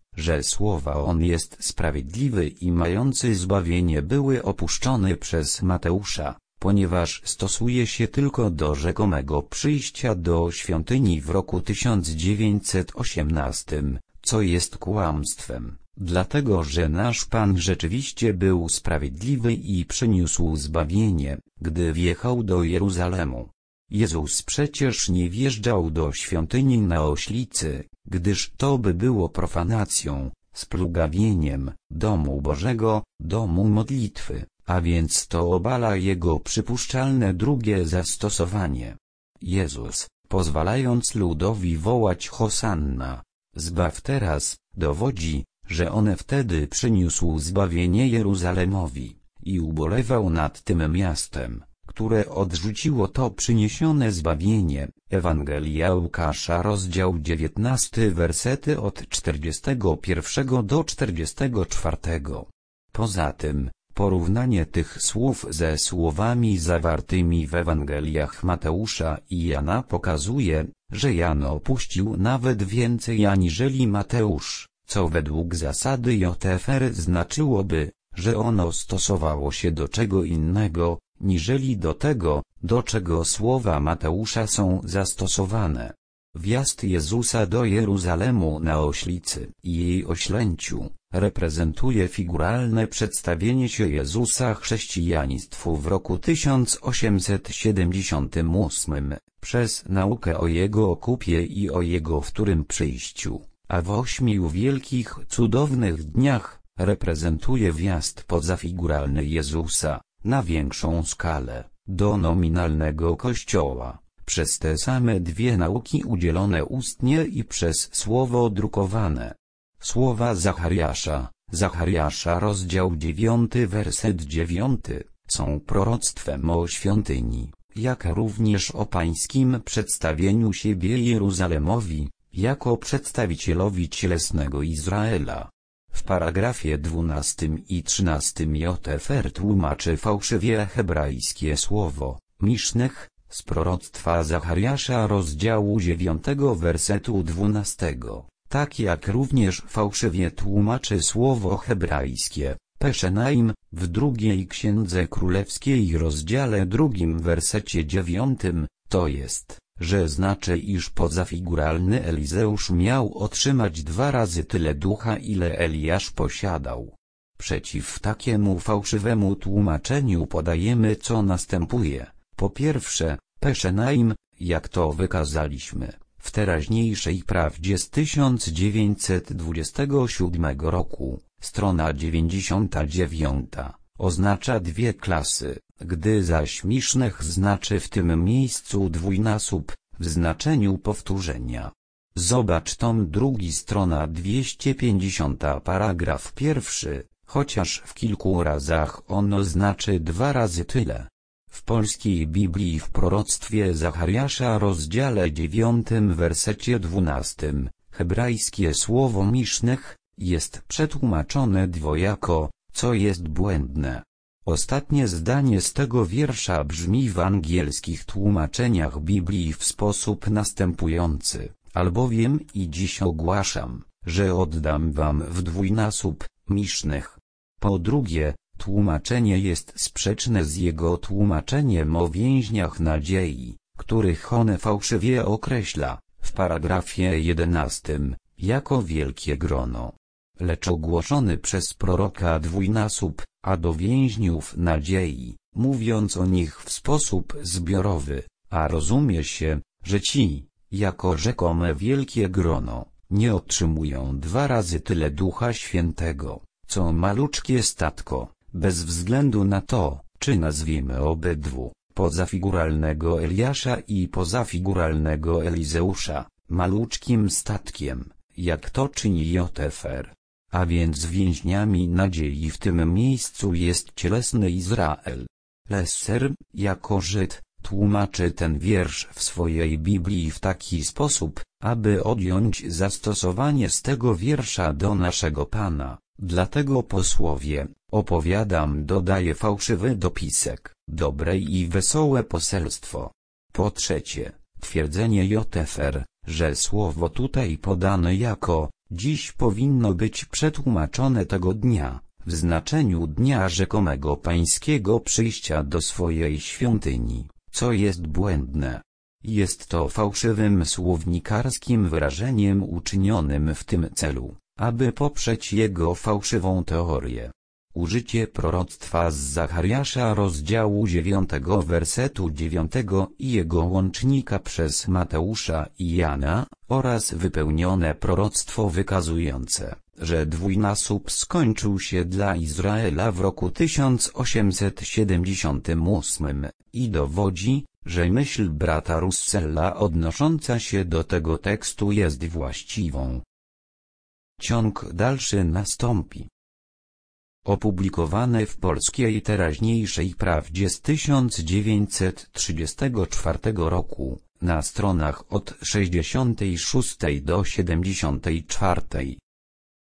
że słowa On jest sprawiedliwy i mający zbawienie były opuszczone przez Mateusza, ponieważ stosuje się tylko do rzekomego przyjścia do świątyni w roku tysiąc dziewięćset osiemnastym, co jest kłamstwem, dlatego że nasz Pan rzeczywiście był sprawiedliwy i przyniósł zbawienie, gdy wjechał do Jeruzalemu. Jezus przecież nie wjeżdżał do świątyni na oślicy, gdyż to by było profanacją, splugawieniem domu Bożego, domu modlitwy, a więc to obala jego przypuszczalne drugie zastosowanie. Jezus, pozwalając ludowi wołać Hosanna, zbaw teraz, dowodzi, że On wtedy przyniósł zbawienie Jeruzalemowi, i ubolewał nad tym miastem, które odrzuciło to przyniesione zbawienie. Ewangelia Łukasza, rozdział dziewiętnasty, wersety od czterdziestego pierwszego do czterdziestego czwartego. Poza tym, porównanie tych słów ze słowami zawartymi w Ewangeliach Mateusza i Jana pokazuje, że Jan opuścił nawet więcej aniżeli Mateusz, co według zasady J F R znaczyłoby, że ono stosowało się do czego innego, niżeli do tego, do czego słowa Mateusza są zastosowane. Wjazd Jezusa do Jeruzalemu na oślicy i jej oślęciu reprezentuje figuralne przedstawienie się Jezusa chrześcijaństwu w roku tysiąc osiemset siedemdziesiątym ósmym, przez naukę o Jego okupie i o Jego wtórnym przyjściu, a w ośmiu wielkich cudownych dniach reprezentuje wjazd pozafiguralny Jezusa, na większą skalę, do nominalnego Kościoła, przez te same dwie nauki udzielone ustnie i przez słowo drukowane. Słowa Zachariasza, Zachariasza rozdział dziewiąty, werset dziewiąty, są proroctwem o świątyni, jak również o pańskim przedstawieniu siebie Jeruzalemowi, jako przedstawicielowi cielesnego Izraela. W paragrafie dwunastym i trzynastym J F R tłumaczy fałszywie hebrajskie słowo Misznech z proroctwa Zachariasza rozdziału dziewiątego wersetu dwunastego, tak jak również fałszywie tłumaczy słowo hebrajskie Peshenaim w drugiej Księdze Królewskiej rozdziale drugim wersecie dziewiątym, to jest, że znaczy iż pozafiguralny Elizeusz miał otrzymać dwa razy tyle ducha ile Eliasz posiadał. Przeciw takiemu fałszywemu tłumaczeniu podajemy co następuje. Po pierwsze, Peshenaim, jak to wykazaliśmy, w teraźniejszej prawdzie z tysiąc dziewięćset dwudziestego siódmego roku, strona dziewięćdziesiąta dziewiąta, oznacza dwie klasy, gdy zaś Misznech znaczy w tym miejscu dwójnasób, w znaczeniu powtórzenia. Zobacz tom drugi, strona dwieście pięćdziesiąta, paragraf pierwszy, chociaż w kilku razach ono znaczy dwa razy tyle. W polskiej Biblii w proroctwie Zachariasza rozdziale dziewiątym wersecie dwunastym, hebrajskie słowo Misznech jest przetłumaczone dwojako, co jest błędne. Ostatnie zdanie z tego wiersza brzmi w angielskich tłumaczeniach Biblii w sposób następujący: albowiem i dziś ogłaszam, że oddam wam w dwójnasób, Misznech. Po drugie, tłumaczenie jest sprzeczne z jego tłumaczeniem o więźniach nadziei, których on fałszywie określa, w paragrafie jedenastym, jako wielkie grono. Lecz ogłoszony przez proroka dwójnasób, a do więźniów nadziei, mówiąc o nich w sposób zbiorowy, a rozumie się, że ci, jako rzekome wielkie grono, nie otrzymują dwa razy tyle Ducha Świętego, co maluczkie statko, bez względu na to, czy nazwiemy obydwu, pozafiguralnego Eliasza i pozafiguralnego Elizeusza, maluczkim statkiem, jak to czyni J F R. A więc więźniami nadziei w tym miejscu jest cielesny Izrael. Lesser, jako Żyd, tłumaczy ten wiersz w swojej Biblii w taki sposób, aby odjąć zastosowanie z tego wiersza do naszego Pana. Dlatego posłowie, opowiadam, dodaje fałszywy dopisek, dobre i wesołe poselstwo. Po trzecie, twierdzenie J F R, że słowo tutaj podane jako Dziś powinno być przetłumaczone tego dnia, w znaczeniu dnia rzekomego pańskiego przyjścia do swojej świątyni, co jest błędne. Jest to fałszywym słownikarskim wyrażeniem uczynionym w tym celu, aby poprzeć jego fałszywą teorię. Użycie proroctwa z Zachariasza rozdziału dziewiątego wersetu dziewiątego i jego łącznika przez Mateusza i Jana, oraz wypełnione proroctwo wykazujące, że dwójnasób skończył się dla Izraela w roku tysiąc osiemset siedemdziesiątym ósmym, i dowodzi, że myśl brata Russella odnosząca się do tego tekstu jest właściwą. Ciąg dalszy nastąpi. Opublikowane w Polskiej Teraźniejszej Prawdzie z tysiąc dziewięćset trzydziestego czwartego roku, na stronach od sześćdziesiątej szóstej do siedemdziesiątej czwartej.